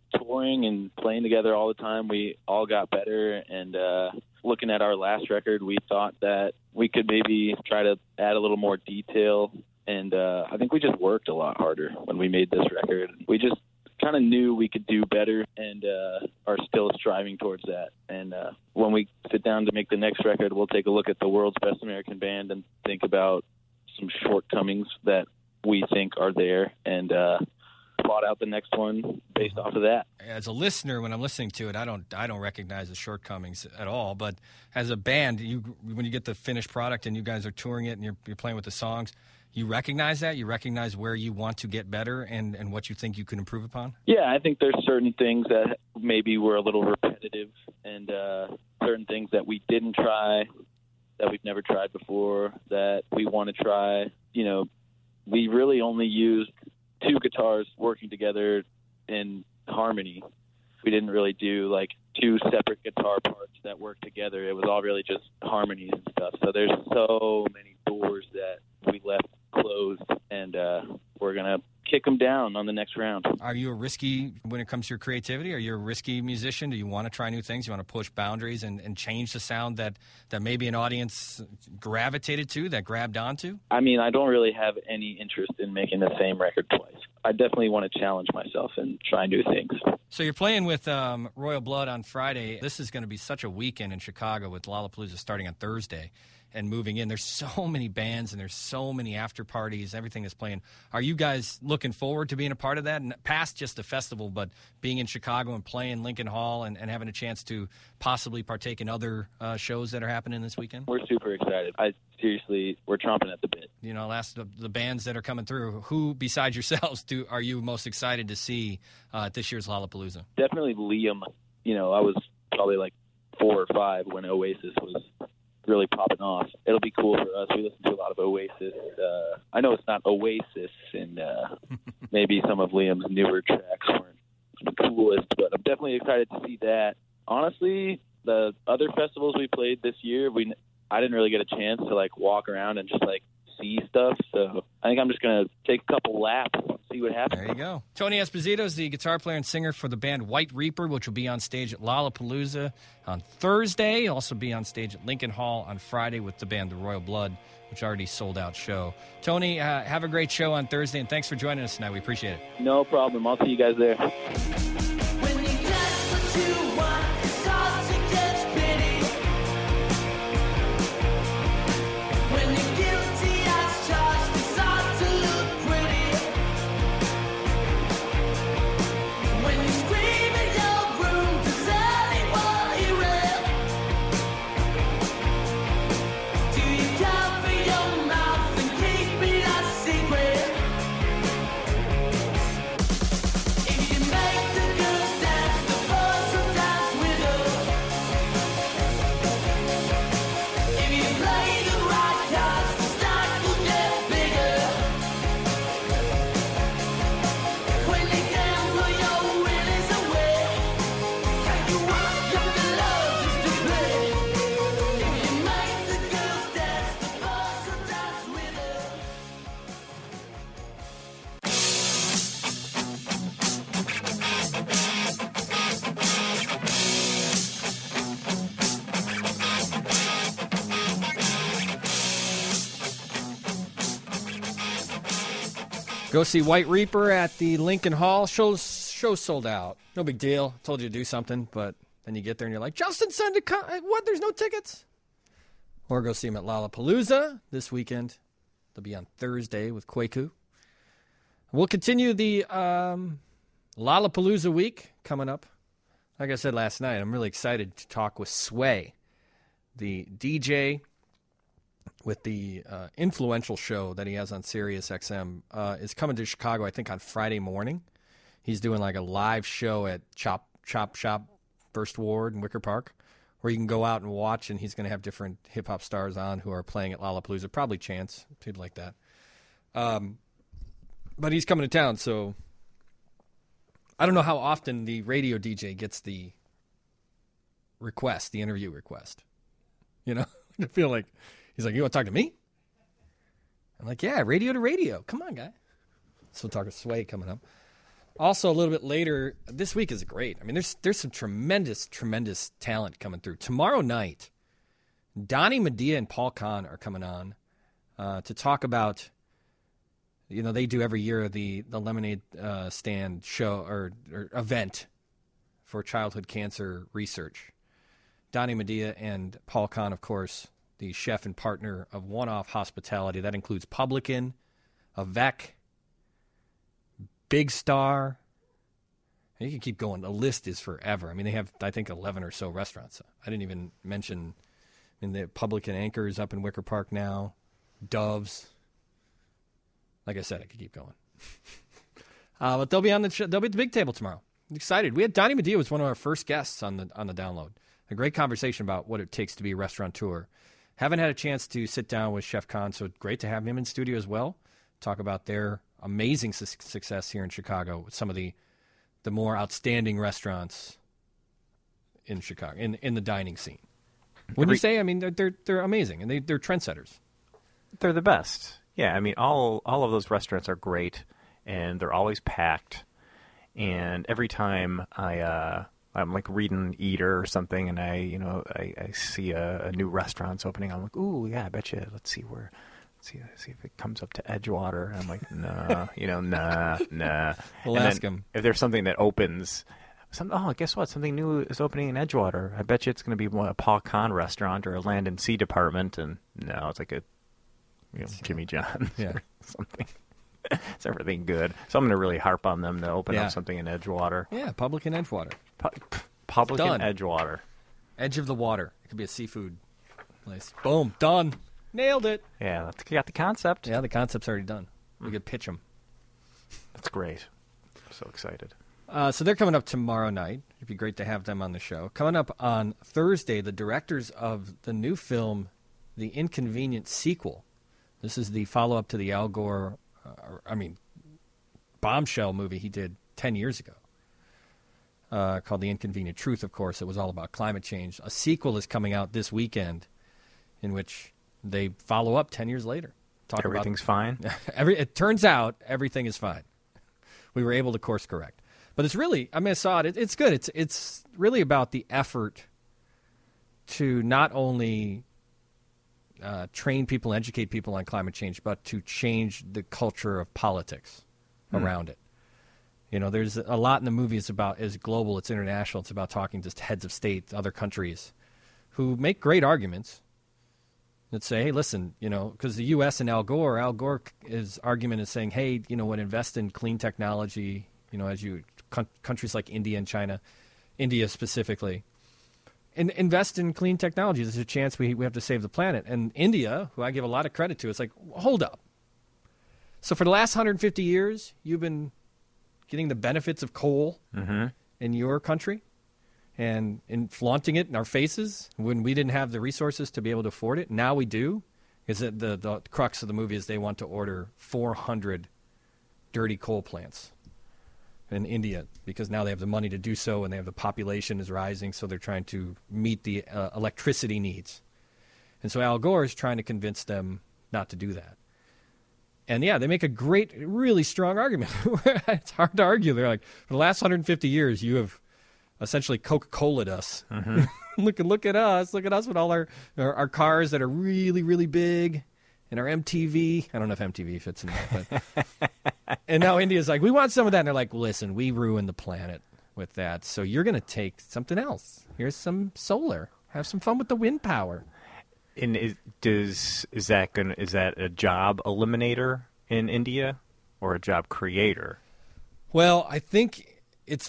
touring and playing together all the time, we all got better. And looking at our last record, we thought that we could maybe try to add a little more detail. And I think we just worked a lot harder when we made this record. We just kind of knew we could do better and are still striving towards that. And when we sit down to make the next record, we'll take a look at the world's best American band and think about some shortcomings that we think are there and plot out the next one based off of that. As a listener, when I'm listening to it, I don't recognize the shortcomings at all. But as a band, when you get the finished product and you guys are touring it and you're playing with the songs, you recognize that? You recognize where you want to get better and what you think you can improve upon? Yeah, I think there's certain things that maybe were a little repetitive and certain things that we didn't try, that we've never tried before, that we want to try. You know, we really only used 2 guitars working together in harmony. We didn't really do like 2 separate guitar parts that work together. It was all really just harmonies and stuff. So there's so many doors that we left closed, and we're going to kick them down on the next round. Are you a risky, when it comes to your creativity, are you a risky musician? Do you want to try new things? You want to push boundaries and change the sound that maybe an audience gravitated to, that grabbed onto? I mean, I don't really have any interest in making the same record twice. I definitely want to challenge myself and try new things. So you're playing with Royal Blood on Friday. This is going to be such a weekend in Chicago with Lollapalooza starting on Thursday and moving in. There's so many bands and there's so many after parties, everything is playing. Are you guys looking forward to being a part of that? And past just the festival, but being in Chicago and playing Lincoln Hall and having a chance to possibly partake in other shows that are happening this weekend? We're super excited. Seriously, we're chomping at the bit. You know, the bands that are coming through, who besides yourselves are you most excited to see at this year's Lollapalooza? Definitely Liam. You know, I was probably like 4 or 5 when Oasis was really popping off. It'll be cool for us. We listen to a lot of Oasis. I know it's not Oasis, and maybe some of Liam's newer tracks weren't the coolest, but I'm definitely excited to see that. Honestly, the other festivals we played this year, I didn't really get a chance to like walk around and just like see stuff, so I think I'm just going to take a couple laps and see what happens. There you go. Tony Esposito is the guitar player and singer for the band White Reaper, which will be on stage at Lollapalooza on Thursday. He'll also be on stage at Lincoln Hall on Friday with the band The Royal Blood, which already sold out show. Tony, have a great show on Thursday, and thanks for joining us tonight. We appreciate it. No problem. I'll see you guys there. When you get what you want, it's hard to get pity. When you're guilty as charged, it's hard to look pretty. When you scream in your room, does anyone hear it? Do you cover your mouth and keep it a secret? If you make the girls dance, the boys will dance with her. If you play the right cards, the stack will get bigger. When you gamble your winnings away, can you walk your love just to play? If you make the girls dance, the boys will dance with her. Go see White Reaper at the Lincoln Hall. Show sold out. No big deal. Told you to do something, but then you get there and you're like, Justin said to come. What? There's no tickets? Or go see him at Lollapalooza this weekend. They'll be on Thursday with Kwaku. We'll continue the Lollapalooza week coming up. Like I said last night, I'm really excited to talk with Sway, the DJ with the influential show that he has on Sirius XM, is coming to Chicago, I think, on Friday morning. He's doing like a live show at Chop Shop First Ward in Wicker Park, where you can go out and watch, and he's going to have different hip-hop stars on who are playing at Lollapalooza, probably Chance, people like that. But he's coming to town, so I don't know how often the radio DJ gets the request, the interview request. You know, I feel like he's like, you want to talk to me? I'm like, yeah, radio to radio. Come on, guy. So we'll talk to Sway coming up. Also, a little bit later, this week is great. I mean, there's some tremendous talent coming through. Tomorrow night, Donnie Medea and Paul Kahn are coming on to talk about, they do every year the lemonade stand show or event for childhood cancer research. Donnie Medea and Paul Kahn, of course, the chef and partner of One Off Hospitality. That includes Publican, Avec, Big Star. You can keep going. The list is forever. I mean, they have, I think, 11 or so restaurants. I didn't even mention, the Publican Anchors up in Wicker Park now, Doves. Like I said, I could keep going. But they'll be on they'll be at the big table tomorrow. I'm excited. We had Donnie Medea was one of our first guests on the download. A great conversation about what it takes to be a restaurateur. Haven't had a chance to sit down with Chef Kahn, so great to have him in studio as well. Talk about their amazing success here in Chicago with some of the more outstanding restaurants in Chicago, in the dining scene. Wouldn't you say? I mean, they're amazing, and they're trendsetters. They're the best. Yeah, I mean, all of those restaurants are great, and they're always packed. And every time I'm like reading Eater or something, and I see a new restaurant's opening, I'm like, ooh, yeah, I bet you. Let's see if it comes up to Edgewater. And I'm like, nah, nah. We'll ask them. If there's something that opens, guess what? Something new is opening in Edgewater. I bet you it's going to be a Paul Kahn restaurant or a Land and Sea department. And no, it's like a Jimmy John's or something. It's everything good. So I'm going to really harp on them to open up something in Edgewater. Yeah, Publican Edgewater. Publican Edgewater. Edge of the water. It could be a seafood place. Boom, done. Nailed it. Yeah, you got the concept. Yeah, the concept's already done. We could pitch them. That's great. I'm so excited. So they're coming up tomorrow night. It'd be great to have them on the show. Coming up on Thursday, the directors of the new film, The Inconvenient Sequel. This is the follow-up to the Al Gore, bombshell movie he did 10 years ago. Called The Inconvenient Truth, of course. It was all about climate change. A sequel is coming out this weekend in which they follow up 10 years later. Everything's fine? It turns out everything is fine. We were able to course correct. But it's really, I saw it. It's good. It's really about the effort to not only train people, educate people on climate change, but to change the culture of politics around it. There's a lot in the movie is global, it's international, it's about talking to heads of state, other countries, who make great arguments that say, hey, listen, because the U.S. and Al Gore's argument is saying, hey, invest in clean technology, countries like India and China, India specifically, and invest in clean technology. There's a chance we have to save the planet. And India, who I give a lot of credit to, it's like, hold up. So for the last 150 years, you've been getting the benefits of coal in your country and flaunting it in our faces when we didn't have the resources to be able to afford it. Now we do. Is that the crux of the movie is they want to order 400 dirty coal plants in India because now they have the money to do so and they have the population is rising, so they're trying to meet the electricity needs. And so Al Gore is trying to convince them not to do that. And yeah, they make a great, really strong argument. It's hard to argue. They're like, for the last 150 years, you have essentially Coca-Cola'd us. Look at us. Look at us with all our cars that are really, really big and our MTV. I don't know if MTV fits in that. But and now India's like, we want some of that. And they're like, listen, we ruined the planet with that. So you're going to take something else. Here's some solar. Have some fun with the wind power. And is that a job eliminator in India or a job creator? Well, I think it's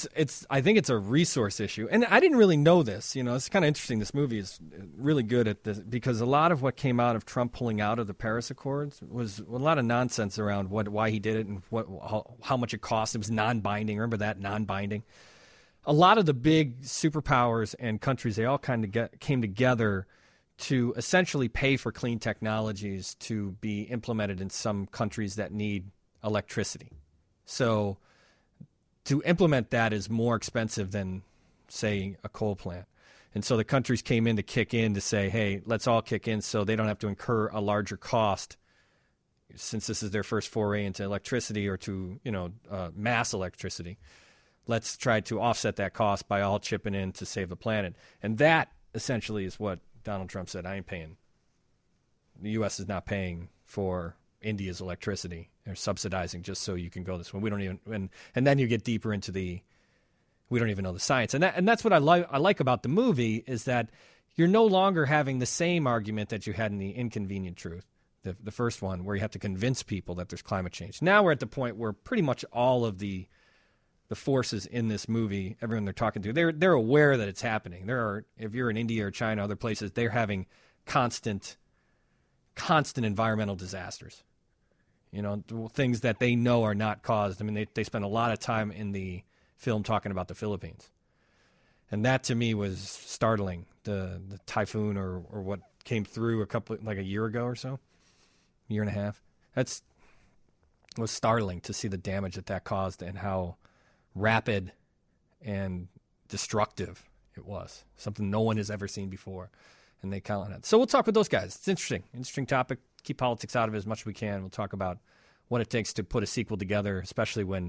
a resource issue, and I didn't really know this. It's kind of interesting. This movie is really good at this because a lot of what came out of Trump pulling out of the Paris Accords was a lot of nonsense around why he did it and how much it cost. It was non-binding. Remember that, non-binding. A lot of the big superpowers and countries, they all kind of came together to essentially pay for clean technologies to be implemented in some countries that need electricity. So to implement that is more expensive than, say, a coal plant. And so the countries came in to kick in to say, hey, let's all kick in so they don't have to incur a larger cost since this is their first foray into electricity or to, mass electricity, let's try to offset that cost by all chipping in to save the planet. And that essentially is what Donald Trump said. I ain't paying. The U.S. is not paying for India's electricity. They're subsidizing just so you can go this way. We don't even, and then you get deeper into we don't even know the science. And that's what I like about the movie is that you're no longer having the same argument that you had in The Inconvenient Truth, the first one, where you have to convince people that there's climate change. Now we're at the point where pretty much all of the forces in this movie, everyone they're talking to, they're aware that it's happening. If you're in India or China, other places, they're having constant environmental disasters. Things that they know are not caused. I mean, they spend a lot of time in the film talking about the Philippines. And that to me was startling. The typhoon or what came through a year ago or so, year and a half. It was startling to see the damage that caused and how rapid and destructive it was. Something no one has ever seen before. And they count on it. So we'll talk with those guys. It's interesting topic. Keep politics out of it as much as we can. We'll talk about what it takes to put a sequel together, especially when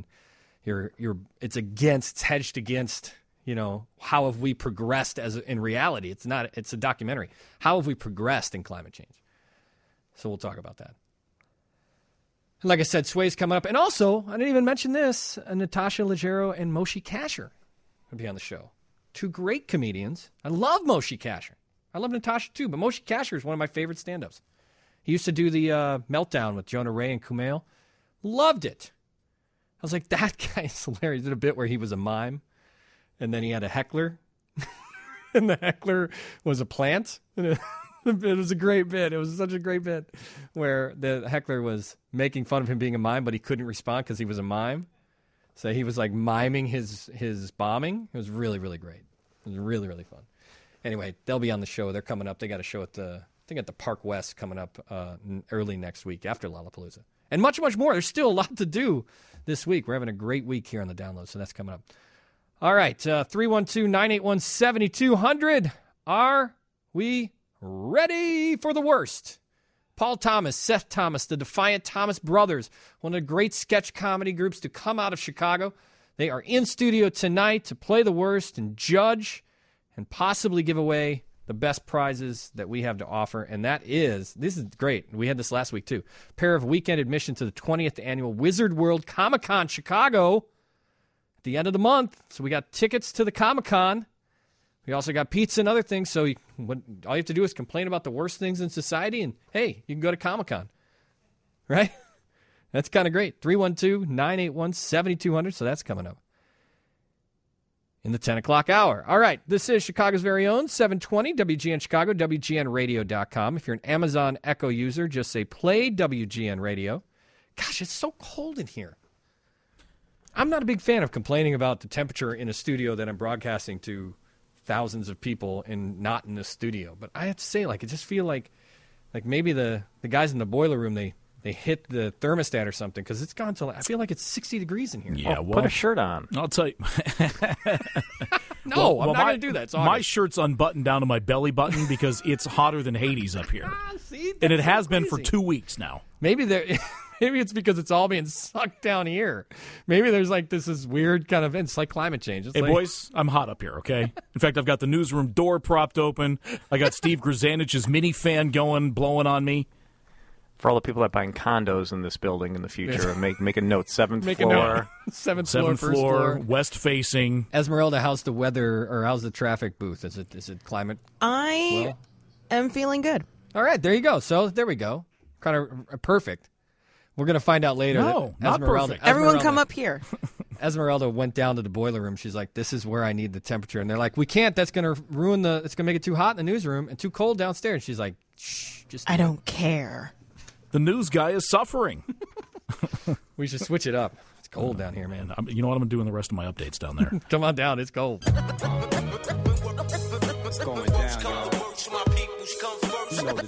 it's hedged against, how have we progressed in reality? It's a documentary. How have we progressed in climate change? So we'll talk about that. And like I said, Sway's coming up. And also, I didn't even mention this, Natasha Leggero and Moshe Kasher will be on the show. Two great comedians. I love Moshe Kasher. I love Natasha too, but Moshe Kasher is one of my favorite stand-ups. He used to do the Meltdown with Jonah Ray and Kumail. Loved it. I was like, that guy's hilarious. He did a bit where he was a mime, and then he had a heckler, and the heckler was a plant. And it was a great bit. It was such a great bit where the heckler was making fun of him being a mime, but he couldn't respond because he was a mime. So he was like miming his bombing. It was really, really great. It was really, really fun. Anyway, they'll be on the show. They're coming up. They got a show at the Park West coming up early next week after Lollapalooza. And much, much more. There's still a lot to do this week. We're having a great week here on the download, so that's coming up. All right, 312-981-7200. Are we ready for the worst? Paul Thomas, Seth Thomas, the Defiant Thomas Brothers, one of the great sketch comedy groups to come out of Chicago. They are in studio tonight to play the worst and judge and possibly give away the best prizes that we have to offer. And this is great. We had this last week too. Pair of weekend admission to the 20th annual Wizard World Comic-Con Chicago at the end of the month. So we got tickets to the Comic-Con. We also got pizza and other things. So all you have to do is complain about the worst things in society, and hey, you can go to Comic-Con. Right? That's kind of great. 312-981-7200. So that's coming up in the 10 o'clock hour. All right, this is Chicago's very own 720 WGN Chicago, WGNradio.com. If you're an Amazon Echo user, just say play WGN Radio. Gosh, it's so cold in here. I'm not a big fan of complaining about the temperature in a studio that I'm broadcasting to thousands of people and not in the studio. But I have to say, I just feel like maybe the guys in the boiler room, they hit the thermostat or something, because it's gone to, I feel like it's 60 degrees in here. Yeah, put a shirt on. I'll tell you. No, I'm not going to do that. It's my shirt's unbuttoned down to my belly button because it's hotter than Hades up here. See, and it has been for 2 weeks now. Maybe it's because it's all being sucked down here. Maybe there's this is weird kind of, it's like climate change. It's boys, I'm hot up here, okay? In fact, I've got the newsroom door propped open. I got Steve Grzanich's mini fan going, blowing on me. For all the people that buying condos in this building in the future, make a note, 7th make floor. Seventh floor, first floor. West facing. Esmeralda, how's the weather, or how's the traffic booth? Is it climate? I am feeling good. All right, there you go. So there we go. Kind of perfect. We're going to find out later. No, that not perfect. Everyone come up here. Esmeralda went down to the boiler room. She's like, this is where I need the temperature. And they're like, we can't. That's going to it's going to make it too hot in the newsroom and too cold downstairs. And she's like, shh, just. I don't care. The news guy is suffering. We should switch it up. It's cold down here, man. You know what I'm going to do in the rest of my updates down there? Come on down. It's cold. It's going down, y'all. You know the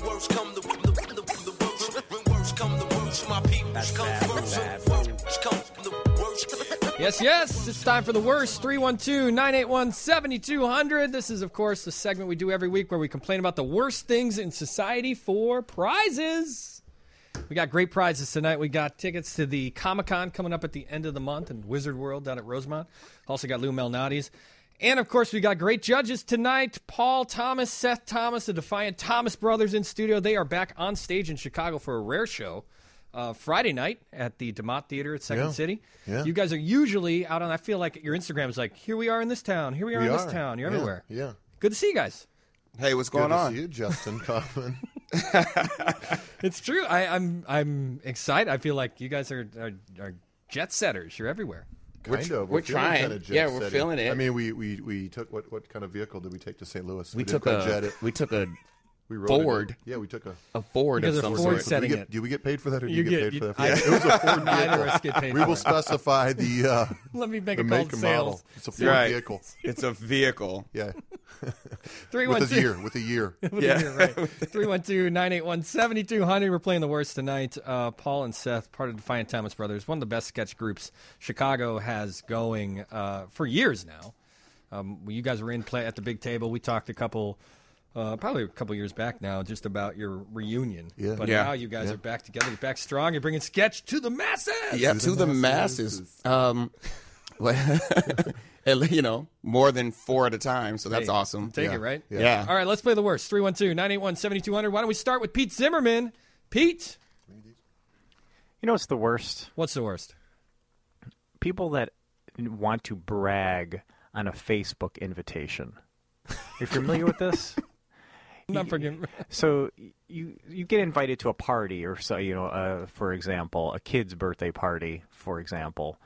deal. Yes. It's time for the worst. 312-981-7200. This is, of course, the segment we do every week where we complain about the worst things in society for prizes. We got great prizes tonight. We got tickets to the Comic-Con coming up at the end of the month in Wizard World down at Rosemont. Also got Lou Malnati's. And, of course, we got great judges tonight. Paul Thomas, Seth Thomas, the Defiant Thomas brothers in studio. They are back on stage in Chicago for a rare show Friday night at the DeMott Theater at Second City. Yeah. You guys are usually out on, I feel like your Instagram is like, here we are in this town, here we are in this town. You're everywhere. Yeah. Good to see you guys. Hey, what's Good going to on? see you, Justin Kaufman. It's true. I'm excited. I feel like you guys are jet setters. You're everywhere. Kind of. we're feeling trying. kinda jet Yeah, we're setting. feeling it. I mean, we took what kind of vehicle did we take to St. Louis? We didn't took quite jet a it. we took a We rode Ford. It. Yeah, we took a Ford You of guys are some Ford sort. setting it. Do we get paid for that, or do You you, get- get paid you- for that? I- It was a Ford Neither of vehicle. us get paid We for will it. specify the Let me make the a call make to and sales. model. It's a Ford Right. vehicle. It's a vehicle. Yeah. 312 With a year. Yeah. right. 312-981-7200. We're playing the worst tonight. Paul and Seth, part of Defiant Thomas Brothers, one of the best sketch groups Chicago has going for years now. You guys were in play at the big table. We talked probably a couple years back now, just about your reunion. Yeah. But Yeah. now you guys are back together. You're back strong. You're bringing sketch to the masses. Yeah, to the masses. More than 4 at a time, so that's Hey, awesome. Take it, right? Yeah. All right, let's play the worst. 312-981-7200. Why don't we start with Pete Zimmerman? Pete, You know what's the worst? what's the worst? People that want to brag on a Facebook invitation. Are you familiar with this? Not forgetting. So you get invited to a party, or so for example, a kid's birthday party, for example,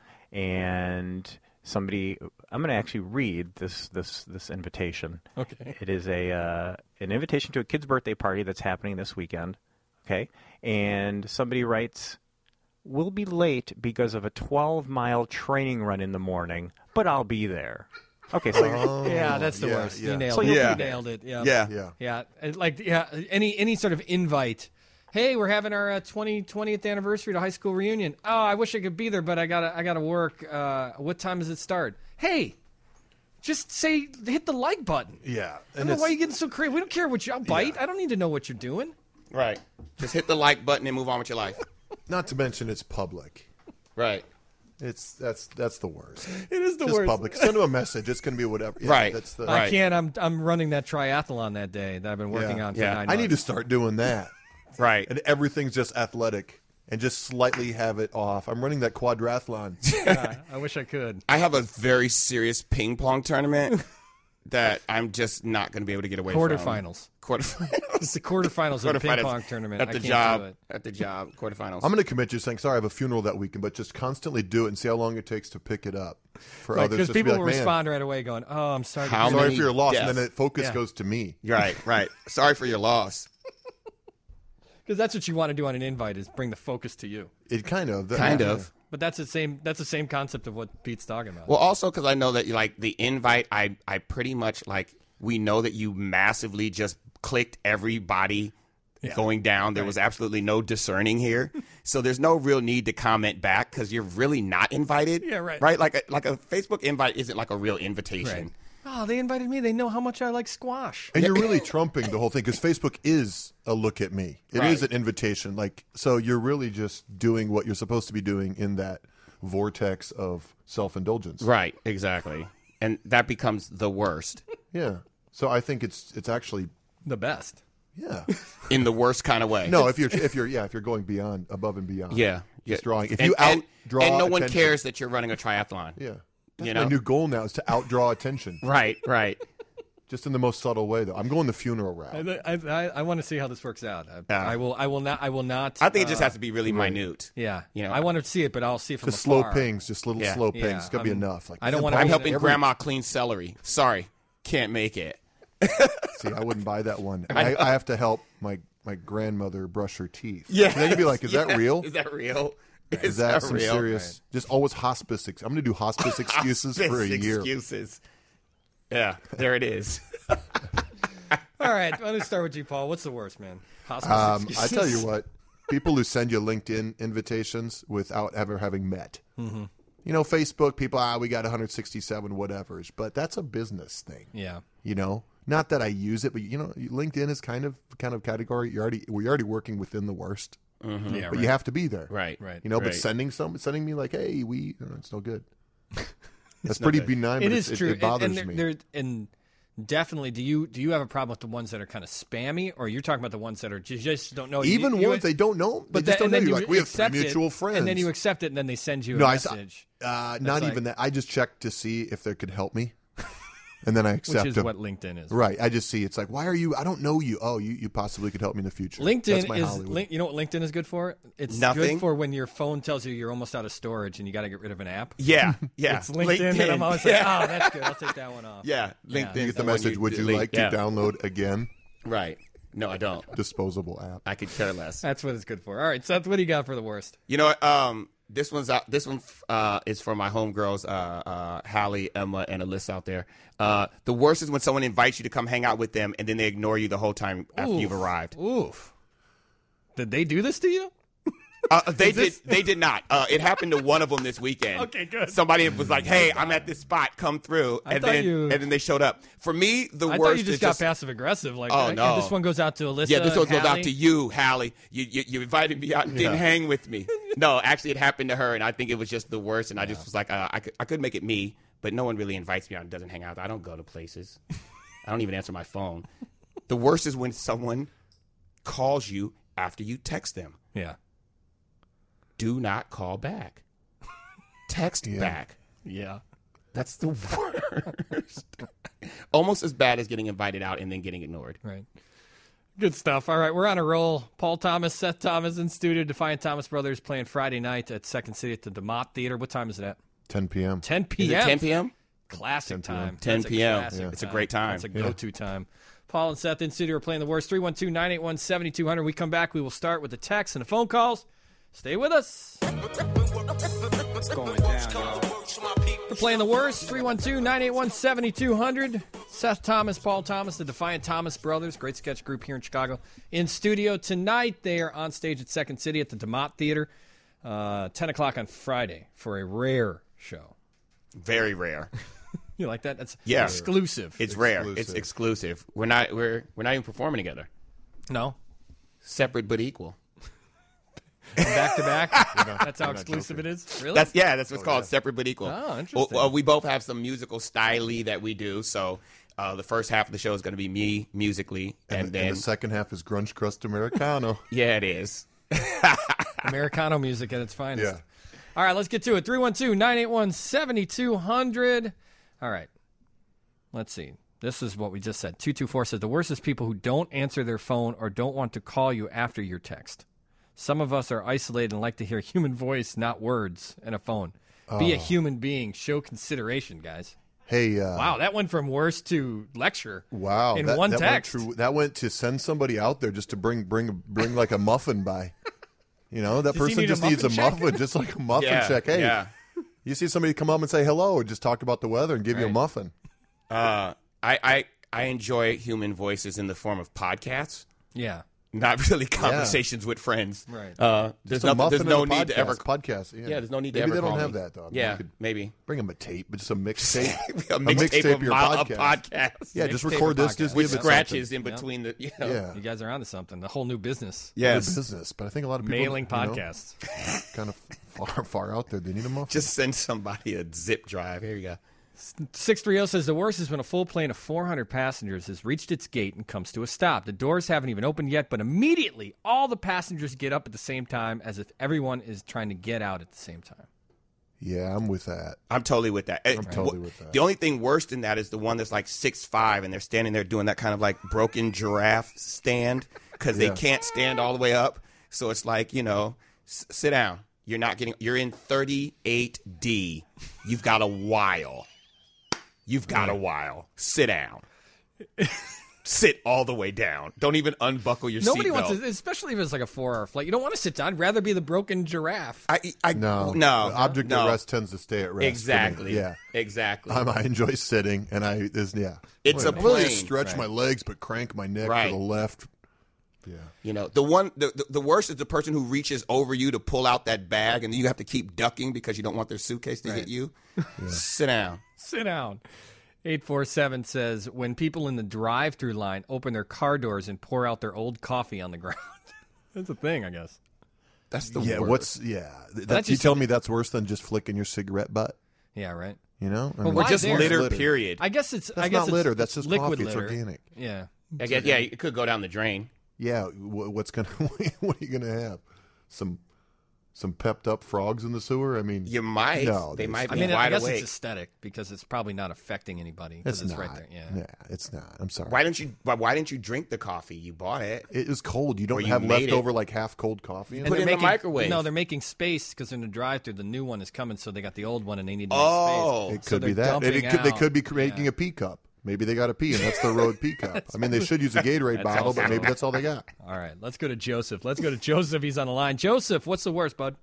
and somebody. I'm going to actually read this invitation. Okay. It is an invitation to a kid's birthday party that's happening this weekend. Okay, and somebody writes, "We'll be late because of a 12-mile training run in the morning, but I'll be there." Okay, so Yeah, that's the worst. yeah. You nailed So it. you'll You be nailed it. Yeah. Yeah. Yeah. Yeah. Any sort of invite. Hey, we're having our 20th anniversary to high school reunion. Oh, I wish I could be there, but I gotta work. What time does it start? Hey, just hit the like button. Yeah. I don't know why you're getting so crazy. We don't care what I'll bite. I don't need to know what you're doing. Right. Just hit the like button and move on with your life. Not to mention it's public. Right. That's the worst. It is the Just worst. public. Send them a message. It's going to be whatever. Yeah, Right. That's the. Right. I can't. I'm running that triathlon that day that I've been working on for 9 months. I need to start doing that. Right. And everything's just athletic and just slightly have it off. I'm running that quadrathlon. Yeah, I wish I could. I have a very serious ping pong tournament that I'm just not going to be able to get away Quarterfinals. from. Quarterfinals. It's the quarterfinals of the ping pong tournament. At I the can't job. do it. At the job. Quarterfinals. I'm going to commit you saying, sorry, I have a funeral that weekend, but just constantly do it and see how long it takes to pick it up for Right, others. because Just to be people like, will "Man, respond right away going, oh, I'm sorry. How sorry many for your loss. deaths? And then the focus Yeah. goes to me. Right. Sorry for your loss. Because that's what you want to do on an invite is bring the focus to you. It kind of. Kind of. But that's the same concept of what Pete's talking about. Well, also because I know that the invite, I pretty much we know that you massively just clicked everybody going down. There was absolutely no discerning here, so there's no real need to comment back because you're really not invited. Yeah, right. Right, like a Facebook invite isn't like a real invitation. Right. Oh, they invited me. They know how much I like squash. And you're really trumping the whole thing because Facebook is a look at me. It is Right. an invitation. So you're really just doing what you're supposed to be doing in that vortex of self-indulgence. Right, exactly, and that becomes the worst Yeah. So I think it's actually The best. yeah. in the worst kind of way. No, if you're going beyond, above and beyond. Yeah, Just drawing. If and, you and outdraw no one attention- cares that you're running a triathlon. Yeah. That's You my know? new goal now is to outdraw attention. Right. Just in the most subtle way, though. I'm going the funeral route. I want to see how this works out. Yeah. I will not. I think it just has to be really minute. Yeah. You know, I want to see it, but I'll see it from Just slow afar. pings, just little Yeah. slow pings. Yeah, It's got to be enough. I don't wanna I'm be helping every- Grandma clean celery. Sorry, can't make it. See, I wouldn't buy that one. I have to help my grandmother brush her teeth. Yeah. So then you'd be like, is that real? Is that real? Is that some real? serious? Just always hospice. I'm going to do hospice excuses for a year. Excuses. Yeah, there it is. All right. Let me start with you, Paul. What's the worst, man? Hospice excuses. I tell you what, people who send you LinkedIn invitations without ever having met. Mm-hmm. You know, Facebook people, we got 167 whatevers, but that's a business thing. Yeah. You know, not that I use it, but you know, LinkedIn is kind of category. We're already working within the worst. Yeah, but you have to be there. Right. You know, but Right. sending me like, hey, it's no good. That's pretty benign. It but is true. It bothers and me. And definitely, do you have a problem with the ones that are kind of spammy, or you're talking about the ones that are just don't know? Even ones they don't know, but they just don't know. then You're you like, we have three accept it, mutual friends, and then you accept it, and then they send you a No, message. not like- even that. I just check to see if they could help me, and then I accept Which is them. what LinkedIn is. Right. I just see it's like, why are you? I don't know you. Oh, you possibly could help me in the future. That's LinkedIn my is. Hollywood. You know what LinkedIn is good for? It's Nothing. good for when your phone tells you you're almost out of storage and you got to get rid of an app. Yeah. It's LinkedIn, and I'm always like, oh, that's good. I'll take that one off. Yeah, LinkedIn. You get the message. Would you like to download again? Right. No, I don't. Disposable app. I could care less. That's what it's good for. All right, Seth, what do you got for the worst? You know what? This one is for my homegirls, Hallie, Emma, and Alyssa out there. The worst is when someone invites you to come hang out with them, and then they ignore you the whole time after you've arrived. Oof. Did they do this to you? They did not. It happened to one of them this weekend. Okay, good. Somebody was like, "Hey, I'm at this spot. Come through." And then they showed up. For me, the I worst thought you is just got passive aggressive. Like, Oh, no. This one goes out to Alyssa. Yeah, this one goes Hallie. out to you, Hallie. You invited me out and didn't hang with me. No, actually, it happened to her, and I think it was just the worst. And I just was like, I could make it me, but no one really invites me out and doesn't hang out. I don't go to places. I don't even answer my phone. The worst is when someone calls you after you text them. Yeah. Do not call back. Text back. Yeah. That's the worst. Almost as bad as getting invited out and then getting ignored. Right. Good stuff. All right, we're on a roll. Paul Thomas, Seth Thomas in studio. Defiant Thomas Brothers playing Friday night at Second City at the DeMott Theater. What time is that? 10 p.m. 10 Is p.m. it 10 p.m.? Classic 10 p.m. time. 10 That's a p.m. classic Yeah. It's a great time. That's a go-to time. Paul and Seth in studio are playing the worst. 312-981-7200. We come back. We will start with the texts and the phone calls. Stay with us. What's going down, y'all? We're playing the worst. 312-981-7200. Seth Thomas, Paul Thomas, the Defiant Thomas Brothers, great sketch group here in Chicago. In studio tonight, they are on stage at Second City at the DeMott Theater, 10 o'clock on Friday for a rare show. Very rare. You like that? That's Yeah. exclusive. It's rare. It's exclusive. We're not even performing together. No. Separate but equal. Back to back. That's how exclusive it is. Really? That's what's called separate but equal. Oh, interesting. We both have some musical style that we do. So the first half of the show is going to be me musically, and then the second half is grunge crust Americano. Yeah, it is. Americano music at its finest. Yeah. All right, let's get to it. 312-981-7200. All right. Let's see. This is what we just said. 224 says, the worst is people who don't answer their phone or don't want to call you after your text. Some of us are isolated and like to hear human voice, not words, and a phone. Be a human being. Show consideration, guys. Hey. Wow, that went from worst to lecture. Wow. In that, one that text. That went to send somebody out there just to bring like a muffin by. You know, that Does he person need a just needs a muffin check? muffin, just like a muffin Yeah, check. Hey, yeah. you see somebody come up and say hello or just talk about the weather and give you a Right. muffin. I enjoy human voices in the form of podcasts. Yeah. Not really conversations with friends. Right. There's Just a muffin no and a need to ever. podcast. Yeah, there's no need to Maybe ever they don't call have me. that, dog. Yeah, You could maybe. bring them a tape, but just a mixtape. A mixtape of podcasts. Yeah, just Mixtape record of this. podcasts. Just With give it scratches something. in between the. You know. Yeah. You guys are onto something. A whole new business. Yes. Good business, but I think a lot of people Mailing podcasts. kind of far out there. They need a muffin. Just send somebody a zip drive. Here you go. 630 says the worst is when a full plane of 400 passengers has reached its gate and comes to a stop. The doors haven't even opened yet, but immediately all the passengers get up at the same time as if everyone is trying to get out at the same time. Yeah, I'm with that. I'm totally with that. I'm totally with that. The only thing worse than that is the one that's like 6'5" and they're standing there doing that kind of like broken giraffe stand because they can't stand all the way up. So it's like, sit down. You're in 38D. You've got a while. Sit down. Sit all the way down. Don't even unbuckle your Nobody seatbelt. wants to, especially if it's like a 4-hour flight. You don't want to sit down. I'd rather be the broken giraffe. No. No. The object of rest tends to stay at rest. for me. Exactly. Yeah. Exactly. I enjoy sitting, and It's a I'm really plane. stretch my legs, but crank my neck Right. to the left. Yeah. The worst is the person who reaches over you to pull out that bag, and then you have to keep ducking because you don't want their suitcase to hit you. Sit down. Sit down. 847 says, when people in the drive-through line open their car doors and pour out their old coffee on the ground. That's a thing, I guess. That's the Yeah, worst. you tell me that's worse than just flicking your cigarette butt? Yeah, right. You know? I Well, mean, why just there? litter, period. I guess it's. That's I guess not it's litter. That's just liquid coffee. It's litter. organic. Yeah. I guess, yeah, it could go down the drain. Yeah, what's gonna? What are you gonna have? Some pepped up frogs in the sewer? I mean, You might. No, They might be I mean, I wide guess awake. it's aesthetic because it's probably not affecting anybody. 'cause it's it's not. right there. Yeah. Nah, it's not. I'm sorry. Why didn't you drink the coffee? You bought it. It is cold. You don't Or you have made leftover it. like half cold coffee. And Put they're it in the making, microwave. No, they're making space because in the drive-through, the new one is coming, so they got the old one and they need to make Oh. space. It So could be they're that. dumping They could be out. making Yeah. a pee cup. Maybe they got a pee, and that's the road pee cup. I mean, they should use a Gatorade bottle, but maybe that's all they got. All right, let's go to Joseph. He's on the line. Joseph, what's the worst, bud?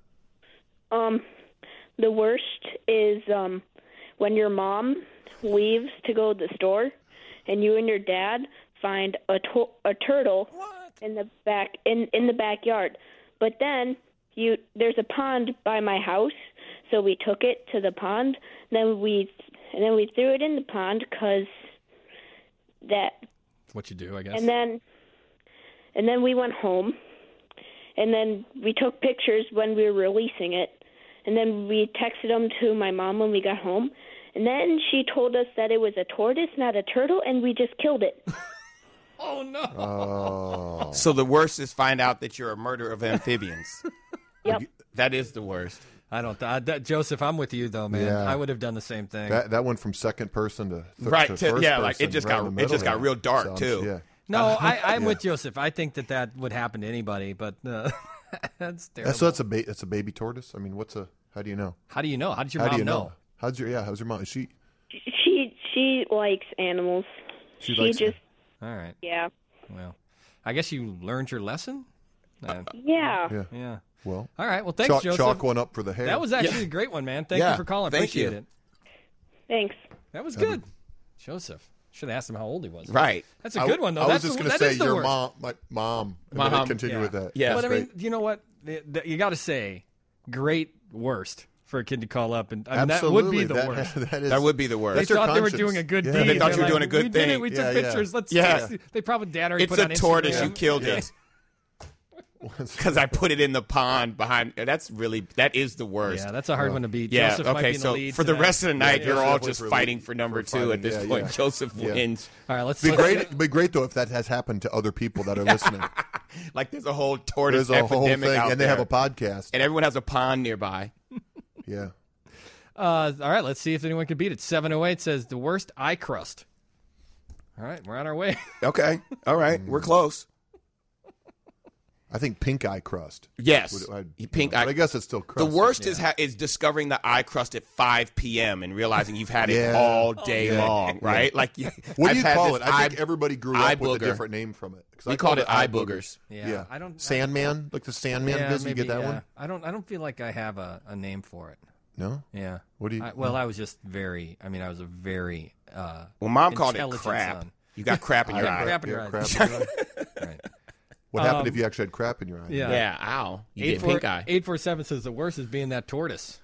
The worst is when your mom leaves to go to the store, and you and your dad find a turtle in the backyard. But then there's a pond by my house, so we took it to the pond. Then we threw it in the pond because that. What you do, I guess. And then we went home, and then we took pictures when we were releasing it, and then we texted them to my mom when we got home, and then she told us that it was a tortoise, not a turtle, and we just killed it. Oh no! Oh, So the worst is find out that you're a murderer of amphibians. Yep. That is the worst. I don't. Joseph, I'm with you though, man. Yeah. I would have done the same thing. that went from second person to Right, to to- first yeah, like, it person, just right got- in the it middle just got there. real dark, too. Yeah. No, I'm Yeah. with Joseph. I think that would happen to anybody, but that's terrible. So that's a baby tortoise. I mean, how do you know? How do you know? How did your How mom do you know? How's your mom? Is she? She likes animals. She likes just All right. yeah. Well, I guess you learned your lesson. Yeah. Yeah. Yeah. Well. All right. Well, thanks, Joseph. Chalk one up for the hair. That was actually a great one, man. Thank Yeah, you for calling. thank Appreciate you. it. Thanks. That was good. Joseph. Should have asked him how old he was. Right. That's a good one, though. I was That's just the- going to that say is the your worst. mom, my mom. And then I continue with that. Yeah. But That's I mean, great. you know what? You got to say, great worst for a kid to call up, and I mean, that Absolutely. would be the That- worst. That would be the worst. They That's your thought they were conscience. doing a good Yeah. deed. They thought They're you were doing like, a good we did it. thing. We took Yeah, yeah. pictures. Let's. Yeah. They probably dad already It's put a on Instagram. tortoise. You killed Yeah. it. Because I put it in the pond behind. That is the worst. Yeah, that's a hard one to beat. Yeah. Joseph might be Okay. in the So lead for the today. rest of the night, Yeah, you're yeah, all definitely just for fighting for number two fighting. at this Yeah, point. yeah. Joseph Yeah. wins. All right, let's. It'd be great though if that has happened to other people that are listening. Like there's a whole tortoise There's a whole thing, epidemic out and they there. have a podcast. and everyone has a pond nearby. Yeah. All right, let's see if anyone can beat it. 708 says the worst eye crust. All right, we're on our way. Okay. All right. We're close. I think pink eye crust. Yes. Pink eye. But I guess it's still crust. The worst is discovering the eye crust at 5 p.m. and realizing you've had it Yeah. all day long, right? Yeah. Like, What I've do you had call this it? I think everybody grew eye up with a booger. different name from it. 'Cause We I called it eye boogers. Yeah, I don't. Sandman, like the Sandman Yeah, business. You maybe, get that yeah. one? I don't feel like I have a name for it. No. Yeah. What do you? Well, I was just very. I mean, I was a very. Well, Mom called it intelligent crap. son. You got crap in your eye. Crap in your Yeah, eye. crap in your eye. Right. What happened if you actually had crap in your eye? Yeah. Yeah, ow. You get pink eye. 847 says the worst is being that tortoise.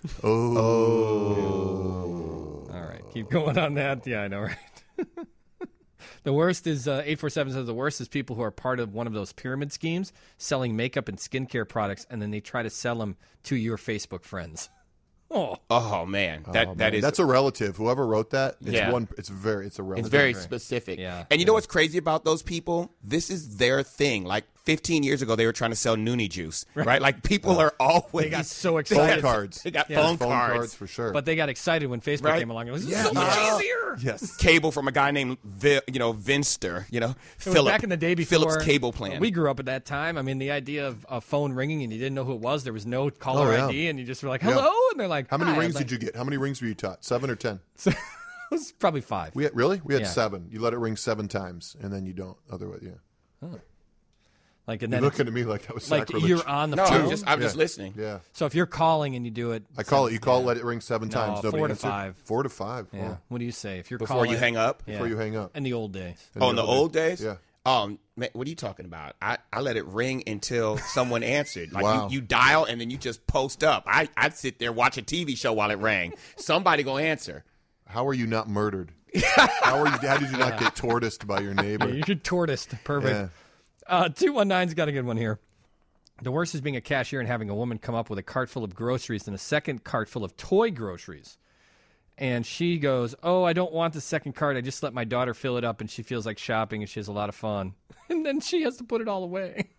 Oh. All right, keep going on that. Yeah, I know, right? The worst is 847 says the worst is people who are part of one of those pyramid schemes selling makeup and skincare products, and then they try to sell them to your Facebook friends. Oh man, that's a relative. Whoever wrote that, it's Yeah. it's a relative. It's very specific. Yeah. And you know what's crazy about those people? This is their thing. Like 15 years ago, they were trying to sell Noonie Juice, right? Like people are always They got so phone excited. cards. They got Yeah. phone Phone cards. cards for sure. But they got excited when Facebook Right? came along. It was Yeah. so much Yeah. easier. Yes. Cable from a guy named Vinster. It was Philip. back in the day before Philip's cable plan. We grew up at that time. I mean, the idea of a phone ringing and you didn't know who it was. There was no caller Oh, yeah. ID, and you just were like, Yeah. "Hello," and they're like, How many "Hi." rings I'm did you get? How many rings were you taught? 7 or 10? It was probably 5. We had 7. You let it ring 7 times, and then you don't. Otherwise, yeah. Like, and You're then looking at me like that was like sacrilege. you're on the No, phone. I'm just listening. Yeah. So if you're calling and you do it, I call it. You call it. Let it ring 7 times. No, Nobody 4 to answered. 5. 4 to 5. Yeah. Oh. What do you say if you're Before calling you hang up? Yeah. Before you hang up. In the old days. In the old days? Yeah. Man, what are you talking about? I let it ring until someone answered. Like Wow. you dial and then you just post up. I'd sit there watch a TV show while it rang. Somebody gonna answer. How are you not murdered? How did you not get tortoised by your neighbor? Yeah, you should tortoise. Perfect. Yeah. 219's got a good one here. The worst is being a cashier and having a woman come up with a cart full of groceries and a second cart full of toy groceries. And she goes, "Oh, I don't want the second cart. I just let my daughter fill it up, and she feels like shopping, and she has a lot of fun." And then she has to put it all away.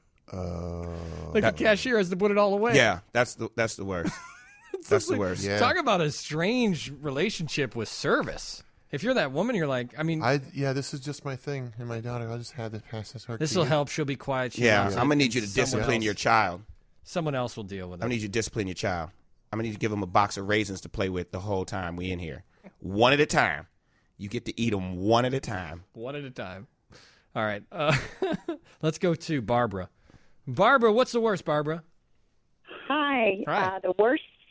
The cashier has to put it all away. Yeah, that's the worst. That's the worst. Yeah. Talk about a strange relationship with service. If you're that woman, you're like, this is just my thing, and my daughter, I just had to pass this. This will help. She'll be quiet. I'm gonna need you to discipline your child. Someone else will deal with it. I need you to discipline your child. I'm gonna need you to give him a box of raisins to play with the whole time we in here, one at a time. You get to eat them one at a time. One at a time. All right. Let's go to Barbara. Barbara, what's the worst, Barbara? Hi. Hi. The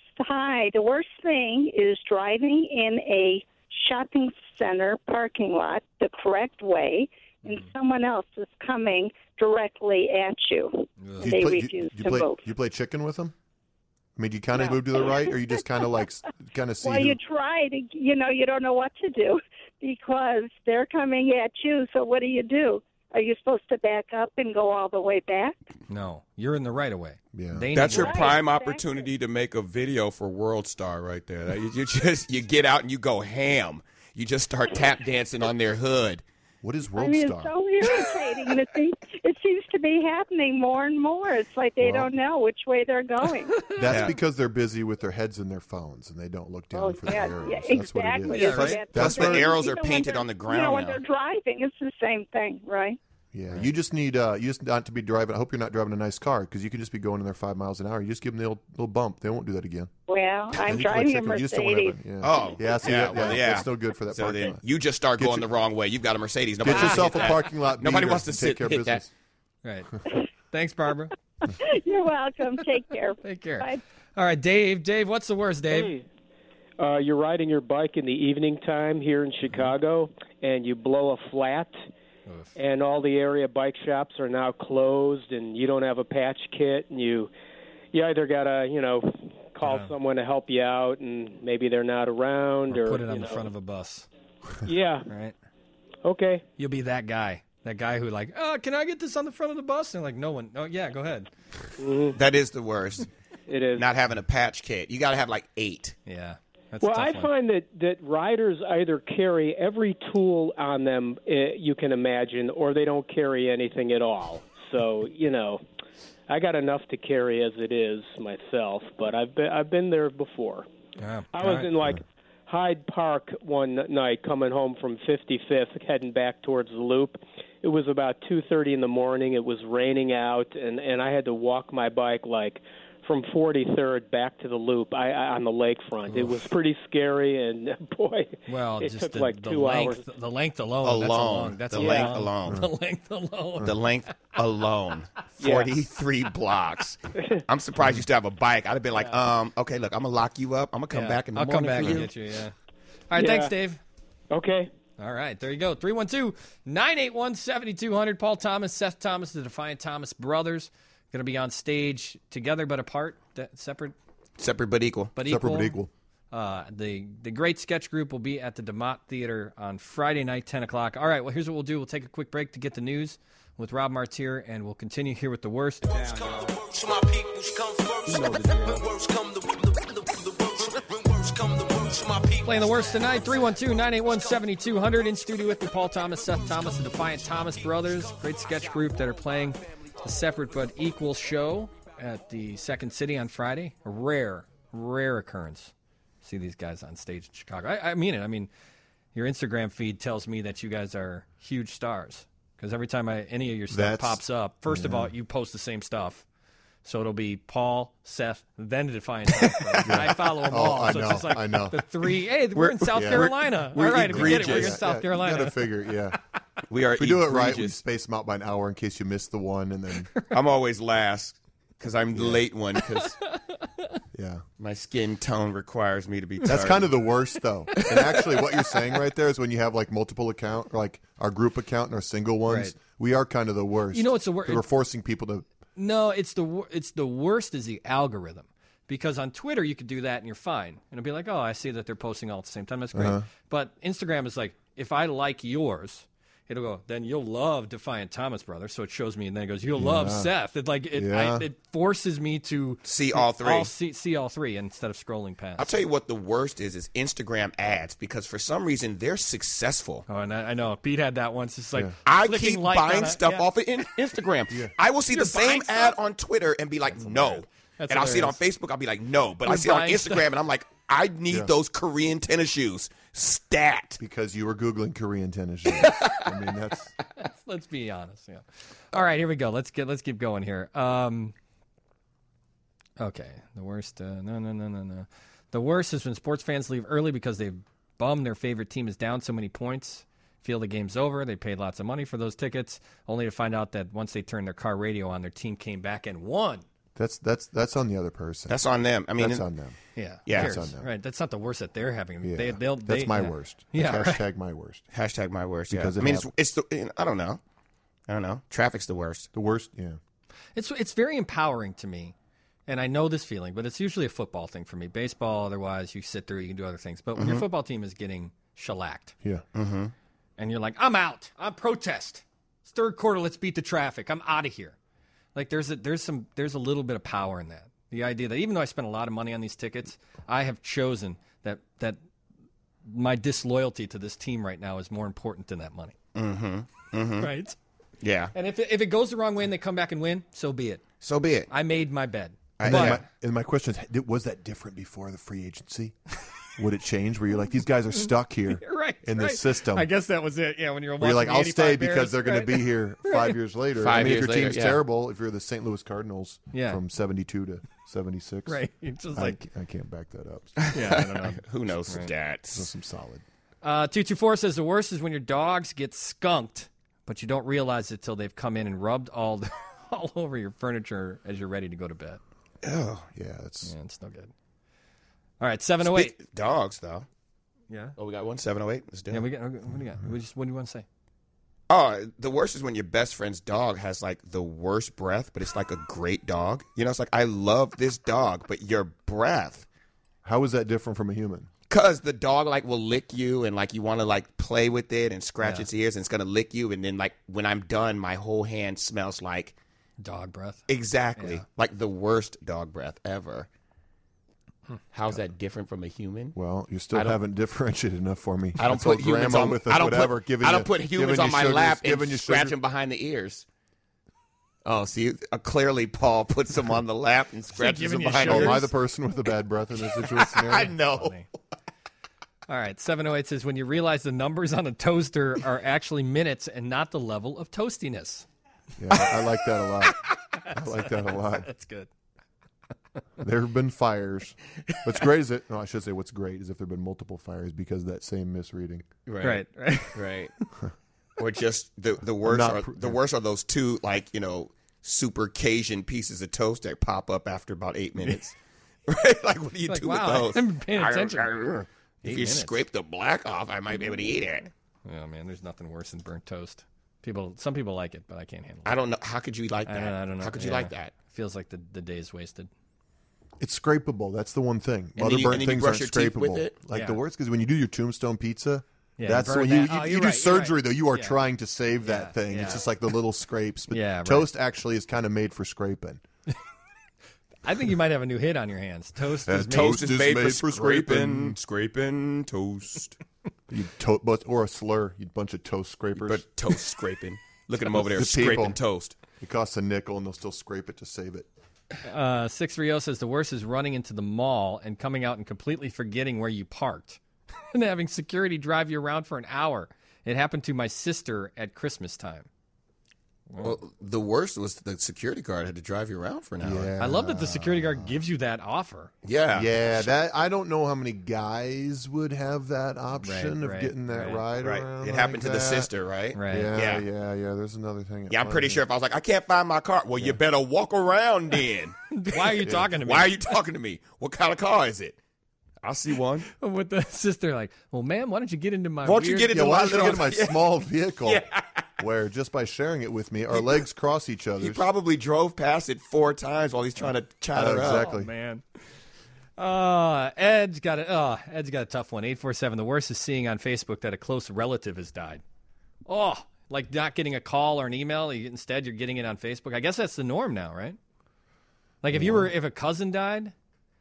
worst thing is driving in a shopping center parking lot the correct way, and someone else is coming directly at you. They refuse to move. You play chicken with them? I mean, do you kind of move to the right, or you just kind of see? Well, you try to, you don't know what to do because they're coming at you. So what do? Are you supposed to back up and go all the way back? No, you're in the right of way. Yeah, that's your prime opportunity to make a video for World Star right there. You get out and you go ham. You just start tap dancing on their hood. What is Star? It's so irritating. It seems to be happening more and more. It's like they don't know which way they're going. That's because they're busy with their heads in their phones and they don't look down for the arrows. Yeah, That's exactly. what it is. Right? Plus the arrows are painted on the ground when now. they're driving, it's the same thing, right? Yeah, you just need not to be driving. I hope you're not driving a nice car because you can just be going in there 5 miles an hour. You just give them the little bump. They won't do that again. Well, I'm driving a Mercedes. That's no good for that parking lot. You just start going the wrong way. You've got a Mercedes. Get yourself a parking lot. Nobody wants to take care of business. Right. Thanks, Barbara. You're welcome. Take care. Take care. Bye. All right, Dave. Dave, what's the worst, Dave? Hey, you're riding your bike in the evening time here in Chicago, and you blow a flat. And all the area bike shops are now closed, and you don't have a patch kit, and you either gotta call someone to help you out, and maybe they're not around, or put it on the front of a bus. Yeah. Right. Okay. You'll be that guy who can I get this on the front of the bus? And no one. Oh yeah, go ahead. That is the worst. It is not having a patch kit. You got to have 8. Yeah. Well, I find that riders either carry every tool on them you can imagine, or they don't carry anything at all. So, I got enough to carry as it is myself, but I've been there before. Yeah. I was in Hyde Park one night coming home from 55th, heading back towards the Loop. It was about 2:30 in the morning. It was raining out, and I had to walk my bike from 43rd back to the Loop on the lakefront. It was pretty scary, and boy, it just took 2 hours. The length alone. That's the length alone. The length alone. The length alone. 43 blocks. I'm surprised you still have a bike. I'd have been okay, look, I'm going to lock you up. I'm going to come back in the morning. I'll come back for and you. get you, yeah. All right, thanks, Dave. Okay. All right, there you go. 312-981-7200. Paul Thomas, Seth Thomas, the Defiant Thomas brothers. Going to be on stage together but apart, separate but equal. Separate but equal. The great sketch group will be at the DeMott Theater on Friday night, 10 o'clock. All right, well, here's what we'll do. We'll take a quick break to get the news with Rob Martier, and we'll continue here with the worst. Playing the worst tonight, 312-981-7200. In studio with me, Paul Thomas, Seth Thomas, the Defiant Thomas brothers. Great sketch group that are playing a separate but equal show at the Second City on Friday. A rare occurrence. See these guys on stage in Chicago. I mean it. I mean, your Instagram feed tells me that you guys are huge stars. Because every time any of your stuff pops up, first of all, you post the same stuff. So it'll be Paul, Seth, then the Defiant Thomas brothers. I follow them all. I so know, it's just I know. The three. Hey, we're in South Carolina. We're all right, we get it. We're in egregious. South Carolina. You got to figure, yeah. We are if we do it right, we egregious. space them out by an hour in case you miss the one, and then I'm always last because I'm the late one because my skin tone requires me to be That's kind of the worst, though. And actually, what you're saying right there is when you have multiple account, or our group account and our single ones, Right. we are kind of the worst. You know what's the worst? We're forcing people to. No, it's the worst is the algorithm. Because on Twitter, you could do that and you're fine. And it'll be like, oh, I see that they're posting all at the same time. That's great. Uh-huh. But Instagram is like, if I like yours, it'll go, then you'll love Defiant Thomas Brothers. So it shows me, and then it goes, you'll love Seth. It forces me to see all three. See all three instead of scrolling past. I'll tell you what the worst is Instagram ads, because for some reason they're successful. Oh, and I know Pete had that once. It's like I keep buying stuff off of Instagram. I will see the same ad on Twitter and be like, no. That's and I'll see it on hilarious. Facebook. I'll be like, no. But I You're see it on buying Instagram stuff. and I'm like, I need those Korean tennis shoes. Stat. Because you were Googling Korean tennis shoes. I mean, that's... Let's be honest. Yeah. All right, here we go. Let's keep going here. Okay. The worst. No. The worst is when sports fans leave early because they've bummed their favorite team is down so many points. Feel the game's over. They paid lots of money for those tickets, only to find out that once they turned their car radio on, their team came back and won. That's on the other person. That's on them. I mean, that's on them. Yeah. That's on them. Right. That's not the worst that they're having. Yeah. That's my worst. That's hashtag my worst. Hashtag my worst. Yeah. Because I mean, it's the. I don't know. Traffic's the worst. The worst. Yeah. It's very empowering to me, and I know this feeling, but it's usually a football thing for me. Baseball, otherwise, you sit through, you can do other things. But when your football team is getting shellacked, and you're like, I'm out. I'm protest. It's third quarter. Let's beat the traffic. I'm out of here. Like there's a little bit of power in that. The idea that even though I spent a lot of money on these tickets, I have chosen that my disloyalty to this team right now is more important than that money. Right? Yeah. And if it goes the wrong way and they come back and win, so be it. So be it. I made my bed. And my question is, was that different before the free agency? Would it change? Where you're like, these guys are stuck here in this system. I guess that was it. Yeah, when you're like, I'll stay because Bears, they're going to be here 5 years later. If your team's terrible, if you're the St. Louis Cardinals from 72 to 76, right? It's just I can't back that up. Yeah, I don't know. Who knows right. stats? That's some solid. 224 says the worst is when your dogs get skunked, but you don't realize it till they've come in and rubbed all over your furniture as you're ready to go to bed. Oh, yeah, it's no good. All right, 708. Dogs, though. Yeah. Oh, we got one 708. Let's do it. Yeah, we got. What do you got? What do you want to say? Oh, the worst is when your best friend's dog has like the worst breath, but it's like a great dog. You know, it's like, I love this dog, but your breath. How is that different from a human? Because the dog like will lick you and like you want to like play with it and scratch its ears and it's going to lick you. And then like when I'm done, my whole hand smells like dog breath. Exactly. Yeah. Like the worst dog breath ever. How's that different from a human? Well, you still haven't differentiated enough for me. I don't put humans on. I don't put humans on my lap and scratch them behind the ears. Oh, see, clearly Paul puts them on the lap and scratches them behind the ears. Am I the person with the bad breath in this situation? I know. All right, 708 says when you realize the numbers on a toaster are actually minutes and not the level of toastiness. Yeah, I like that a lot. I like that a lot. That's good. There have been fires. What's great is I should say what's great is if there have been multiple fires because of that same misreading. Right. Or just the worst. The worst are those two super Cajun pieces of toast that pop up after about 8 minutes. Right? Like what do you do with those? I haven't been paying attention. If you scrape the black off, I might be able to eat it. Oh man, there's nothing worse than burnt toast. Some people like it, but I can't handle it. I don't know. How could you like that? I don't know. How could you like that? Feels like the day's wasted. It's scrapable. That's the one thing. And Other then burnt you things brush aren't your teeth with scrapable. it? The worst, because when you do your tombstone pizza, that's burn when that. you do surgery, though. You are Yeah. trying to save that thing. yeah. It's just like the little scrapes. But Yeah, right. toast actually is kind of made for scraping. I think you might have a new hit on your hands. Toast is made for scraping. Scraping toast. Or a slur. You bunch of toast scrapers. But toast scraping. Look at them over there The scraping people. toast. It costs a nickel, and they'll still scrape it to save it. 630 says the worst is running into the mall and coming out and completely forgetting where you parked and having security drive you around for an hour. It happened to my sister at Christmas time. Well, the worst was the security guard had to drive you around for an hour. Yeah. I love that the security guard gives you that offer. Yeah. Yeah, that I don't know how many guys would have that option of right, getting that ride around. It happened to like the that. sister, right? Right. Yeah. There's another thing. Yeah, I'm pretty sure if I was like, I can't find my car, well, you better walk around then. Why are you talking to me? Why are you talking to me? What kind of car is it? I see one. With the sister, like, well, ma'am, why don't you get into my Why don't you get into why my don't you get in my little- small vehicle? Where just by sharing it with me, our legs cross each other. He probably drove past it 4 times while he's trying to chat her up. Exactly. Oh, man. Ed's got a tough one. 847. The worst is seeing on Facebook that a close relative has died. Oh, Like not getting a call or an email. Instead, you're getting it on Facebook. I guess that's the norm now, right? Like if a cousin died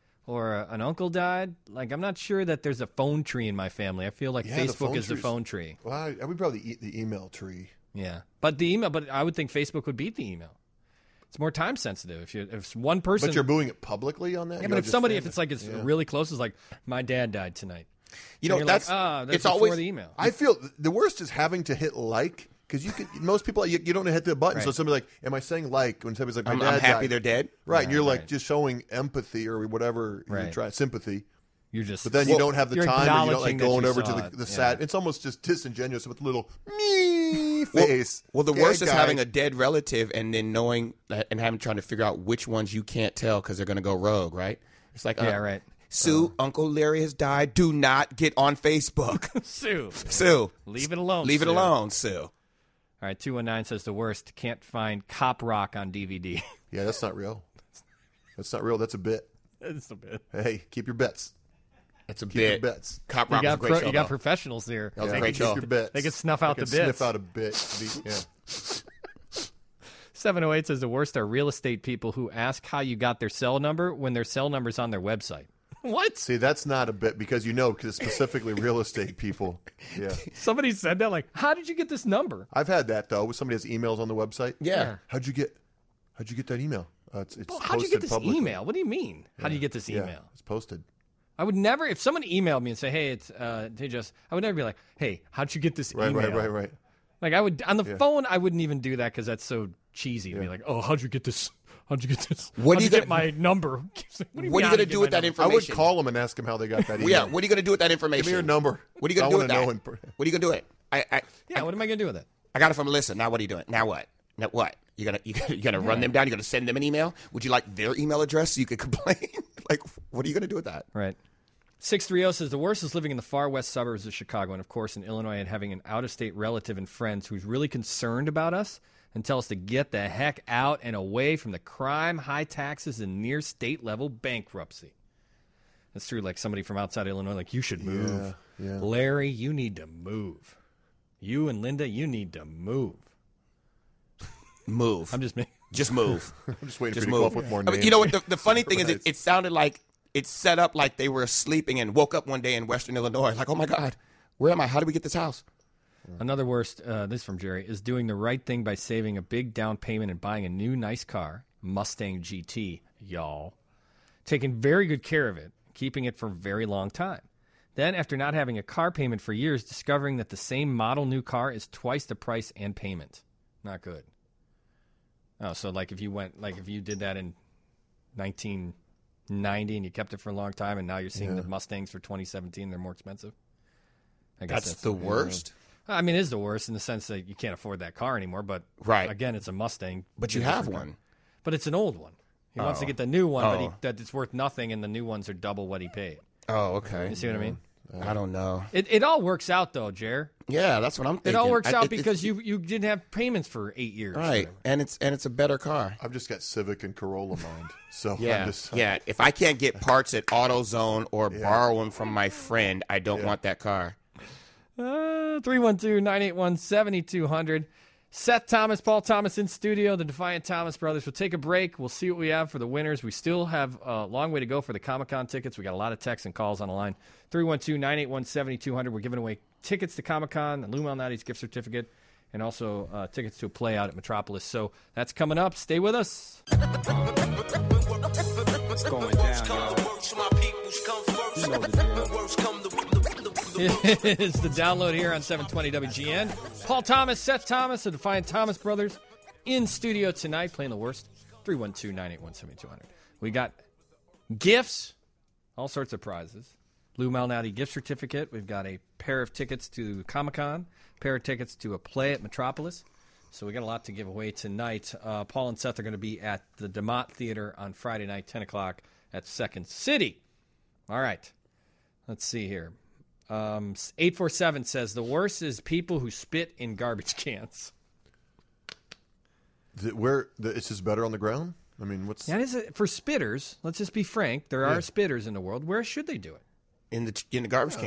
or an uncle died, like I'm not sure that there's a phone tree in my family. I feel like Facebook is the phone tree. Well, I would probably eat the email tree. Yeah, but I would think Facebook would beat the email. It's more time sensitive. If one person, but you're booing it publicly on that. Yeah, but if it's really close, it's like my dad died tonight. You know, that's it's before always the email. I feel the worst is having to hit like. Because most people, you don't hit the button. Right. So somebody's like, am I saying like? When somebody's like, I'm my dad happy died. they're dead. Right. And you're like right. just showing empathy or whatever you try, sympathy. But then you don't have the time and you don't like going over to it. the sad. It's almost just disingenuous with a little me face. Well, the Yeah, worst is guy. having a dead relative and then knowing that, and trying to figure out which ones you can't tell because they're going to go rogue, right? It's like, right. Sue, Uncle Larry has died. Do not get on Facebook. Sue. Leave it alone. Leave it alone, Sue. All right, 219 says the worst. Can't find Cop Rock on DVD. Yeah, that's not real. That's not real. That's a bit. It's a bit. Hey, keep your bets. It's a Keep bit. your bets. Cop Rock was a great show. You got though. professionals there. That was a Yeah, great keep show. your bets. They can snuff out They the can bits. Sniff out a bit. Yeah. 708 says the worst are real estate people who ask how you got their cell number when their cell number's on their website. What? See, that's not a bit because it's specifically real estate people. Yeah. Somebody said that, like, how did you get this number? I've had that though. When somebody has emails on the website. Yeah. How'd you get that email? It's How'd you get this publicly. email? What do you mean? How do you get this email? Yeah, it's posted. I would never, if someone emailed me and say, hey, it's, hey, Jess, I would never be like, hey, how'd you get this email? Right. Like I would, on the phone, I wouldn't even do that because that's so cheesy to be like, oh, how'd you get this? How'd you get this? What How'd are you you get my number? What are you going to do with that I information? would call them and ask them how they got that email. Yeah, what are you going to do with that information? Give me your number. What are you going to do with that? Know What are you going to do with it? Yeah, what am I going to do with it? I got it from Alyssa. Now what are you doing? Now what? Now what? You're gonna run them down? You're gonna send them an email? Would you like their email address so you could complain? Like, what are you gonna do with that? Right. 630 says the worst is living in the far west suburbs of Chicago and, of course, in Illinois and having an out-of-state relative and friends who's really concerned about us and tell us to get the heck out and away from the crime, high taxes, and near state-level bankruptcy. That's true. Like somebody from outside Illinois, like, you should move. Yeah. Larry, you need to move. You and Linda, you need to move. Move. I'm just making... Just move. I'm just waiting Just for you to move. come up with more I mean, names. you know what? The funny thing is, Right. it sounded like it's set up like they were sleeping and woke up one day in Western Illinois. Like, oh my God, where am I? How do we get this house? Another worst, this is from Jerry, is doing the right thing by saving a big down payment and buying a new nice car, Mustang GT, y'all. Taking very good care of it, keeping it for a very long time. Then, after not having a car payment for years, discovering that the same model new car is twice the price and payment. Not good. Oh, so like if you did that in 1990 and you kept it for a long time and now you're seeing the Mustangs for 2017, they're more expensive? I guess That's the worst? I mean, it is the worst in the sense that you can't afford that car anymore, but Right. again, it's a Mustang. But you have one. But it's an old one. He wants to Oh. get the new one, Oh. but that it's worth nothing, and the new ones are double what he paid. Oh, okay. You see what I mean? I don't know. It all works out, though, Jer. Yeah, that's what I'm thinking. It all works out It's- because you didn't have payments for 8 years. Right, and it's a better car. I've just got Civic and Corolla mind. So Yeah, I'm just, yeah. If I can't get parts at AutoZone or borrow them from my friend, I don't want that car. 312-981-7200. Seth Thomas, Paul Thomas in studio, the Defiant Thomas Brothers. We'll take a break. We'll see what we have for the winners. We still have a long way to go for the Comic-Con tickets. We got a lot of texts and calls on the line. 312-981-7200. We're giving away tickets to Comic-Con, the Lou Malnati's gift certificate, and also tickets to a play out at Metropolis. So that's coming up. Stay with us. What's going down, y'all? It's the download here on 720 WGN. Paul Thomas, Seth Thomas, the Defiant Thomas Brothers in studio tonight playing the worst. 312-981-7200. We got gifts, all sorts of prizes. Lou Malnati gift certificate. We've got a pair of tickets to Comic-Con, a pair of tickets to a play at Metropolis. So we got a lot to give away tonight. Paul and Seth are going to be at the DeMott Theater on Friday night, 10 o'clock at Second City. All right. Let's see here. 847 says the worst is people who spit in garbage cans. It's just better on the ground? I mean, what's... Yeah, for spitters, let's just be frank, there are spitters in the world. Where should they do it? In the garbage can.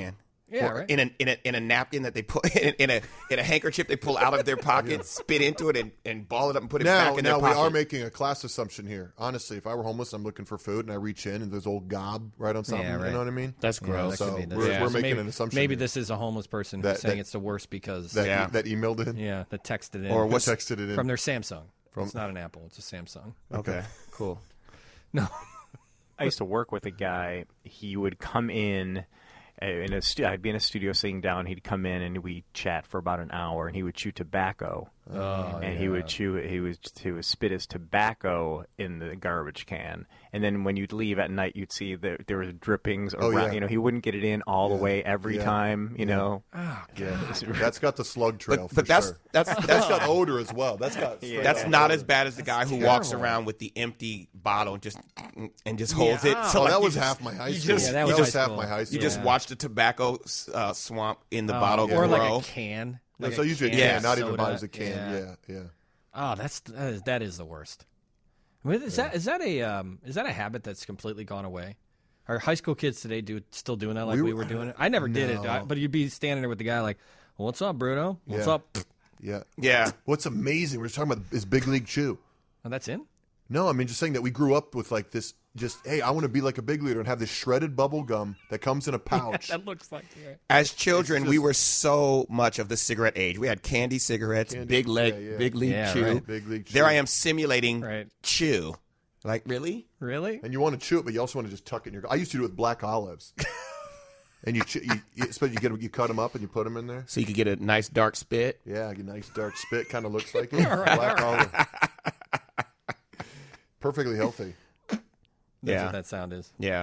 Yeah, or right. in a napkin that they put in a handkerchief they pull out of their pocket, spit into it, and ball it up and put it back in their pocket. Now we are making a class assumption here. Honestly, if I were homeless, I'm looking for food, and I reach in, and there's old gob right on something. Yeah, right. You know what I mean? That's gross. So That could be- we're so making an assumption. Maybe here. this is a homeless person That- saying that- it's the worst because that emailed in. Yeah, that texted in Or Who texted it in from their Samsung. From- It's not an Apple; it's a Samsung. Okay, cool. No, I used to work with a guy. He would come in I'd be in a studio sitting down. He'd come in and we'd chat for about an hour, and he would chew tobacco. He would chew. He would spit his tobacco in the garbage can, and then when you'd leave at night, you'd see that there was drippings around. You know, he wouldn't get it in all the way every time. You know, that's got the slug trail. But that's that's got odor as well. That's got that's not as bad as the guy who walks around with the empty bottle and just holds it. So that was half my high school. That was half my high school. You just watch the tobacco swamp in the bottle or grow. like a can. Like so a usually can not of even buy soda. as a can. Yeah. Oh, that is the worst. I mean, is that a habit that's completely gone away? Are high school kids today still doing that like we were doing it? I never did it, but you'd be standing there with the guy like, "What's up, Bruno? What's up?" Yeah. What's amazing? We're just talking about is Big League Chew. Oh, that's in? No, I mean just saying that we grew up with like this. Just hey, I want to be like a big leader and have this shredded bubble gum that comes in a pouch. That looks like it. As children, we were so much of the cigarette age. We had candy cigarettes, Big League Chew. Right. Big League Chew. There I am simulating chew. Like really? And you want to chew it, but you also want to just tuck it in your. I used to do it with black olives. And you cut them up and you put them in there, so you could get a nice dark spit. Yeah, a nice dark spit, kind of looks like it. Black olive. Perfectly healthy. That's what that sound is. Yeah.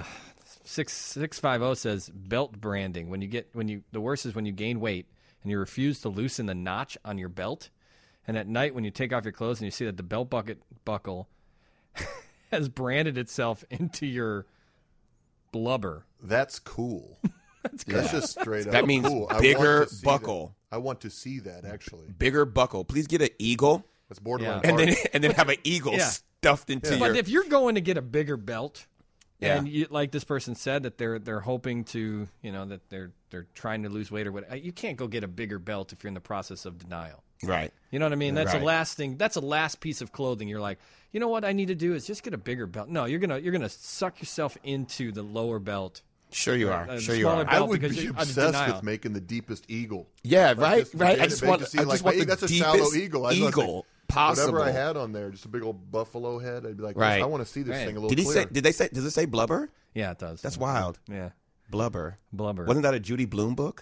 650 says belt branding. The worst is when you gain weight and you refuse to loosen the notch on your belt, and at night when you take off your clothes and you see that the belt buckle has branded itself into your blubber. That's cool. That's just straight up. That means cool. bigger buckle. I want to see that actually. Bigger buckle. Please get an eagle. That's borderline. And then have an eagle stuffed into your. But if you're going to get a bigger belt, Yeah. and you, like this person said that they're hoping to, that they're trying to lose weight or whatever, you can't go get a bigger belt if you're in the process of denial. Right. You know what I mean? That's Right. the last thing. That's the last piece of clothing. You're like, you know what I need to do is just get a bigger belt. No, you're gonna suck yourself into the lower belt. Sure you are. The Sure you smaller are. I belt would because be you're under obsessed denial. with making the deepest eagle. Yeah, Like right, just right. to I just make want. to see, I like, just want hey, the that's a shallow deepest eagle. I was like, eagle possible. Whatever I had on there, just a big old buffalo head. I'd be like, Right. I want to see this thing a little Did he clearer. say? Did they say? Does it say blubber? Yeah, it does. That's wild. Yeah, Blubber. blubber. Wasn't that a Judy Blume book?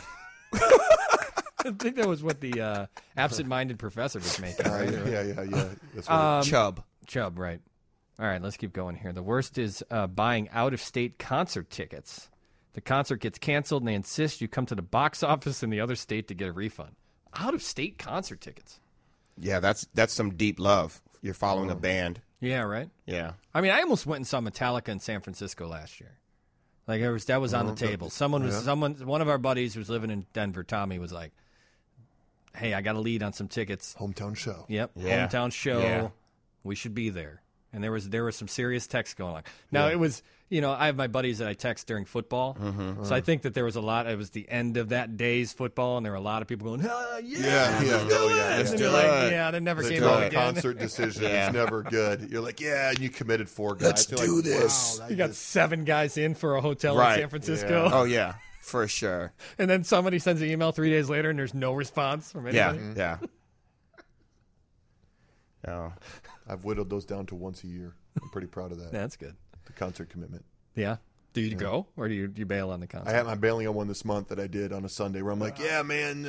I think that was what the absent-minded professor was making. Right? Yeah. That's right. Chubb, right. All right, let's keep going here. The worst is buying out-of-state concert tickets. The concert gets canceled, and they insist you come to the box office in the other state to get a refund. Out-of-state concert tickets. Yeah, that's some deep love. You're following a band. Yeah, right? Yeah. I mean, I almost went and saw Metallica in San Francisco last year. Like that was on the table. One of our buddies who was living in Denver, Tommy, was like, "Hey, I got a lead on some tickets. Hometown show. Yep, Yeah. hometown show. Yeah. We should be there." And there was some serious text going on. Now it was, I have my buddies that I text during football, so I think that there was a lot. It was the end of that day's football, and there were a lot of people going, Let's And do they're it. like, they never They came draw out a again. concert decision. Yeah. It's never good. You're like, and you committed 4 guys. Let's You're do like, this. Wow, You got 7 guys in for a hotel Right. in San Francisco. Oh yeah, for sure. And then somebody sends an email 3 days later, and there's no response from Yeah, anybody. yeah. Oh. I've whittled those down to once a year. I'm pretty proud of that. That's good. The concert commitment. Yeah. Do you go, or do you bail on the concert? I'm bailing on one this month that I did on a Sunday where I'm like, yeah, man.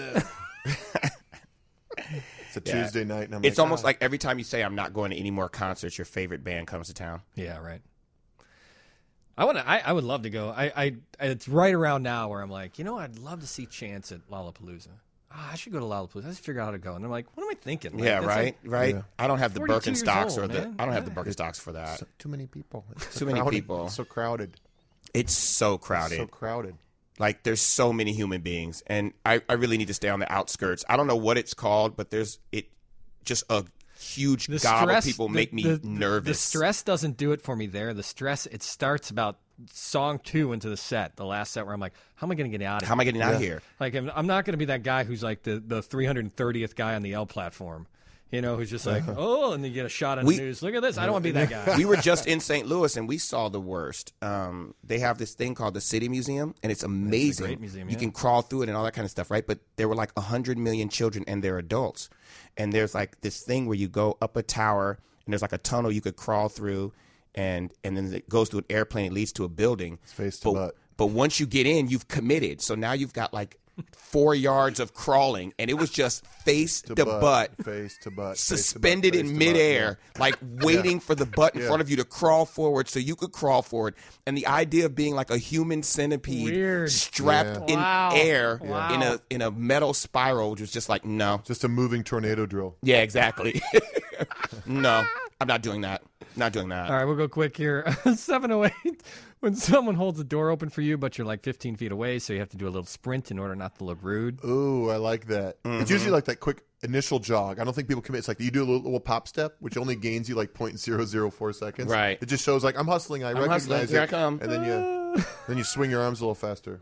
It's a Tuesday night, and I'm It's like, almost like every time you say I'm not going to any more concerts, your favorite band comes to town. Yeah, right. I would love to go. It's right around now where I'm like, I'd love to see Chance at Lollapalooza. I should go to Lollapalooza. I just figure out how to go. And I'm like, what am I thinking? Like, Yeah, that's right, like right. Yeah. I don't have the 42 years Birkenstocks old, man. I don't have the Birkenstocks for that. too many people. It's Too many crowded. people. It's so crowded. It's so crowded. So crowded. Like there's so many human beings, and I really need to stay on the outskirts. I don't know what it's called, but there's just a huge gob of people make me nervous. The stress doesn't do it for me there. The stress, it starts about song 2 into the set, the last set, where I'm like, how am I going to get out of here? How am I getting out of here? Like, I'm not going to be that guy who's like the 330th guy on the L platform, who's just like, oh, and then you get a shot on the news. Look at this. I don't want to be that guy. We were just in St. Louis, and we saw the worst. They have this thing called the City Museum, and it's amazing. It's a great museum, You can crawl through it and all that kind of stuff, right? But there were like 100 million children, and they're adults. And there's like this thing where you go up a tower, and there's like a tunnel you could crawl through, and then it goes to an airplane. It leads to a building. It's face to butt. But once you get in, you've committed. So now you've got like 4 yards of crawling, and it was just face to butt, suspended in midair, like waiting for the butt in front of you to crawl forward so you could crawl forward. And the idea of being like a human centipede strapped in air in a metal spiral was just like, no. Just a moving tornado drill. Yeah, exactly. No, I'm not doing that. Not doing that. All right, we'll go quick here. 708, when someone holds the door open for you, but you're like 15 feet away, so you have to do a little sprint in order not to look rude. Ooh, I like that. Mm-hmm. It's usually like that quick initial jog. I don't think people commit. It's like you do a little pop step, which only gains you like 0.004 seconds. Right. It just shows like, I'm hustling. I recognize hustling. it. Here I come. And then you swing your arms a little faster.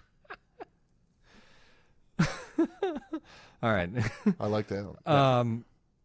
All right. I like that.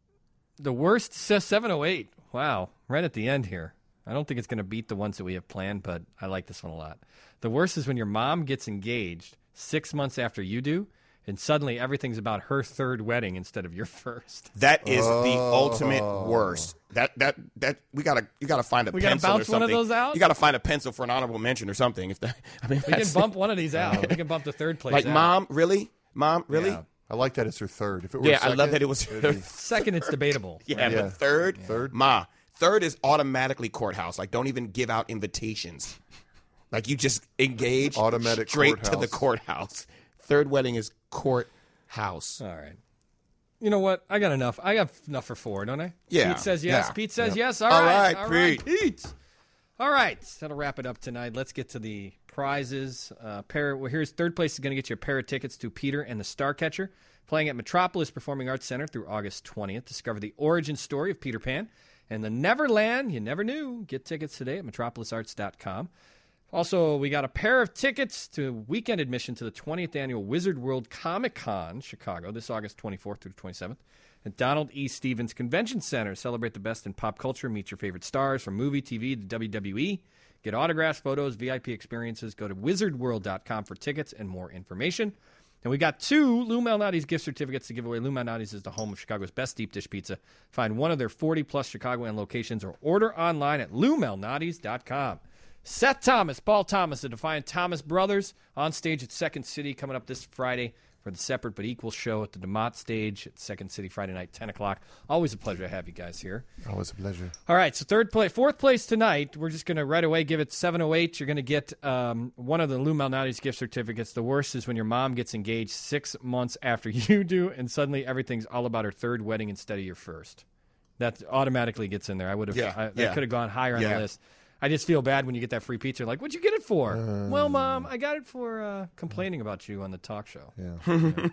The worst, 708. Wow, right at the end here. I don't think it's going to beat the ones that we have planned, but I like this one a lot. The worst is when your mom gets engaged 6 months after you do, and suddenly everything's about her third wedding instead of your first. That is the ultimate worst. That you gotta find a we pencil gotta bounce or something. one of those out? You gotta find a pencil for an honorable mention or something. If that, I mean, We can bump one of these out. We can bump the third place like out. Mom, really? Yeah. I like that it's her third. If it were I love that it was her second. It's debatable. Yeah, but third, Ma. Third is automatically courthouse. Like, don't even give out invitations. Like, you just engage Automatic straight to courthouse. the courthouse. Third wedding is courthouse. All right. You know what? I got enough. I got enough for 4, don't I? Yeah. Pete says yes. Yeah. Pete says Yep. yes. All right, Pete. All right. That'll wrap it up tonight. Let's get to the prizes. Here's third place is going to get you a pair of tickets to Peter and the Starcatcher, playing at Metropolis Performing Arts Center through August 20th. Discover the origin story of Peter Pan and the Neverland you never knew. Get tickets today at metropolisarts.com. Also, we got a pair of tickets to weekend admission to the 20th annual Wizard World Comic Con Chicago this August 24th through the 27th at Donald E. Stevens Convention Center. Celebrate the best in pop culture. Meet your favorite stars from movie, TV, to WWE. Get autographs, photos, VIP experiences. Go to wizardworld.com for tickets and more information. And we got 2 Lou Malnati's gift certificates to give away. Lou Malnati's is the home of Chicago's best deep dish pizza. Find one of their 40-plus Chicagoland locations or order online at loumalnatis.com. Seth Thomas, Paul Thomas, the Defiant Thomas Brothers, on stage at Second City coming up this Friday for the Separate But Equal show at the DeMott stage at Second City Friday night, 10 o'clock. Always a pleasure to have you guys here. Always a pleasure. All right, so fourth place tonight, we're just going to right away give it 708. You're going to get one of the Lou Malnati's gift certificates. The worst is when your mom gets engaged 6 months after you do, and suddenly everything's all about her third wedding instead of your first. That automatically gets in there. I would have. That could have gone higher on the list. I just feel bad when you get that free pizza. Like, what'd you get it for? Well, Mom, I got it for complaining about you on the talk show. Yeah.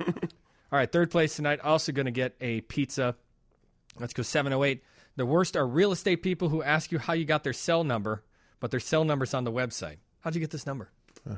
All right, third place tonight, also going to get a pizza. Let's go 708. The worst are real estate people who ask you how you got their cell number, but their cell number's on the website. How'd you get this number?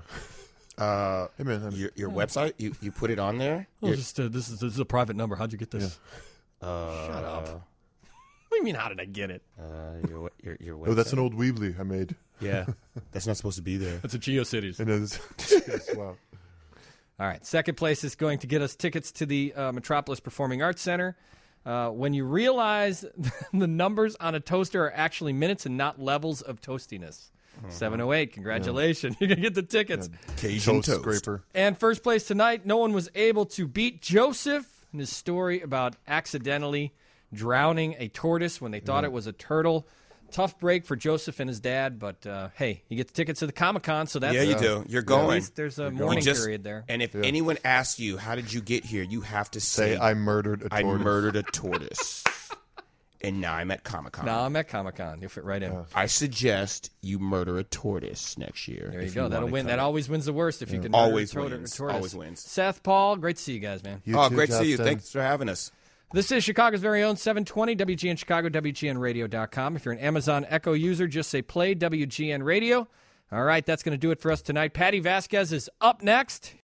Hey man, Your website, you put it on there? Well, this is a private number. How'd you get this? Shut up. What do you mean, how did I get it? Your website. Oh, that's an old Weebly I made. Yeah, that's not supposed to be there. That's a GeoCities. It is. Yes, wow. All right, second place is going to get us tickets to the Metropolis Performing Arts Center. When you realize the numbers on a toaster are actually minutes and not levels of toastiness. 708, congratulations. You're going to get the tickets. Cajun toast scraper. And first place tonight, no one was able to beat Joseph and his story about accidentally drowning a tortoise when they thought it was a turtle. Tough break for Joseph and his dad, but hey, you get the tickets to the Comic-Con, so that's... Yeah, you do. You're going. At least there's a mourning period there. And if anyone asks you, how did you get here, you have to say, I murdered a tortoise. I murdered a tortoise. And now I'm at Comic-Con. Now I'm at Comic-Con. You'll fit right in. I suggest you murder a tortoise next year. There you go. That'll win. That always wins the worst if you can always murder wins. a tortoise. Always wins. Seth, Paul, great to see you guys, man. You too, great to see you. Justin. Thanks for having us. This is Chicago's very own 720 WGN Chicago, WGNradio.com. If you're an Amazon Echo user, just say play WGN Radio. All right, that's going to do it for us tonight. Patty Vasquez is up next.